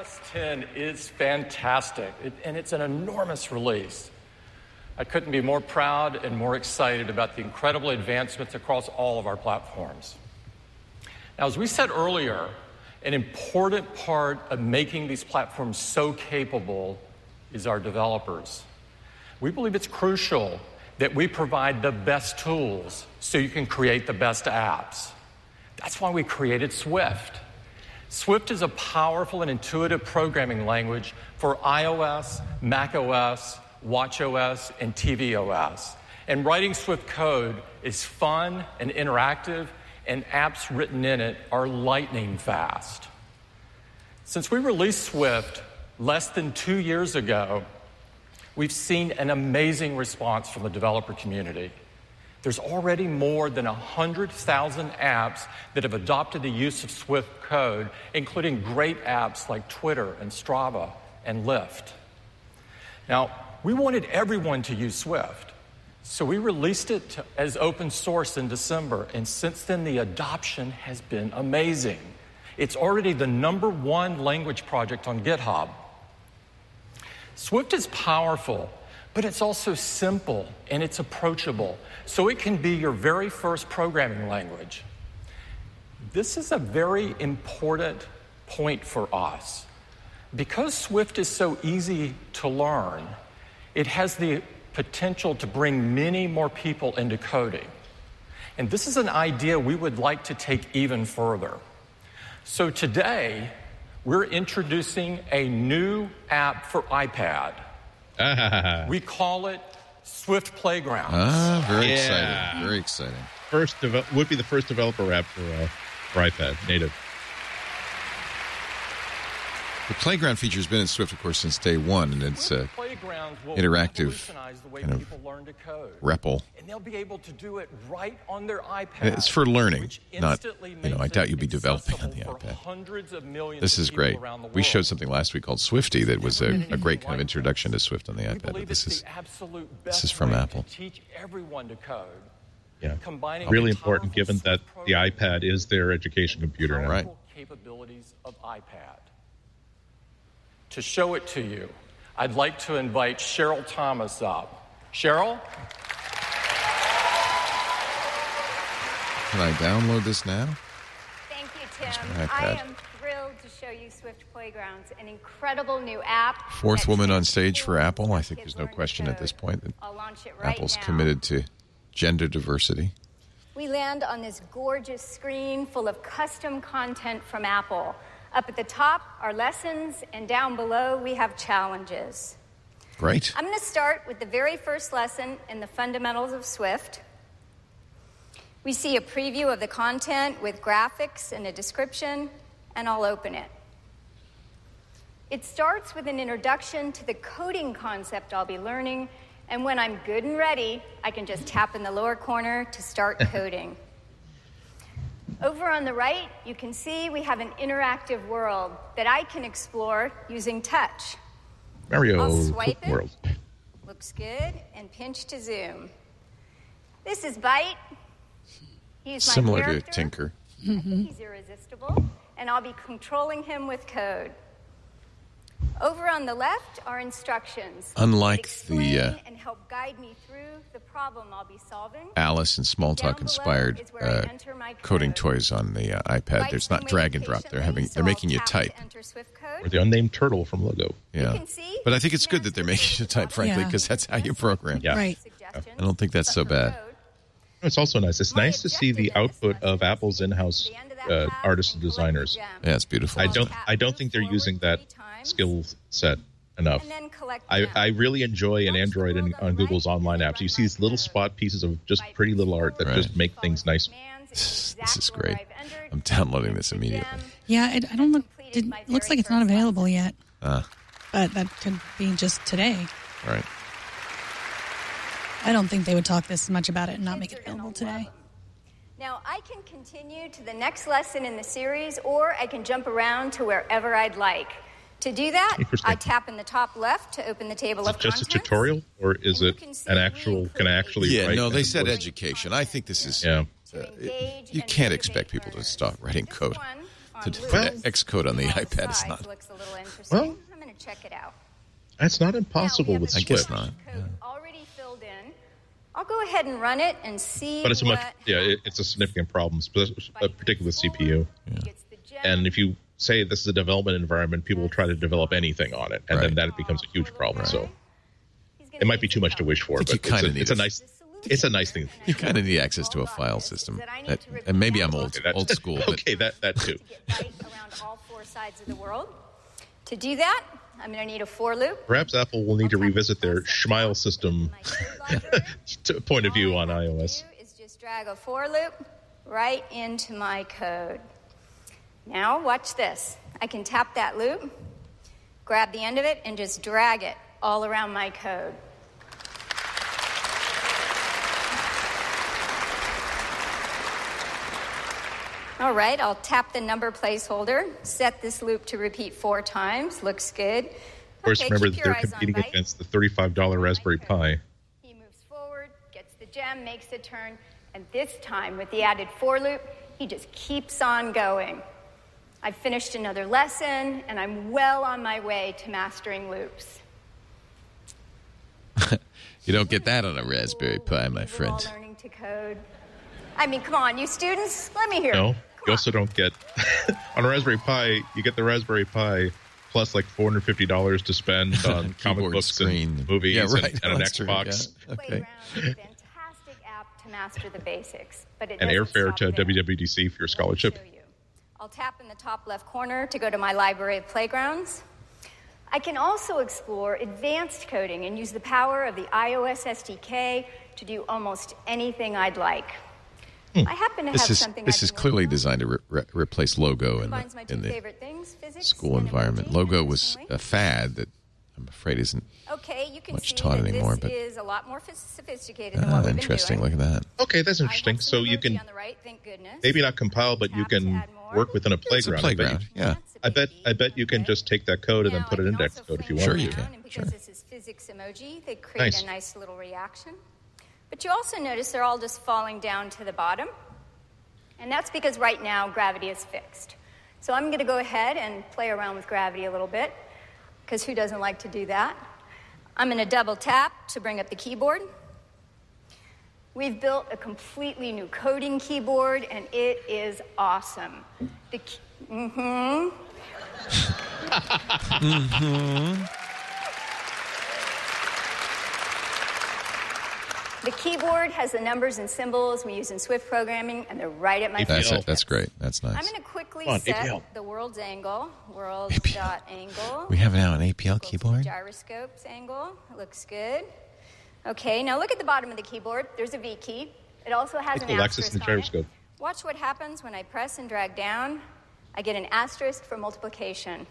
iOS 10 is fantastic, and it's an enormous release. I couldn't be more proud and more excited about the incredible advancements across all of our platforms. Now, as we said earlier, an important part of making these platforms so capable is our developers. We believe it's crucial that we provide the best tools so you can create the best apps. That's why we created Swift. Swift is a powerful and intuitive programming language for iOS, macOS, watchOS, and tvOS. And writing Swift code is fun and interactive, and apps written in it are lightning fast. Since we released Swift less than 2 years ago, we've seen an amazing response from the developer community. There's already more than 100,000 apps that have adopted the use of Swift code, including great apps like Twitter and Strava and Lyft. Now, we wanted everyone to use Swift, so we released it as open source in December, and since then the adoption has been amazing. It's already the #1 language project on GitHub. Swift is powerful, but it's also simple and it's approachable, so it can be your very first programming language. This is a very important point for us. Because Swift is so easy to learn, it has the potential to bring many more people into coding. And this is an idea we would like to take even further. So today, we're introducing a new app for iPad. We call it Swift Playgrounds. Very exciting. Very exciting. Would be the first developer app for iPad, native. The Playground feature has been in Swift, of course, since day one, and it's interactive kind of REPL. And they'll be able to do it right on their iPad. And it's for learning, not, I doubt you'd be developing on the iPad. This is great. We showed something last week called Swifty that was a great kind of introduction to Swift on the iPad. But this is from Apple. Teach everyone to code. Yeah, really important given that the iPad is their education computer now. Right. Capabilities of iPad. To show it to you, I'd like to invite Cheryl Thomas up. Cheryl? Can I download this now? Thank you, Tim. I am thrilled to show you Swift Playgrounds, an incredible new app. Fourth woman on stage for Apple. I think there's no question at this point that Apple's committed to gender diversity. We land on this gorgeous screen full of custom content from Apple. Up at the top are lessons, and down below we have challenges. Great. I'm going to start with the very first lesson in the fundamentals of Swift. We see a preview of the content with graphics and a description, and I'll open it. It starts with an introduction to the coding concept I'll be learning, and when I'm good and ready, I can just tap in the lower corner to start coding. Over on the right, you can see we have an interactive world that I can explore using touch. Mario I'll swipe it. World. Looks good, and pinch to zoom. This is Byte. He's my Similar character. to Tinker. He's irresistible, and I'll be controlling him with code. Over on the left are instructions. Unlike the and help guide me through the problem I'll be solving. Alice and Smalltalk inspired coding toys on the iPad. There's not drag and drop. They're making you type. Or the unnamed turtle from Logo. Yeah, but I think it's good that they're making you type, frankly, because that's how you program. Yeah. Right. I don't think that's so bad. It's also nice. It's nice to see the output of Apple's in-house artists and designers. Yeah, it's beautiful. I don't think they're using that skill set enough. I really enjoy an Android and on Google's online apps. You see these little spot pieces of just pretty little art that just make things nice. This is great. I'm downloading this immediately. Yeah, I don't look. It looks like it's not available yet. But that could be just today. Right. I don't think they would talk this much about it and not make it available today. Now, I can continue to the next lesson in the series, or I can jump around to wherever I'd like. To do that, I tap in the top left to open the table of contents. Is it just a tutorial, or is it an actual, can I actually Yeah, write? no, they said education. I think this is, you can't expect people to start writing code To put Xcode on the iPad is not. Looks a little interesting. Well, I'm going to check it out. That's not impossible with I Swift. guess not. Code already filled in. I'll go ahead and run it and see. But it's it's a significant problem, particularly with CPU. And if you say this is a development environment, people will try to develop anything on it, and then that becomes a huge problem. So it might be too much to wish for, but it's a nice thing. You kind of need access to a file system, and maybe I'm old school. But okay, that too. Right around all four sides of the world. To do that, I'm going to need a for loop. Perhaps Apple will need to revisit their Schmile system point of view on iOS. Is just drag a for loop right into my code. Now, watch this. I can tap that loop, grab the end of it, and just drag it all around my code. All right, I'll tap the number placeholder, set this loop to repeat 4 times. Looks good. Of course, remember that they're competing against the $35 Raspberry Pi. He moves forward, gets the gem, makes a turn, and this time, with the added for loop, he just keeps on going. I've finished another lesson, and I'm well on my way to mastering loops. You don't get that on a Raspberry Pi, my friend. We're all learning to code. I mean, come on, you students, let me hear. No, you also don't get on a Raspberry Pi. You get the Raspberry Pi plus like $450 to spend on comic books and movies and an Xbox. Yeah. Okay. Fantastic app to master the basics, but it and doesn't airfare stop to there. WWDC for your scholarship. I'll tap in the top left corner to go to my library of playgrounds. I can also explore advanced coding and use the power of the iOS SDK to do almost anything I'd like. I happen to have something. This is clearly designed to replace Logo in the school environment. Logo was a fad that I'm afraid isn't much taught anymore. But is a lot more sophisticated than what we've interesting. been doing. Look at that. Okay, that's interesting. So you can maybe not compile, but you can work within a playground. It's a playground. I bet you can just take that code and then put it in Xcode if you want. Sure, you can. And because this is physics emoji, they create a nice little reaction. But you also notice they're all just falling down to the bottom. And that's because right now gravity is fixed. So I'm going to go ahead and play around with gravity a little bit, because who doesn't like to do that? I'm going to double tap to bring up the keyboard. We've built a completely new coding keyboard, and it is awesome. The keyboard has the numbers and symbols we use in Swift programming, and they're right at my fingertips. That's great. That's nice. I'm going to quickly set the world's angle, world.angle. We have now an APL keyboard. Gyroscopes angle. It looks good. Okay, now look at the bottom of the keyboard. There's a V key. It also has an asterisk and gyroscope. Watch what happens when I press and drag down. I get an asterisk for multiplication.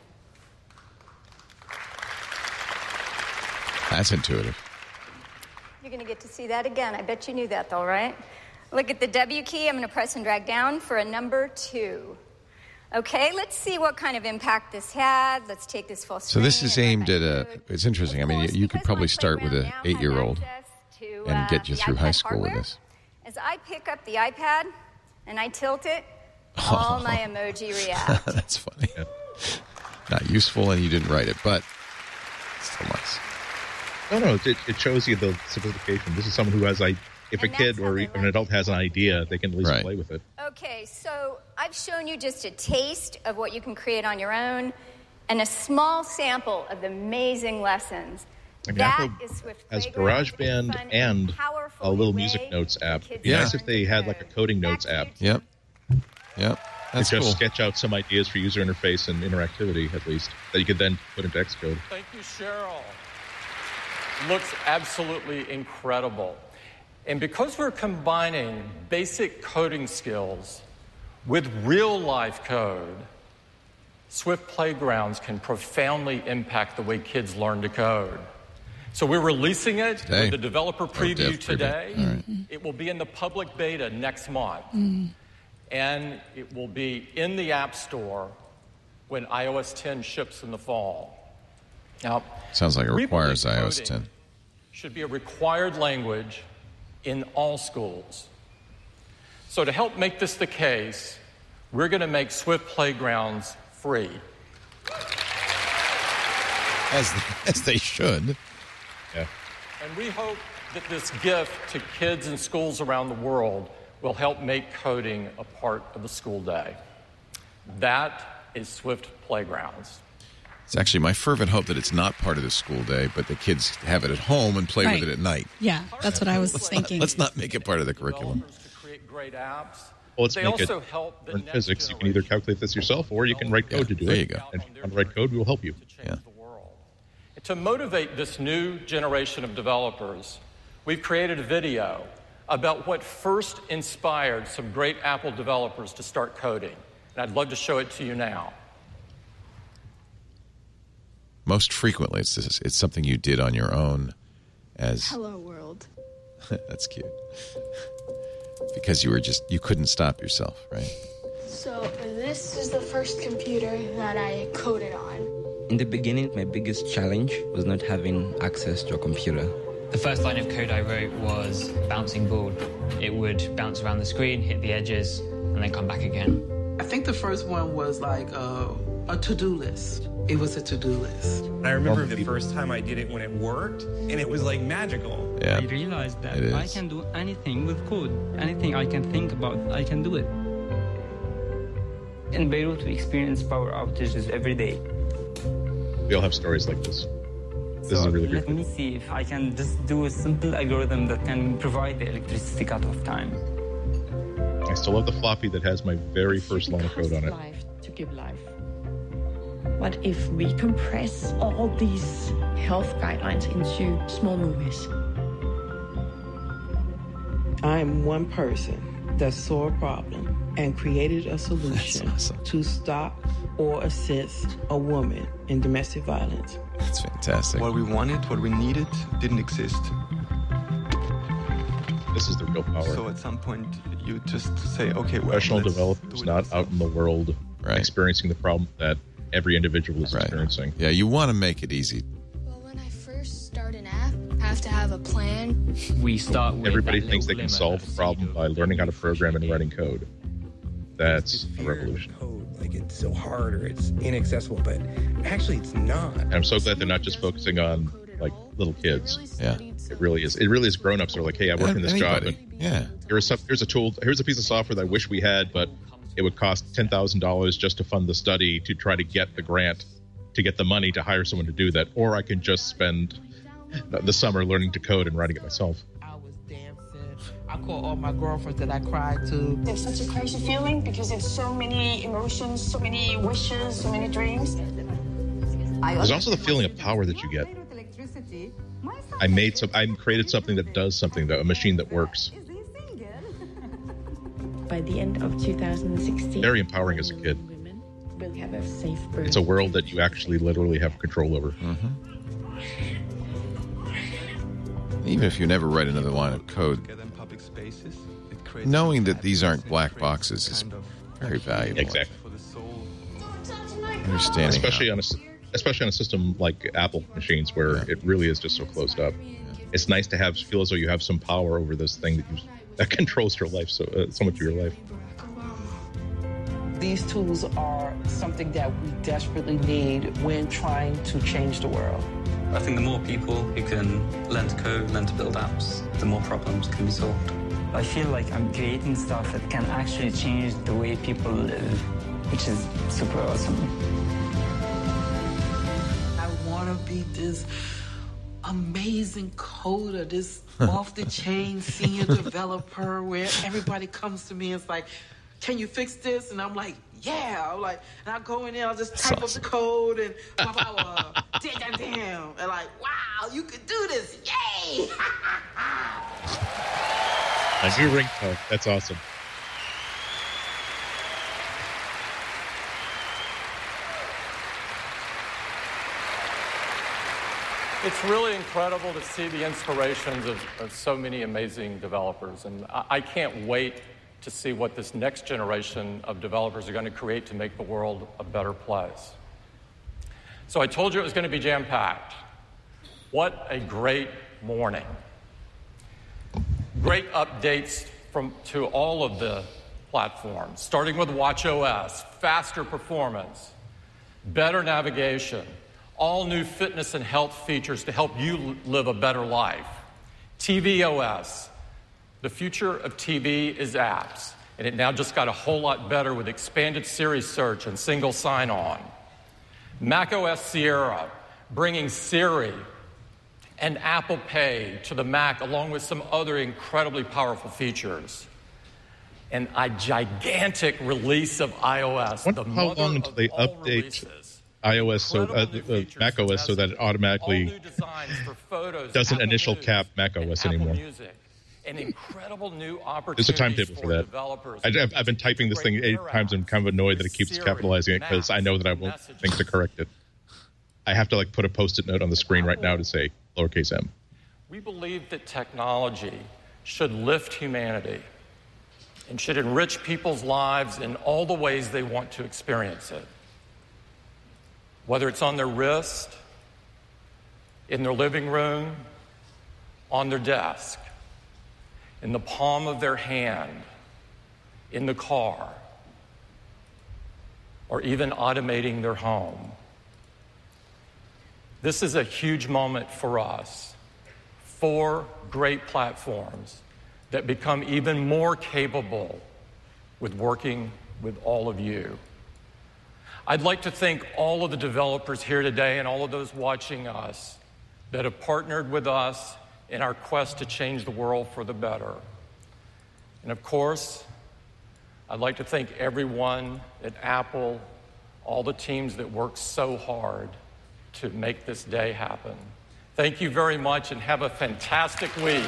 That's intuitive. You're going to get to see that again. I bet you knew that, though, right? Look at the W key. I'm going to press and drag down for a number 2. Okay, let's see what kind of impact this had. Let's take this full screen. So this is aimed at it's interesting. I mean, you could probably start with an 8-year-old and get you through high school with this. As I pick up the iPad and I tilt it, all my emoji react. That's funny. Not useful, and you didn't write it, but still nice. No, it shows you the sophistication. This is someone who has, if a kid or an adult has an idea, they can at least play with it. Okay, so I've shown you just a taste of what you can create on your own and a small sample of the amazing lessons. I mean, Apple has GarageBand and a little music notes app. It'd be nice if they had like a coding notes app. Yep. That's to just cool. sketch out some ideas for user interface and interactivity, at least, that you could then put into Xcode. Thank you, Cheryl. Looks absolutely incredible. And because we're combining basic coding skills with real-life code, Swift Playgrounds can profoundly impact the way kids learn to code. So we're releasing it today. with the developer preview today. Right. It will be in the public beta next month. And it will be in the App Store when iOS 10 ships in the fall. Now, sounds like it requires iOS 10. Should be a required language in all schools. So to help make this the case, we're going to make Swift Playgrounds free. As they should. Yeah. And we hope that this gift to kids in schools around the world will help make coding a part of the school day. That is Swift Playgrounds. It's actually my fervent hope that it's not part of the school day, but the kids have it at home and play with it at night. Yeah, that's what I was thinking. Let's not make it part of the curriculum. To create great apps. Well, let's They make also it help the in next physics. You can either calculate this yourself or you can write code to do it. There you go. And if you want to write code, we will help you. Yeah. To motivate this new generation of developers, we've created a video about what first inspired some great Apple developers to start coding. And I'd love to show it to you now. Most frequently, it's something you did on your own as... Hello, world. That's cute. Because you couldn't stop yourself, right? So this is the first computer that I coded on. In the beginning, my biggest challenge was not having access to a computer. The first line of code I wrote was bouncing ball. It would bounce around the screen, hit the edges, and then come back again. I think the first one was like a to-do list. It was a to-do list. I remember the first time I did it when it worked, and it was like magical. Yeah. I realized that I can do anything with code. Anything I can think about, I can do it. In Beirut, we experience power outages every day. We all have stories like this. This is a really Let great me see if I can just do a simple algorithm that can provide the electricity cutoff time. I still have the floppy that has my very first line of code on it. Life to give life. What if we compress all these health guidelines into small movies? I'm one person that saw a problem and created a solution to stop or assist a woman in domestic violence. That's fantastic. What we wanted, what we needed, didn't exist. This is the real power. So at some point, you just say, okay, well, Professional developers not out in the world experiencing the problem that every individual is experiencing. Yeah, you want to make it easy. Well, when I first start an app, I have to have a plan. We start with Everybody thinks they can solve a problem by learning how to program and writing code. That's a revolution. Like it's so hard or it's inaccessible, but actually it's not. And I'm so glad they're not just focusing on like little kids. Yeah. It really is. It really is grown-ups are like, hey, I work in this job. And here's a tool. Here's a piece of software that I wish we had, but it would cost $10,000 just to fund the study to try to get the grant, to get the money to hire someone to do that. Or I can just spend the summer learning to code and writing it myself. I call all my girlfriends that I cried to. It's such a crazy feeling because it's so many emotions, so many wishes, so many dreams. There's also the feeling of power that you get. I created something that does something, a machine that works. By the end of 2016, Very empowering as a kid. we'll have a safe birth. It's a world that you actually literally have control over. Even if you never write another line of code, knowing that these aren't black boxes is very valuable. Exactly. Understanding especially on a system like Apple machines where it really is just so closed up. It's nice to feel as though you have some power over this thing that controls your life so much of your life. These tools are something that we desperately need when trying to change the world. I think the more people who can learn to code, learn to build apps, the more problems can be solved. I feel like I'm creating stuff that can actually change the way people live, which is super awesome. I want to be this amazing coder, this off-the-chain senior developer where everybody comes to me and it's like, can you fix this? And I'm like, yeah. I'm like, and I go in there, I'll just type up the code and blah, blah, blah. Damn. And like, wow, you can do this. Yay! A new ringtone. That's awesome. It's really incredible to see the inspirations of so many amazing developers. And I can't wait to see what this next generation of developers are going to create to make the world a better place. So I told you it was going to be jam-packed. What a great morning. Great updates to all of the platforms, starting with watchOS, faster performance, better navigation, all new fitness and health features to help you live a better life. tvOS, the future of TV is apps, and it now just got a whole lot better with expanded Siri search and single sign-on. macOS Sierra, bringing Siri and Apple Pay to the Mac, along with some other incredibly powerful features. And a gigantic release of iOS. How long until they update iOS, macOS, so that it automatically doesn't initial cap macOS anymore? An incredible new opportunity. There's a timetable for that. I've been typing this thing 8 times and kind of annoyed that it keeps capitalizing it because I know that I won't think to correct it. I have to put a Post-it note on the screen right now to say lowercase m. We believe that technology should lift humanity and should enrich people's lives in all the ways they want to experience it. Whether it's on their wrist, in their living room, on their desk, in the palm of their hand, in the car, or even automating their home. This is a huge moment for us. 4 great platforms that become even more capable with working with all of you. I'd like to thank all of the developers here today and all of those watching us that have partnered with us in our quest to change the world for the better. And of course, I'd like to thank everyone at Apple, all the teams that worked so hard to make this day happen. Thank you very much and have a fantastic week.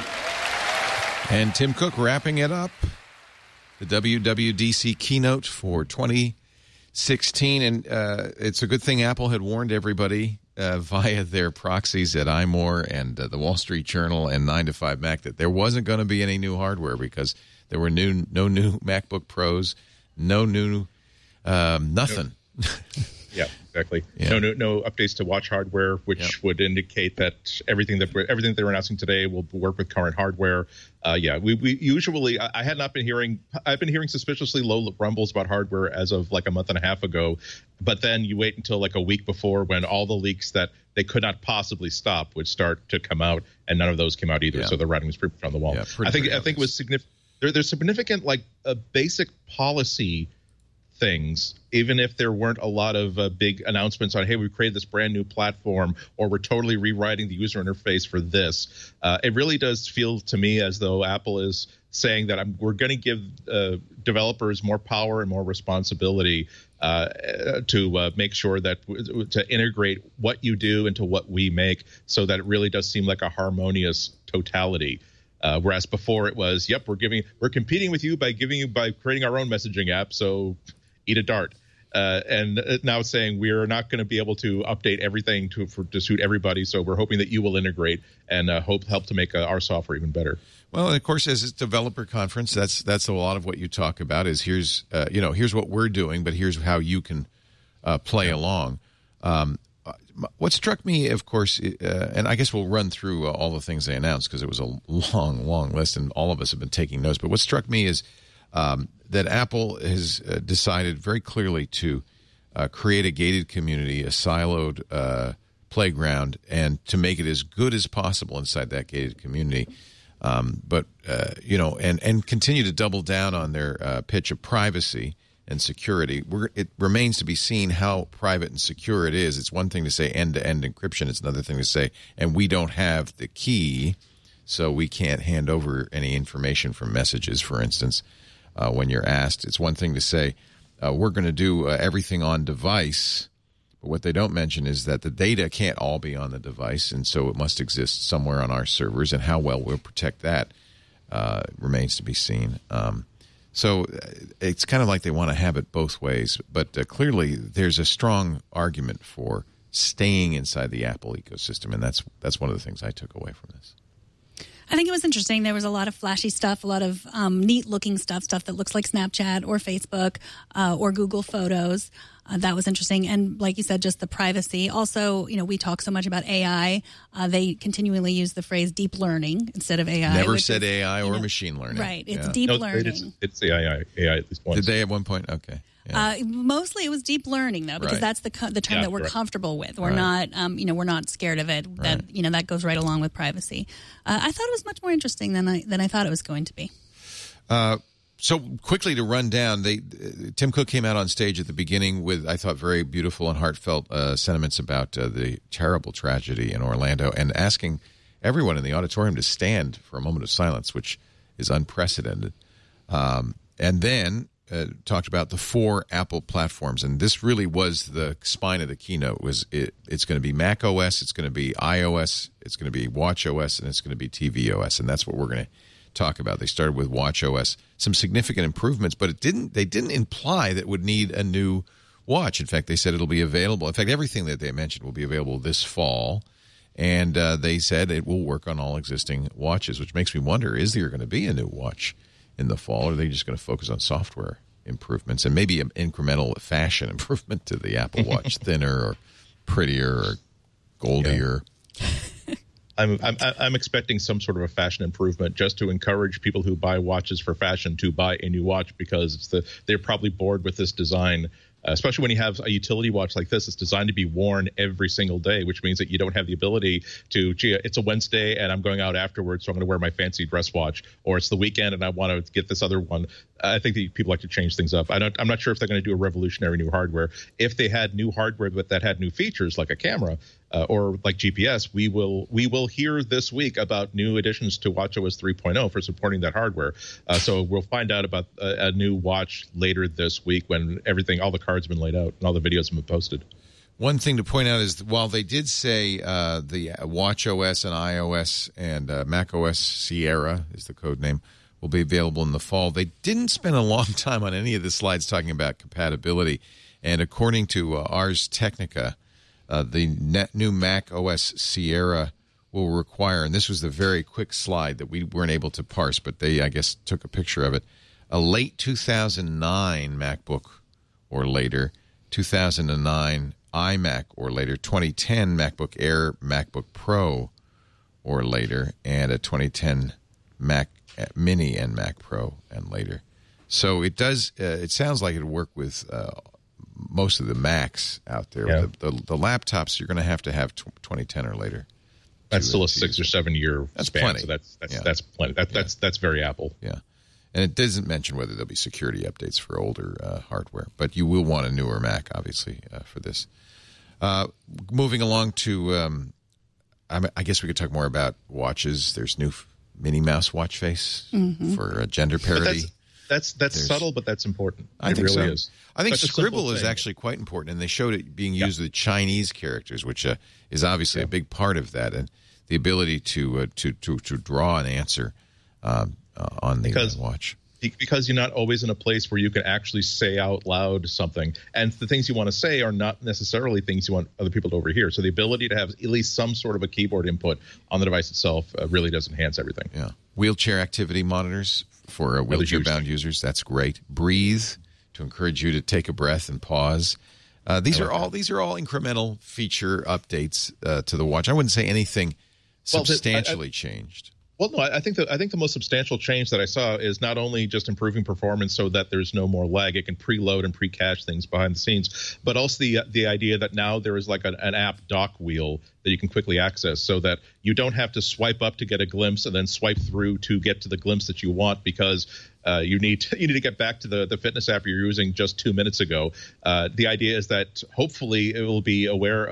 And Tim Cook wrapping it up, the WWDC keynote for 2016. And it's a good thing Apple had warned everybody via their proxies at iMore and the Wall Street Journal and 9to5Mac that there wasn't going to be any new hardware because there were no new MacBook Pros, no new nothing. Yeah, exactly. Yeah. No updates to watch hardware, which would indicate that everything that they were announcing today will work with current hardware. We usually I had not been hearing. I've been hearing suspiciously low rumbles about hardware as of a month and a half ago, but then you wait until a week before when all the leaks that they could not possibly stop would start to come out, and none of those came out either. Yeah. So the writing was pretty much on the wall. Yeah, I think it was significant. There's significant basic policy things, even if there weren't a lot of big announcements on, hey, we created this brand new platform, or we're totally rewriting the user interface for this. It really does feel to me as though Apple is saying that we're going to give developers more power and more responsibility to make sure that to integrate what you do into what we make, so that it really does seem like a harmonious totality. Whereas before it was, we're competing with you by creating our own messaging app, so eat a dart. And now it's saying we're not going to be able to update everything to suit everybody, so we're hoping that you will integrate and help to make our software even better. Well, and of course, as a developer conference, that's a lot of what you talk about. Is here's what we're doing, but here's how you can play along. What struck me, of course, and I guess we'll run through all the things they announced because it was a long, long list, and all of us have been taking notes. But what struck me is that Apple has decided very clearly to create a gated community, a siloed playground, and to make it as good as possible inside that gated community. But continue to double down on their pitch of privacy and security. It remains to be seen how private and secure it is. It's one thing to say end-to-end encryption. It's another thing to say, and we don't have the key, so we can't hand over any information from messages, for instance, when you're asked. It's one thing to say, we're going to do everything on device, but what they don't mention is that the data can't all be on the device, and so it must exist somewhere on our servers, and how well we'll protect that remains to be seen. So it's kind of like they want to have it both ways, but clearly there's a strong argument for staying inside the Apple ecosystem, and that's one of the things I took away from this. I think it was interesting. There was a lot of flashy stuff, a lot of neat-looking stuff that looks like Snapchat or Facebook or Google Photos. That was interesting. And like you said, just the privacy. Also, we talk so much about AI. They continually use the phrase deep learning instead of AI. Never said AI or machine learning. Right. It's deep learning. It's AI at least once. Did they at one point? Okay. Yeah. Mostly it was deep learning, though, because that's the term that we're comfortable with. We're not, we're not scared of it. That that goes right along with privacy. I thought it was much more interesting than I thought it was going to be. So quickly to run down, Tim Cook came out on stage at the beginning with, I thought, very beautiful and heartfelt sentiments about the terrible tragedy in Orlando, and asking everyone in the auditorium to stand for a moment of silence, which is unprecedented. And then talked about the 4 Apple platforms, and this really was the spine of the keynote. It's going to be Mac OS, it's going to be iOS, it's going to be Watch OS, and it's going to be TV OS, and that's what we're going to talk about. They started with Watch OS, some significant improvements, but they didn't imply that it would need a new watch. In fact, they said it'll be available. In fact, everything that they mentioned will be available this fall, and they said it will work on all existing watches, which makes me wonder, is there going to be a new watch in the fall, or are they just going to focus on software improvements and maybe an incremental fashion improvement to the Apple Watch, thinner or prettier or goldier? Yeah. I'm expecting some sort of a fashion improvement just to encourage people who buy watches for fashion to buy a new watch, because they're probably bored with this design. Especially when you have a utility watch like this, it's designed to be worn every single day, which means that you don't have the ability to, it's a Wednesday and I'm going out afterwards, so I'm going to wear my fancy dress watch, or it's the weekend and I want to get this other one. I think people like to change things up. I'm not sure if they're going to do a revolutionary new hardware. If they had new hardware that had new features like a camera or like GPS, we will hear this week about new additions to WatchOS 3.0 for supporting that hardware. So we'll find out about a new watch later this week when all the cards have been laid out and all the videos have been posted. One thing to point out is, while they did say the WatchOS and iOS and macOS Sierra is the code name will be available in the fall, they didn't spend a long time on any of the slides talking about compatibility. And according to Ars Technica, the new Mac OS Sierra will require, and this was the very quick slide that we weren't able to parse, but they, I guess, took a picture of it, a late 2009 MacBook or later, 2009 iMac or later, 2010 MacBook Air, MacBook Pro or later, and a 2010 Mac Mini and Mac Pro and later. So it does. It sounds like it'll work with most of the Macs out there. Yeah. The laptops, you're going to have 2010 or later. That's still a 6 or 7 year span. Plenty. So that's plenty. That's very Apple. Yeah. And it doesn't mention whether there'll be security updates for older hardware, but you will want a newer Mac, obviously, for this. Moving along to, I guess we could talk more about watches. There's new Minnie Mouse watch face for gender parity. That's subtle, but that's important. I think really so. is. I think Such a Scribble simple is thing. actually quite important, and they showed it being used with Chinese characters, which is obviously a big part of that, and the ability to draw an answer on the watch. Because you're not always in a place where you can actually say out loud something. And the things you want to say are not necessarily things you want other people to overhear. So the ability to have at least some sort of a keyboard input on the device itself really does enhance everything. Yeah. Wheelchair activity monitors for wheelchair-bound users. That's great. Breathe, to encourage you to take a breath and pause. These are all incremental feature updates to the watch. I wouldn't say anything substantially changed. Well, no, I think the most substantial change that I saw is not only just improving performance so that there's no more lag, it can preload and pre-cache things behind the scenes, but also the idea that now there is like an app dock wheel that you can quickly access, so that you don't have to swipe up to get a glimpse and then swipe through to get to the glimpse that you want, because you need to get back to the fitness app you're using just 2 minutes ago. The idea is that hopefully it will be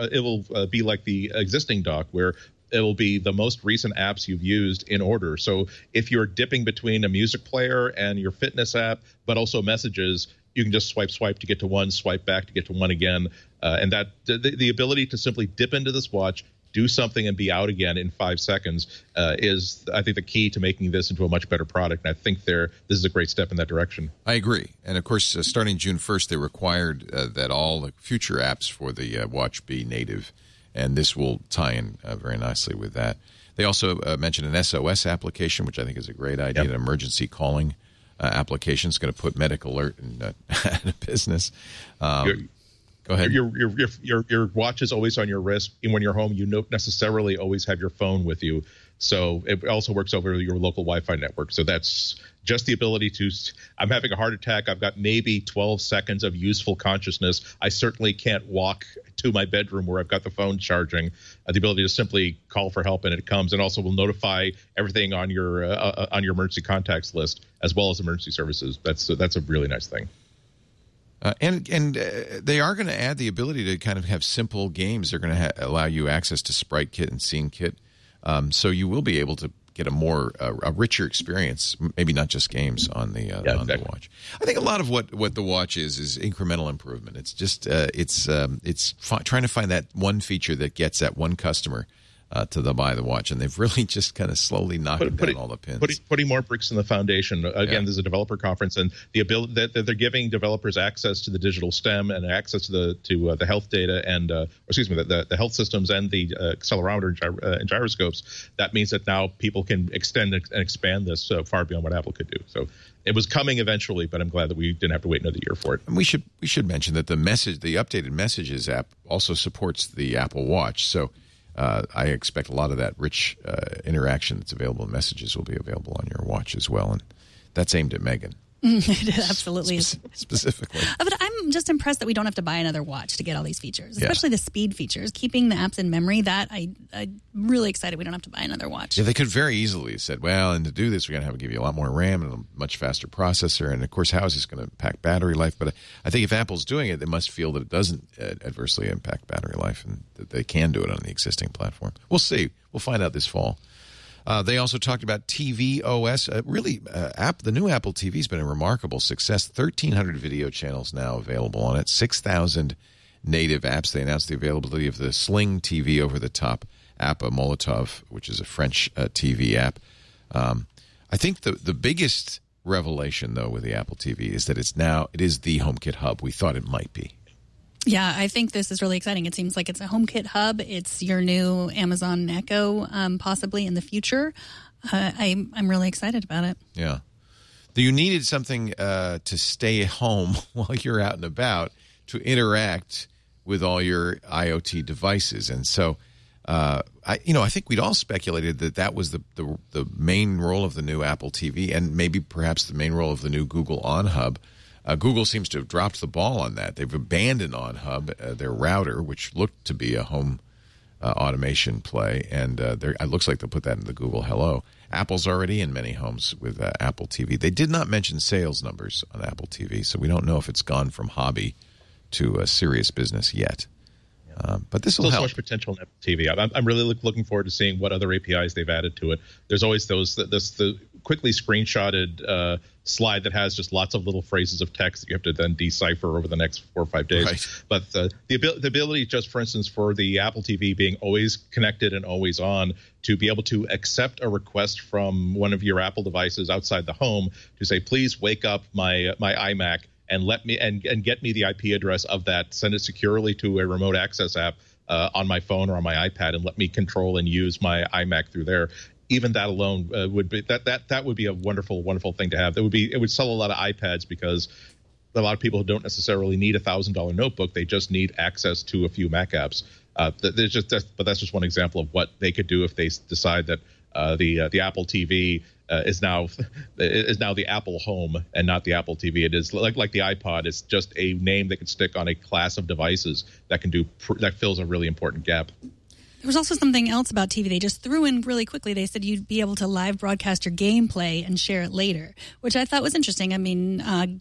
like the existing dock, where it will be the most recent apps you've used in order. So if you're dipping between a music player and your fitness app, but also messages, you can just swipe to get to one, swipe back to get to one again. And that the ability to simply dip into this watch, do something, and be out again in 5 seconds is, I think, the key to making this into a much better product. And I think this is a great step in that direction. I agree. And, of course, starting June 1st, they required that all the future apps for the watch be native. And this will tie in very nicely with that. They also mentioned an SOS application, which I think is a great idea, an emergency calling application. It's going to put Medical Alert out of business. Go ahead. Your watch is always on your wrist. And when you're home, you don't necessarily always have your phone with you. So it also works over your local Wi-Fi network. So that's just the ability to – I'm having a heart attack. I've got maybe 12 seconds of useful consciousness. I certainly can't walk to my bedroom where I've got the phone charging. The ability to simply call for help and it comes, and also will notify everything on your emergency contacts list as well as emergency services. That's a really nice thing. And they are going to add the ability to kind of have simple games. They're going to allow you access to Sprite Kit and Scene Kit. So you will be able to get a richer experience, maybe not just games on the watch. I think a lot of what the watch is incremental improvement. It's just trying to find that one feature that gets that one customer to buy the watch, and they've really just kind of slowly knocked down all the pins. Putting more bricks in the foundation. Again, there's a developer conference, and the ability that they're giving developers access to the digital STEM and access to the health data and the health systems and the accelerometer and gyroscopes. That means that now people can extend and expand this far beyond what Apple could do. So it was coming eventually, but I'm glad that we didn't have to wait another year for it. And we should mention that the updated Messages app also supports the Apple Watch. So I expect a lot of that rich interaction that's available in Messages will be available on your watch as well. And that's aimed at Megan. It absolutely is. Specifically. But I'm just impressed that we don't have to buy another watch to get all these features, especially the speed features, keeping the apps in memory. That I'm really excited we don't have to buy another watch. Yeah, they could very easily have said, well, and to do this, we're going to have to give you a lot more RAM and a much faster processor. And, of course, how is this going to impact battery life? But I think if Apple's doing it, they must feel that it doesn't adversely impact battery life and that they can do it on the existing platform. We'll see. We'll find out this fall. They also talked about TV OS. The new Apple TV has been a remarkable success. 1,300 video channels now available on it. 6,000 native apps. They announced the availability of the Sling TV over-the-top app, Molotov, which is a French TV app. I think the biggest revelation, though, with the Apple TV is that it is the HomeKit hub we thought it might be. Yeah, I think this is really exciting. It seems like it's a HomeKit hub. It's your new Amazon Echo, possibly in the future. I'm really excited about it. Yeah. You needed something to stay home while you're out and about to interact with all your IoT devices. And so, I think we'd all speculated that was the main role of the new Apple TV and maybe perhaps the main role of the new Google On Hub. Google seems to have dropped the ball on that. They've abandoned On Hub, their router, which looked to be a home automation play, and it looks like they'll put that in the Google Hello. Apple's already in many homes with Apple TV. They did not mention sales numbers on Apple TV, so we don't know if it's gone from hobby to a serious business yet. But this will help. So much potential in Apple TV. I'm really looking forward to seeing what other APIs they've added to it. There's always the quickly screenshotted slide that has just lots of little phrases of text that you have to then decipher over the next 4 or 5 days. Right. But the ability, just for instance, for the Apple TV being always connected and always on, to be able to accept a request from one of your Apple devices outside the home to say, please wake up my iMac and let me and get me the IP address of that, send it securely to a remote access app on my phone or on my iPad, and let me control and use my iMac through there. Even that alone would be that would be a wonderful thing to have. It would sell a lot of iPads because a lot of people don't necessarily need a $1,000 notebook. They just need access to a few Mac apps. But that's just one example of what they could do if they decide that the Apple TV is now the Apple Home and not the Apple TV. It is like the iPod. It's just a name that can stick on a class of devices that fills a really important gap. There was also something else about TV they just threw in really quickly. They said you'd be able to live broadcast your gameplay and share it later, which I thought was interesting. I mean,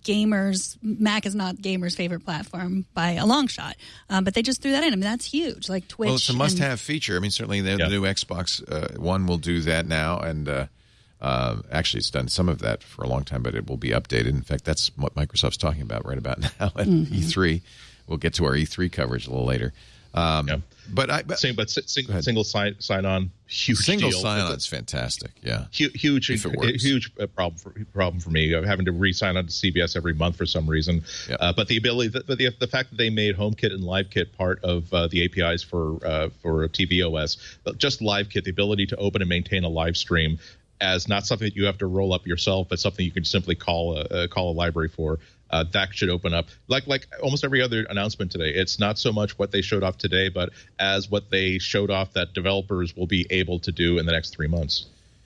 Mac is not gamers' favorite platform by a long shot, but they just threw that in. I mean, that's huge, like Twitch. Well, it's a must-have feature. I mean, certainly the new Xbox One will do that now, and actually it's done some of that for a long time, but it will be updated. In fact, that's what Microsoft's talking about right about now at E3. We'll get to our E3 coverage a little later. But single sign on, huge single deal. sign on is fantastic. Yeah, huge problem for me having to re-sign on to CBS every month for some reason. But the ability, the fact that they made HomeKit and LiveKit part of the APIs for tvOS, just LiveKit, the ability to open and maintain a live stream as not something that you have to roll up yourself, but something you can simply call a library for. That should open up like almost every other announcement today. It's not so much what they showed off today, but as what they showed off that developers will be able to do in the next 3 months.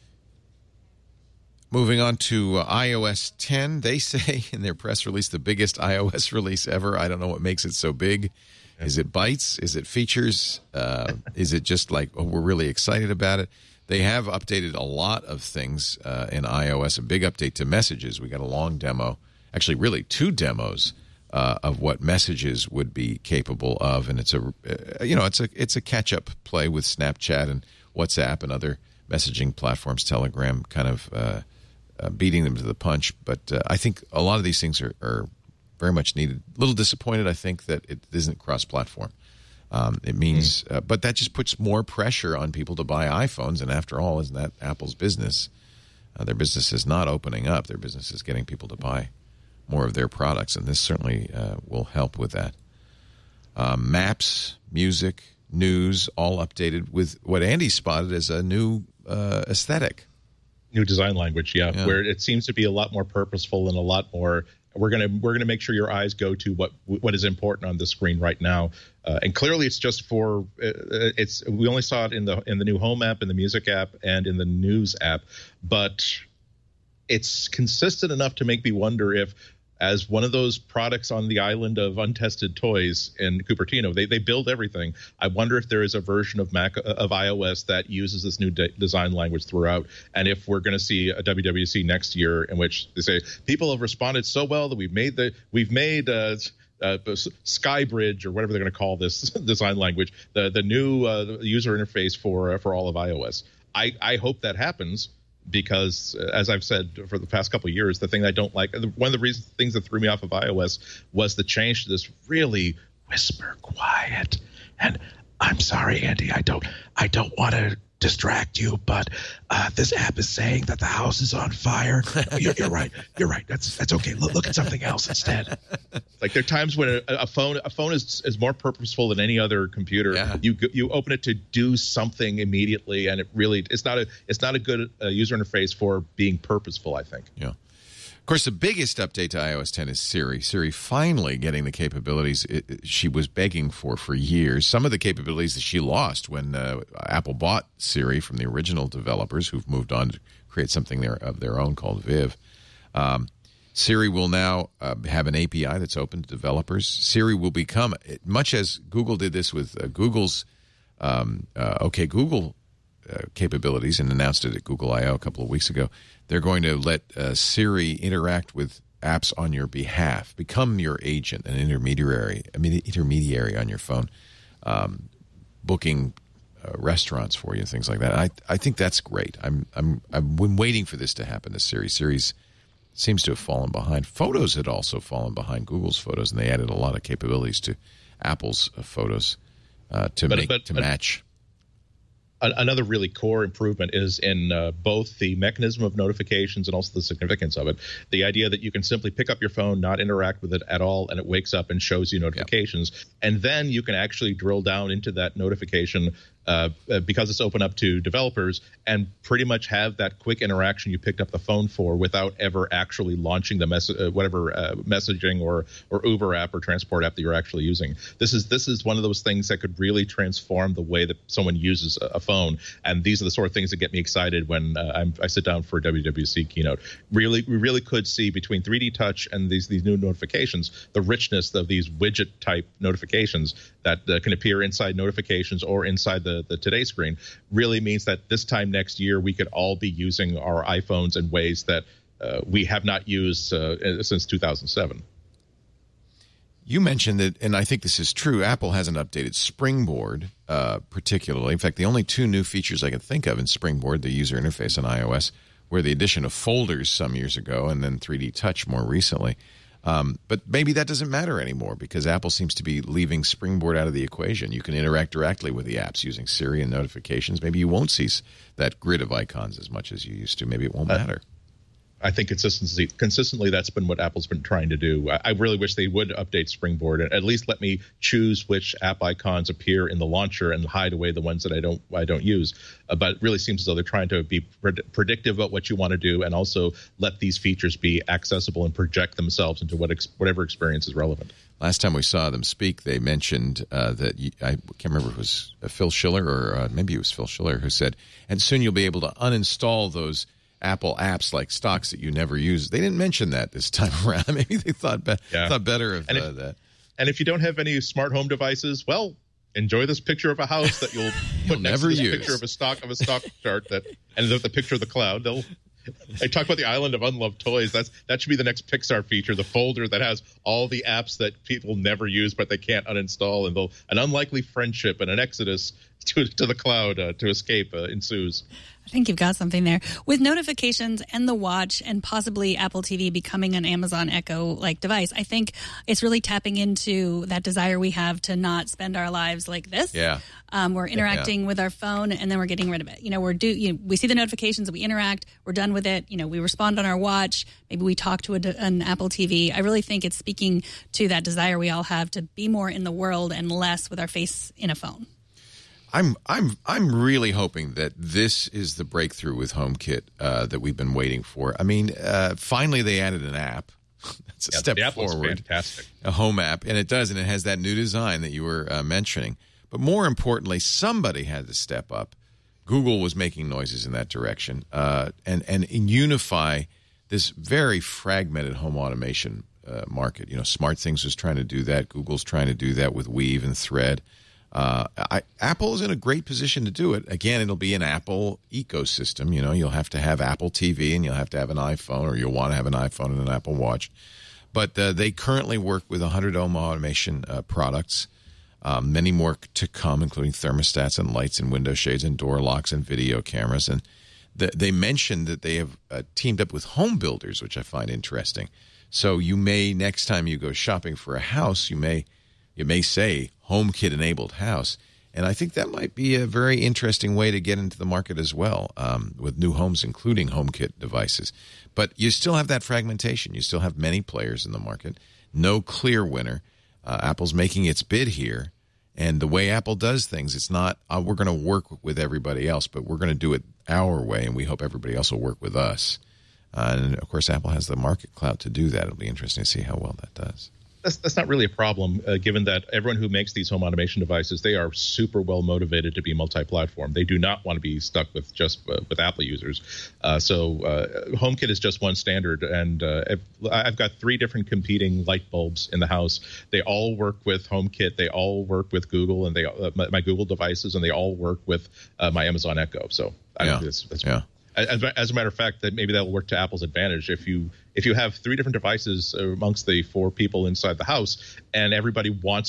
Moving on to iOS 10, they say in their press release, the biggest iOS release ever. I don't know what makes it so big. Is it bytes? Is it features? Is it just like, oh, we're really excited about it? They have updated a lot of things in iOS. A big update to messages. We got a long demo. Actually, really 2 demos of what messages would be capable of, and it's a catch-up play with Snapchat and WhatsApp and other messaging platforms. Telegram kind of beating them to the punch, but I think a lot of these things are very much needed. A little disappointed, I think, that it isn't cross-platform. It means, but that just puts more pressure on people to buy iPhones, and after all, isn't that Apple's business? Their business is not opening up. Their business is getting people to buy more of their products, and this certainly will help with that. Maps, music, news, all updated with what Andy spotted as a new aesthetic. New design language, yeah, where it seems to be a lot more purposeful and a lot more. We're gonna make sure your eyes go to what is important on the screen right now, and clearly it's just for it's. We only saw it in the new Home app, in the Music app, and in the News app, but it's consistent enough to make me wonder if, as one of those products on the island of untested toys in Cupertino, they build everything. I wonder if there is a version of iOS that uses this new design language throughout, and if we're going to see a WWDC next year in which they say people have responded so well that we've made Skybridge or whatever they're going to call this design language the new user interface for all of iOS. I hope that happens. Because, as I've said for the past couple of years, the thing I don't like, one of the things that threw me off of iOS was the change to this really whisper quiet. And I'm sorry, Andy, I don't want to distract you, but this app is saying that the house is on fire. You're right. You're right. That's okay. Look at something else instead. Like there are times when a phone is more purposeful than any other computer. Yeah. You open it to do something immediately, and it's not a good user interface for being purposeful, I think. Yeah. Of course, the biggest update to iOS 10 is Siri. Siri finally getting the capabilities she was begging for years. Some of the capabilities that she lost when Apple bought Siri from the original developers who've moved on to create something of their own called Viv. Siri will now have an API that's open to developers. Siri will become, much as Google did this with Google's OK Google capabilities and announced it at Google I/O a couple of weeks ago. They're going to let Siri interact with apps on your behalf, become your agent, an intermediary on your phone, booking restaurants for you, things like that. I think that's great. I've been waiting for this to happen to Siri. Siri's seems to have fallen behind. Photos had also fallen behind Google's Photos, and they added a lot of capabilities to Apple's Photos to match. Another really core improvement is in both the mechanism of notifications and also the significance of it. The idea that you can simply pick up your phone, not interact with it at all, and it wakes up and shows you notifications. Yep. And then you can actually drill down into that notification because it's open up to developers and pretty much have that quick interaction you picked up the phone for without ever actually launching the messaging or Uber app or transport app that you're actually using. This is one of those things that could really transform the way that someone uses a phone, and these are the sort of things that get me excited when I sit down for a WWDC keynote. We really could see between 3D Touch and these new notifications the richness of these widget type notifications that can appear inside notifications or inside the Today screen. Really means that this time next year we could all be using our iPhones in ways that we have not used since 2007. You mentioned that, and I think this is true, Apple hasn't updated Springboard particularly. In fact, the only 2 new features I can think of in Springboard, the user interface on iOS, were the addition of folders some years ago and then 3D Touch more recently. But maybe that doesn't matter anymore because Apple seems to be leaving Springboard out of the equation. You can interact directly with the apps using Siri and notifications. Maybe you won't see that grid of icons as much as you used to. Maybe it won't matter. I think consistently, that's been what Apple's been trying to do. I really wish they would update Springboard and at least let me choose which app icons appear in the launcher and hide away the ones that I don't use. But it really seems as though they're trying to be predictive about what you want to do and also let these features be accessible and project themselves into whatever experience is relevant. Last time we saw them speak, they mentioned that I can't remember if it was Phil Schiller or maybe it was Phil Schiller who said, and soon you'll be able to uninstall those Apple apps like stocks that you never use. They didn't mention that this time around. Maybe they thought better of that. And if you don't have any smart home devices, well, enjoy this picture of a house that you'll put next to this picture of a stock chart and the picture of the cloud. I talk about the island of unloved toys. That should be the next Pixar feature, the folder that has all the apps that people never use but they can't uninstall, and an unlikely friendship and an exodus to the cloud to escape ensues. I think you've got something there. With notifications and the watch and possibly Apple TV becoming an Amazon Echo-like device, I think it's really tapping into that desire we have to not spend our lives like this. Yeah. We're interacting with our phone and then we're getting rid of it. We see the notifications, we interact, we're done with it. We respond on our watch. Maybe we talk to an Apple TV. I really think it's speaking to that desire we all have to be more in the world and less with our face in a phone. I'm really hoping that this is the breakthrough with HomeKit that we've been waiting for. I mean, finally they added an app. That's a step forward. Fantastic. A home app, and it has that new design that you were mentioning. But more importantly, somebody had to step up. Google was making noises in that direction and unify this very fragmented home automation market. SmartThings was trying to do that. Google's trying to do that with Weave and Thread. Apple is in a great position to do it. Again, it'll be an Apple ecosystem. You'll have to have Apple TV and you'll have to have an iPhone, or you'll want to have an iPhone and an Apple Watch. But they currently work with 100 home automation products, many more to come, including thermostats and lights and window shades and door locks and video cameras. And they mentioned that they have teamed up with home builders, which I find interesting. So you may, next time you go shopping for a house, you may say HomeKit enabled house. And I think that might be a very interesting way to get into the market as well, with new homes, including HomeKit devices. But you still have that fragmentation. You still have many players in the market. No clear winner. Apple's making its bid here. And the way Apple does things, it's not, we're going to work with everybody else, but we're going to do it our way, and we hope everybody else will work with us. And, of course, Apple has the market clout to do that. It'll be interesting to see how well that does. That's not really a problem, given that everyone who makes these home automation devices, they are super well motivated to be multi-platform. They do not want to be stuck with just with Apple users. So HomeKit is just one standard, and I've got 3 different competing light bulbs in the house. They all work with HomeKit. They all work with Google and my Google devices, and they all work with my Amazon Echo. So that's as a matter of fact, that maybe that will work to Apple's advantage. If you have 3 different devices amongst the 4 people inside the house, and everybody wants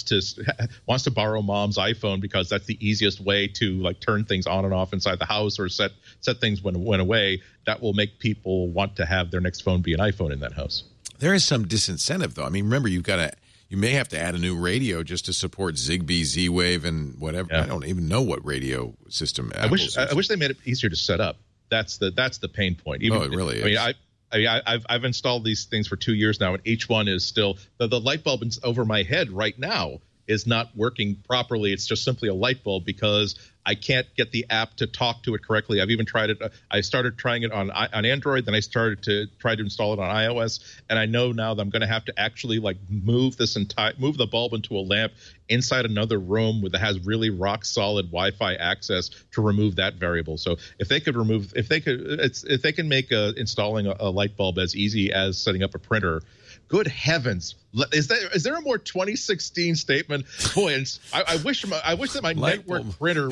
to borrow mom's iPhone because that's the easiest way to turn things on and off inside the house or set things when away, that will make people want to have their next phone be an iPhone in that house. There is some disincentive, though. I mean, remember, you may have to add a new radio just to support Zigbee, Z-Wave, and whatever. Yeah. I don't even know what radio system Apple I wish they made it easier to set up. That's the pain point. It really is. I've installed these things for 2 years now, and each one is still the light bulb over my head right now is not working properly. It's just simply a light bulb because I can't get the app to talk to it correctly. I've even tried it. I started trying it on Android, then I started to try to install it on iOS, and I know now that I'm going to have to actually move the bulb into a lamp inside another room that has really rock solid Wi-Fi access to remove that variable. So if they can make installing a light bulb as easy as setting up a printer. Good heavens! Is there a more 2016 statement? Boy, I wish that my network printer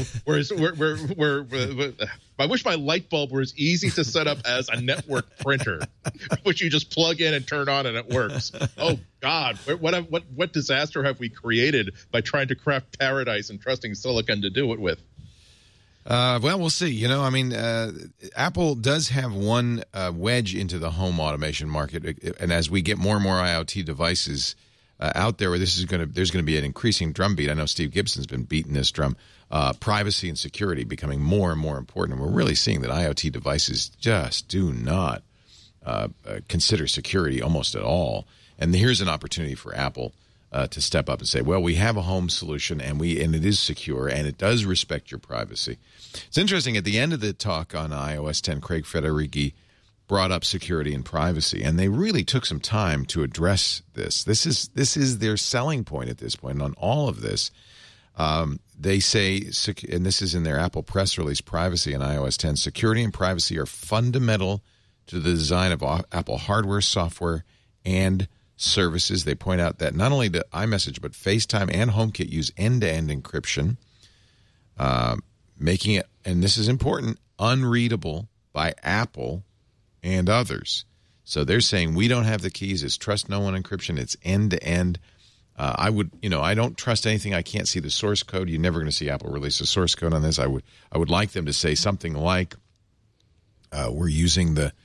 I wish my light bulb were as easy to set up as a network printer, which you just plug in and turn on and it works. Oh God, what disaster have we created by trying to craft paradise and trusting silicon to do it with? Well, we'll see. You know, I mean, Apple does have one wedge into the home automation market, and as we get more and more IoT devices out there, where there's going to be an increasing drumbeat. I know Steve Gibson's been beating this drum. Privacy and security becoming more and more important, and we're really seeing that IoT devices just do not consider security almost at all. And here's an opportunity for Apple to step up and say, well, we have a home solution, and it is secure, and it does respect your privacy. It's interesting, at the end of the talk on iOS 10, Craig Federighi brought up security and privacy, and they really took some time to address this. This is their selling point at this point. And on all of this, they say, and this is in their Apple press release, privacy in iOS 10, security and privacy are fundamental to the design of Apple hardware, software, and services. They point out that not only do iMessage, but FaceTime and HomeKit use end-to-end encryption, making it, and this is important, unreadable by Apple and others. So they're saying we don't have the keys. It's trust no one encryption. It's end-to-end. I don't trust anything. I can't see the source code. You're never going to see Apple release a source code on this. I would like them to say something like, we're using the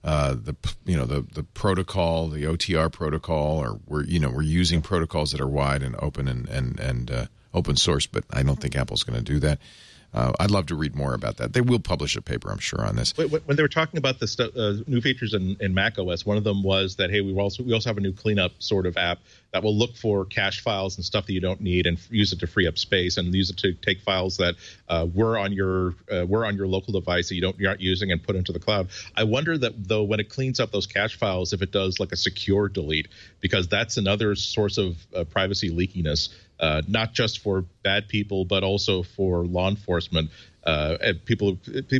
protocol, the OTR protocol, or we're using protocols that are wide and open and open source. But I don't think Apple's going to do that. I'd love to read more about that. They will publish a paper, I'm sure, on this. When they were talking about the new features in Mac OS, one of them was that, hey, we also have a new cleanup sort of app that will look for cache files and stuff that you don't need and use it to free up space and use it to take files that were on your local device that you're not using and put into the cloud. I wonder that, though, when it cleans up those cache files, if it does like a secure delete, because that's another source of privacy leakiness. Not just for bad people, but also for law enforcement and people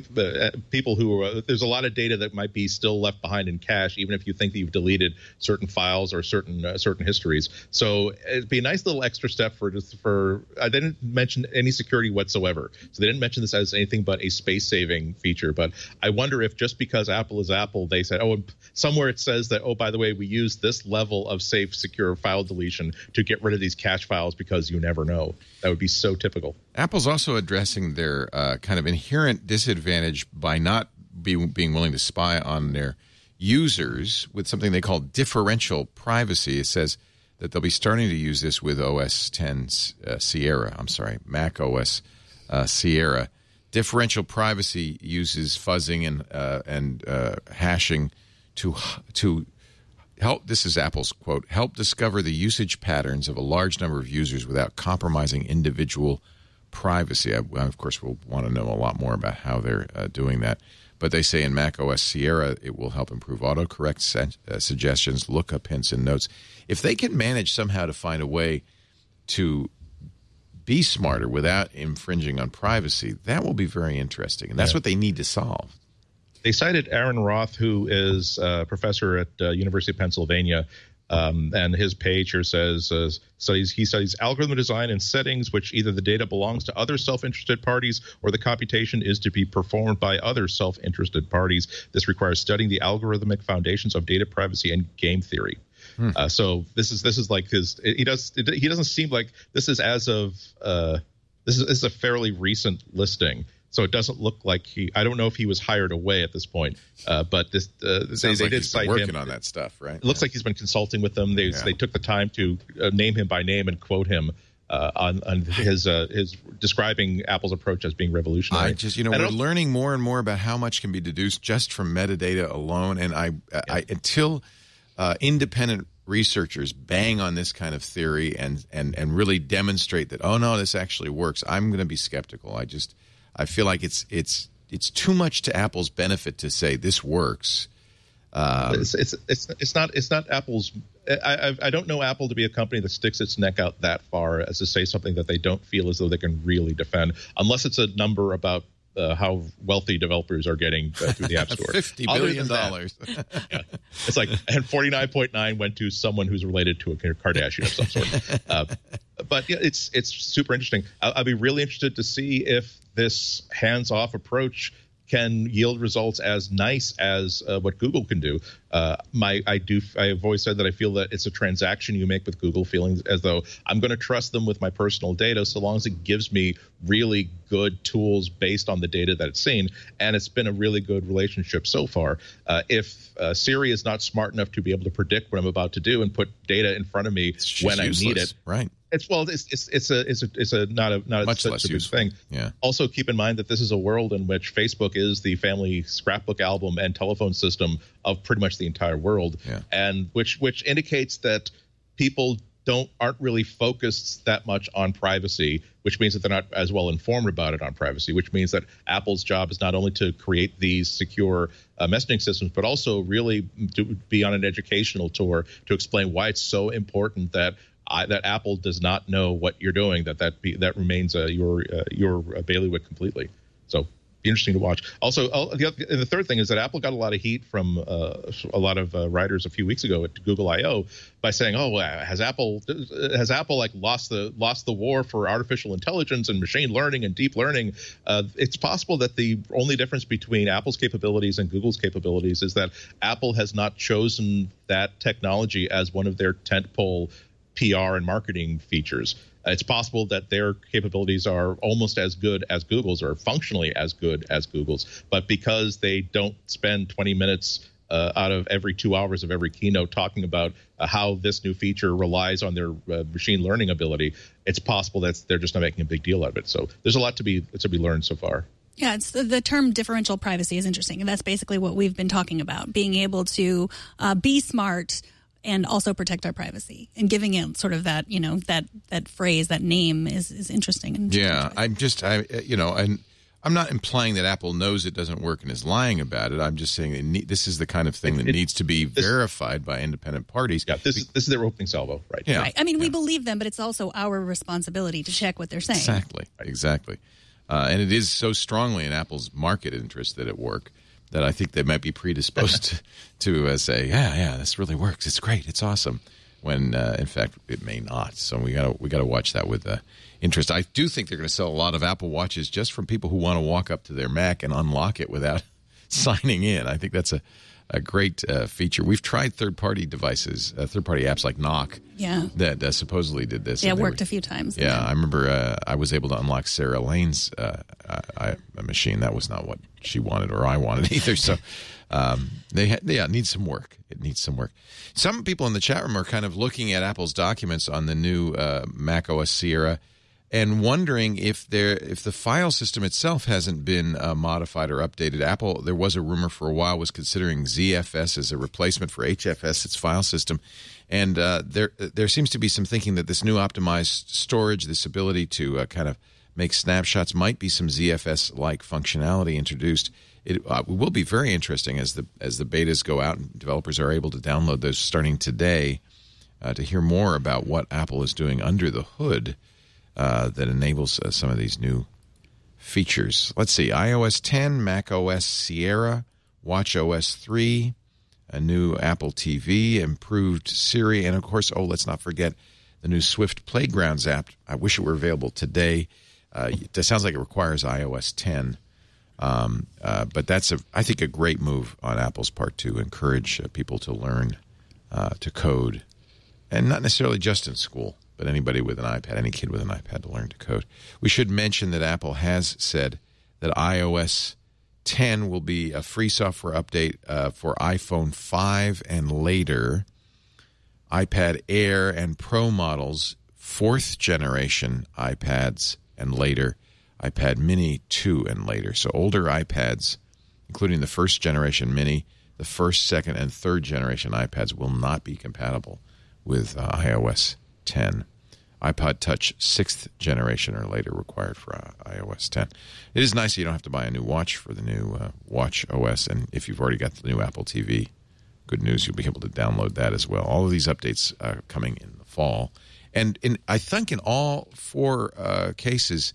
who there's a lot of data that might be still left behind in cache, even if you think that you've deleted certain files or certain histories. So it'd be a nice little extra step for I didn't mention any security whatsoever. So they didn't mention this as anything but a space saving feature. But I wonder if just because Apple is Apple, they said, somewhere it says that, by the way, we use this level of safe, secure file deletion to get rid of these cache files because you never know. That would be so typical. Apple's also addressing their kind of inherent disadvantage by not being willing to spy on their users with something they call differential privacy. It says that they'll be starting to use this with OS 10 Sierra. I'm sorry, Mac OS Sierra. Differential privacy uses fuzzing and hashing to help, this is Apple's quote, help discover the usage patterns of a large number of users without compromising individual privacy. I, of course, will want to know a lot more about how they're doing that. But they say in Mac OS Sierra, it will help improve autocorrect suggestions, lookup hints, and notes. If they can manage somehow to find a way to be smarter without infringing on privacy, that will be very interesting. And that's what they need to solve. They cited Aaron Roth, who is a professor at University of Pennsylvania, and his page here says he studies algorithm design and settings which either the data belongs to other self-interested parties or the computation is to be performed by other self-interested parties. This requires studying the algorithmic foundations of data privacy and game theory. So this is like his. He doesn't seem like this is as of this is a fairly recent listing. So it doesn't look like I don't know if he was hired away at this point, but this they did cite him. Working on that stuff, right? It looks like he's been consulting with them. They took the time to name him by name and quote him on his describing Apple's approach as being revolutionary. We're learning more and more about how much can be deduced just from metadata alone, and until independent researchers bang on this kind of theory and really demonstrate that this actually works, I'm going to be skeptical. I feel like it's too much to Apple's benefit to say this works. It's not Apple's. I don't know Apple to be a company that sticks its neck out that far as to say something that they don't feel as though they can really defend, unless it's a number about how wealthy developers are getting through the App Store. $50 billion. It's like, and 49.9 went to someone who's related to a Kardashian of some sort. But yeah, it's super interesting. I'll be really interested to see if this hands-off approach can yield results as nice as what Google can do. I've always said that I feel that it's a transaction you make with Google, feeling as though I'm going to trust them with my personal data so long as it gives me really good tools based on the data that it's seen. And it's been a really good relationship so far. If Siri is not smart enough to be able to predict what I'm about to do and put data in front of me when I need it, right? It's not much such less a good useful thing. Yeah. Also, keep in mind that this is a world in which Facebook is the family scrapbook album and telephone system of pretty much the entire world, and which indicates that people aren't really focused that much on privacy, which means that they're not as well informed about it on privacy, which means that Apple's job is not only to create these secure messaging systems, but also really to be on an educational tour to explain why it's so important that Apple does not know what you're doing, that remains your bailiwick completely. So be interesting to watch. Also, the third thing is that Apple got a lot of heat from a lot of writers a few weeks ago at Google I/O by saying, "Oh, has Apple like lost the war for artificial intelligence and machine learning and deep learning?" It's possible that the only difference between Apple's capabilities and Google's capabilities is that Apple has not chosen that technology as one of their tentpole PR and marketing features. It's possible that their capabilities are almost as good as Google's or functionally as good as Google's, but because they don't spend 20 minutes out of every 2 hours of every keynote talking about how this new feature relies on their machine learning ability, it's possible that they're just not making a big deal out of it. So there's a lot to be learned so far. Yeah, it's the term differential privacy is interesting, and that's basically what we've been talking about, being able to be smart and also protect our privacy, and giving it sort of that, that phrase, that name is interesting. Yeah, I'm not implying that Apple knows it doesn't work and is lying about it. I'm just saying this is the kind of thing that needs to be verified by independent parties. Yeah, this is their opening salvo, right? Yeah. Right. I mean, we believe them, but it's also our responsibility to check what they're saying. Exactly. And it is so strongly in Apple's market interest that it work, that I think they might be predisposed to say, yeah, this really works. It's great. It's awesome. When in fact it may not. So we got to watch that with interest. I do think they're going to sell a lot of Apple Watches just from people who want to walk up to their Mac and unlock it without signing in. I think that's a great feature. We've tried third-party devices, third-party apps like Knock, that supposedly did this. Yeah, it worked a few times. Yeah, I remember I was able to unlock Sarah Lane's machine. That was not what she wanted or I wanted either. So it needs some work. It needs some work. Some people in the chat room are kind of looking at Apple's documents on the new Mac OS Sierra and wondering if the file system itself hasn't been modified or updated. Apple, there was a rumor for a while, was considering ZFS as a replacement for HFS, its file system. And there seems to be some thinking that this new optimized storage, this ability to kind of make snapshots, might be some ZFS-like functionality introduced. It will be very interesting as the betas go out and developers are able to download those starting today to hear more about what Apple is doing under the hood that enables some of these new features. Let's see, iOS 10, Mac OS Sierra, Watch OS 3, a new Apple TV, improved Siri, and of course, let's not forget the new Swift Playgrounds app. I wish it were available today. It sounds like it requires iOS 10. But that's, I think, a great move on Apple's part to encourage people to learn to code, and not necessarily just in school, but anybody with an iPad, any kid with an iPad to learn to code. We should mention that Apple has said that iOS 10 will be a free software update for iPhone 5 and later, iPad Air and Pro models, 4th generation iPads and later, iPad Mini 2 and later. So older iPads, including the 1st generation Mini, the 1st, 2nd, and 3rd generation iPads will not be compatible with iOS 10. iPod Touch 6th generation or later required for iOS 10. It is nice that you don't have to buy a new watch for the new Watch OS, and if you've already got the new Apple TV, good news, you'll be able to download that as well. All of these updates are coming in the fall. And I think in all 4 cases,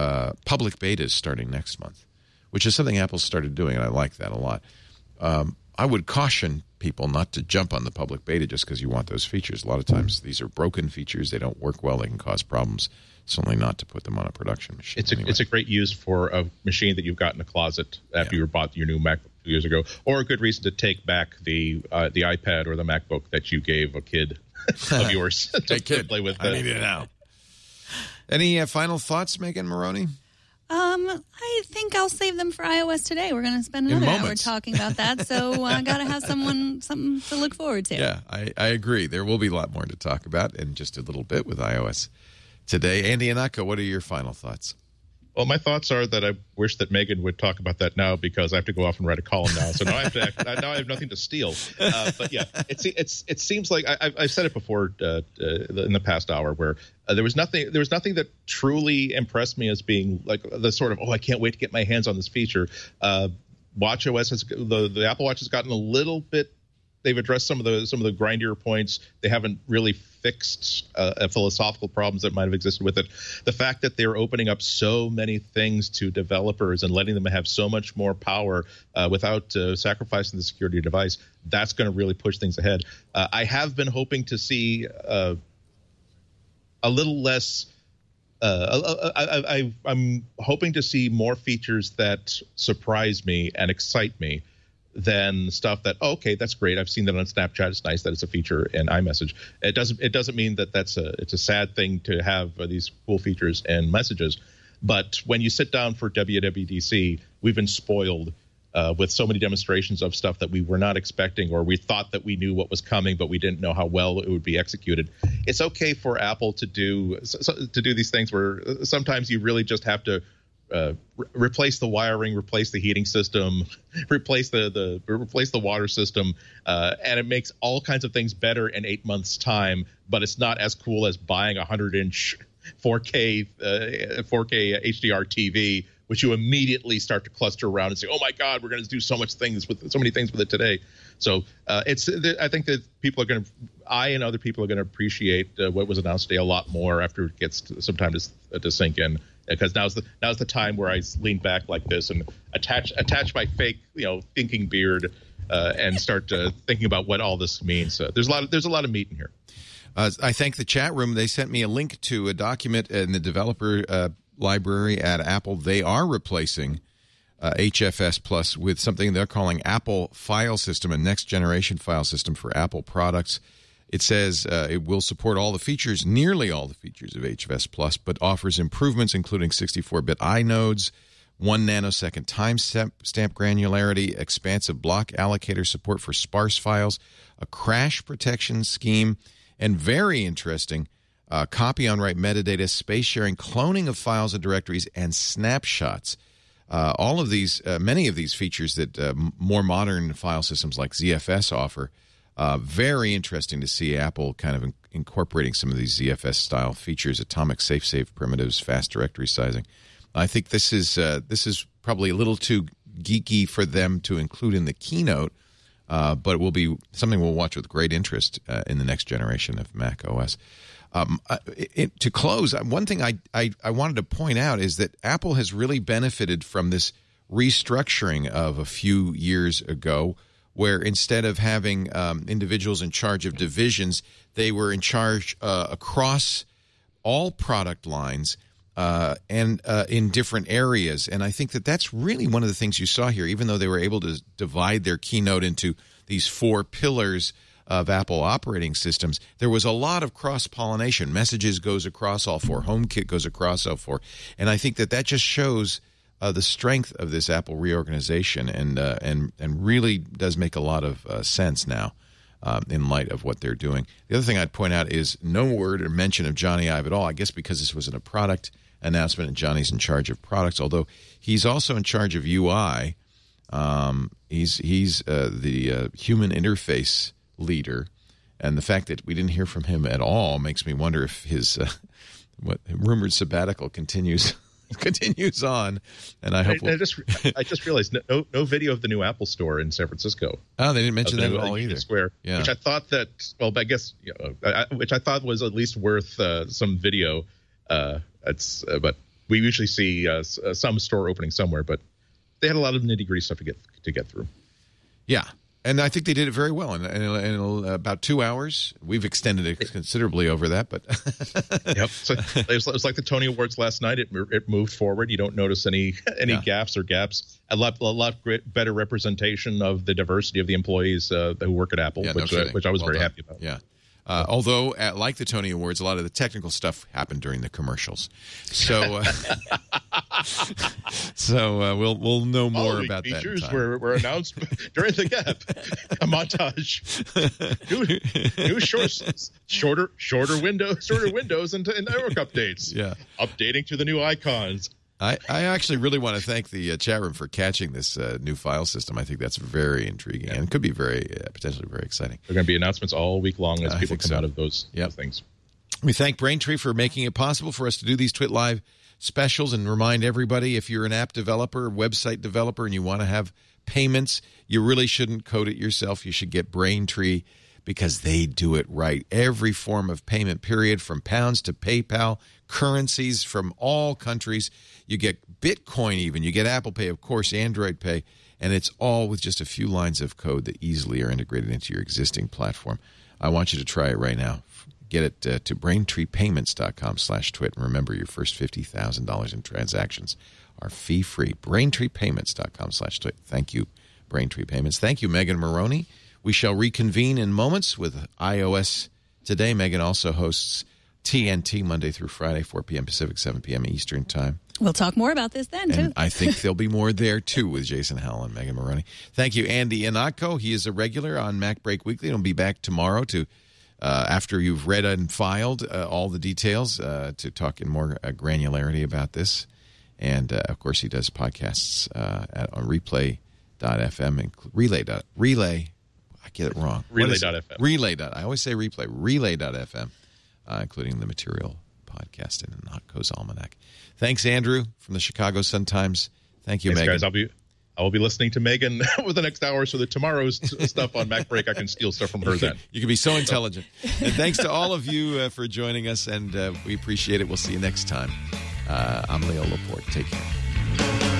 public betas starting next month, which is something Apple started doing, and I like that a lot. I would caution people not to jump on the public beta just because you want those features. A lot of times these are broken features. They don't work well. They can cause problems. Certainly not to put them on a production machine. It's a great use for a machine that you've got in a closet after you bought your new MacBook 2 years ago, or a good reason to take back the iPad or the MacBook that you gave a kid of yours to play with. I need it now. Any final thoughts, Megan Moroney? I think I'll save them for iOS today. We're going to spend another hour talking about that, so I got to have something to look forward to. Yeah, I agree. There will be a lot more to talk about in just a little bit with iOS today. Andy Anaka, what are your final thoughts? Well, my thoughts are that I wish that Megan would talk about that now because I have to go off and write a column now. So now I have nothing to steal. But yeah, it seems like I've said it before in the past hour where there was nothing that truly impressed me as being like the sort of, I can't wait to get my hands on this feature. WatchOS has the Apple Watch has gotten a little bit. They've addressed some of the grindier points. They haven't really fixed philosophical problems that might have existed with it. The fact that they're opening up so many things to developers and letting them have so much more power without sacrificing the security of the device, that's going to really push things ahead. I have been hoping to see a little less. I'm hoping to see more features that surprise me and excite me than stuff that okay, that's great. I've seen that on Snapchat. It's nice that it's a feature in iMessage. It doesn't mean that it's a sad thing to have these cool features and messages. But when you sit down for WWDC, we've been spoiled with so many demonstrations of stuff that we were not expecting, or we thought that we knew what was coming, but we didn't know how well it would be executed. It's okay for Apple to do these things where sometimes you really just have to replace the wiring, replace the heating system, replace the water system, and it makes all kinds of things better in 8 months' time. But it's not as cool as buying a 100-inch 4K HDR TV, which you immediately start to cluster around and say, "Oh my God, we're going to do so many things with it today." So I think that I and other people are going to appreciate what was announced today a lot more after it gets some time to sink in. Because now's the time where I lean back like this and attach my fake thinking beard and start thinking about what all this means. There's a lot of meat in here. I thank the chat room. They sent me a link to a document in the developer library at Apple. They are replacing HFS Plus with something they're calling Apple File System, a next generation file system for Apple products. It says it will support nearly all the features of HFS Plus, but offers improvements including 64-bit inodes, 1 nanosecond timestamp granularity, expansive block allocator support for sparse files, a crash protection scheme, and very interesting, copy on write metadata, space sharing, cloning of files and directories, and snapshots. All of these, many of these features that more modern file systems like ZFS offer. Very interesting to see Apple kind of incorporating some of these ZFS-style features, atomic safe save primitives, fast directory sizing. I think this is probably a little too geeky for them to include in the keynote, but it will be something we'll watch with great interest in the next generation of Mac OS. To close, one thing I wanted to point out is that Apple has really benefited from this restructuring of a few years ago, where instead of having individuals in charge of divisions, they were in charge across all product lines and in different areas. And I think that that's really one of the things you saw here, even though they were able to divide their keynote into these 4 pillars of Apple operating systems. There was a lot of cross-pollination. Messages goes across all 4. HomeKit goes across all 4. And I think that just shows the strength of this Apple reorganization, and really does make a lot of sense now in light of what they're doing. The other thing I'd point out is no word or mention of Johnny Ive at all. I guess because this wasn't a product announcement, and Johnny's in charge of products, although he's also in charge of UI. He's the human interface leader, and the fact that we didn't hear from him at all makes me wonder if his rumored sabbatical continues on, and I hope. I just realized no video of the new Apple Store in San Francisco. Oh, they didn't mention that at all either. Square, yeah. Which I thought which I thought was at least worth some video. But we usually see some store opening somewhere, but they had a lot of nitty-gritty stuff to get through. Yeah. And I think they did it very well. In about 2 hours, we've extended it considerably over that. But yep, so it's like the Tony Awards last night. It moved forward. You don't notice any gaffes or gaps. A lot better representation of the diversity of the employees who work at Apple, which I was very happy about. Yeah. Although, like the Tony Awards, a lot of the technical stuff happened during the commercials. So, we'll know more about that. Features were announced during the gap. A montage. New shorter windows and network updates. Yeah, updating to the new icons. I actually really want to thank the chat room for catching this new file system. I think that's very intriguing and could be potentially very exciting. There are going to be announcements all week long as people come out of those things. We thank Braintree for making it possible for us to do these Twit Live specials and remind everybody, if you're an app developer, website developer, and you want to have payments, you really shouldn't code it yourself. You should get Braintree because they do it right. Every form of payment, period, from pounds to PayPal, currencies from all countries. You get Bitcoin even. You get Apple Pay, of course, Android Pay, and it's all with just a few lines of code that easily are integrated into your existing platform. I want you to try it right now. Get it to BraintreePayments.com/twit. And remember, your first $50,000 in transactions are fee-free. BraintreePayments.com/twit. Thank you, Braintree Payments. Thank you, Megan Moroney. We shall reconvene in moments with iOS Today. Megan also hosts TNT Monday through Friday, 4 p.m. Pacific, 7 p.m. Eastern Time. We'll talk more about this then, too. And I think there'll be more there, too, with Jason Howell and Megan Moroney. Thank you, Andy Ihnatko. He is a regular on Mac Break Weekly. He'll be back tomorrow to after you've read and filed all the details to talk in more granularity about this. And, of course, he does podcasts on Replay.fm and Relay. I get it wrong. Relay.fm. I always say Replay. Relay.fm, including the Material podcast and Ihnatko's Almanac. Thanks, Andrew, from the Chicago Sun-Times. Thank you, Megan. Guys, I will be listening to Megan over the next hour so that tomorrow's stuff on Mac Break, I can steal stuff from her then. You can be so intelligent. And thanks to all of you for joining us, and we appreciate it. We'll see you next time. I'm Leo Laporte. Take care.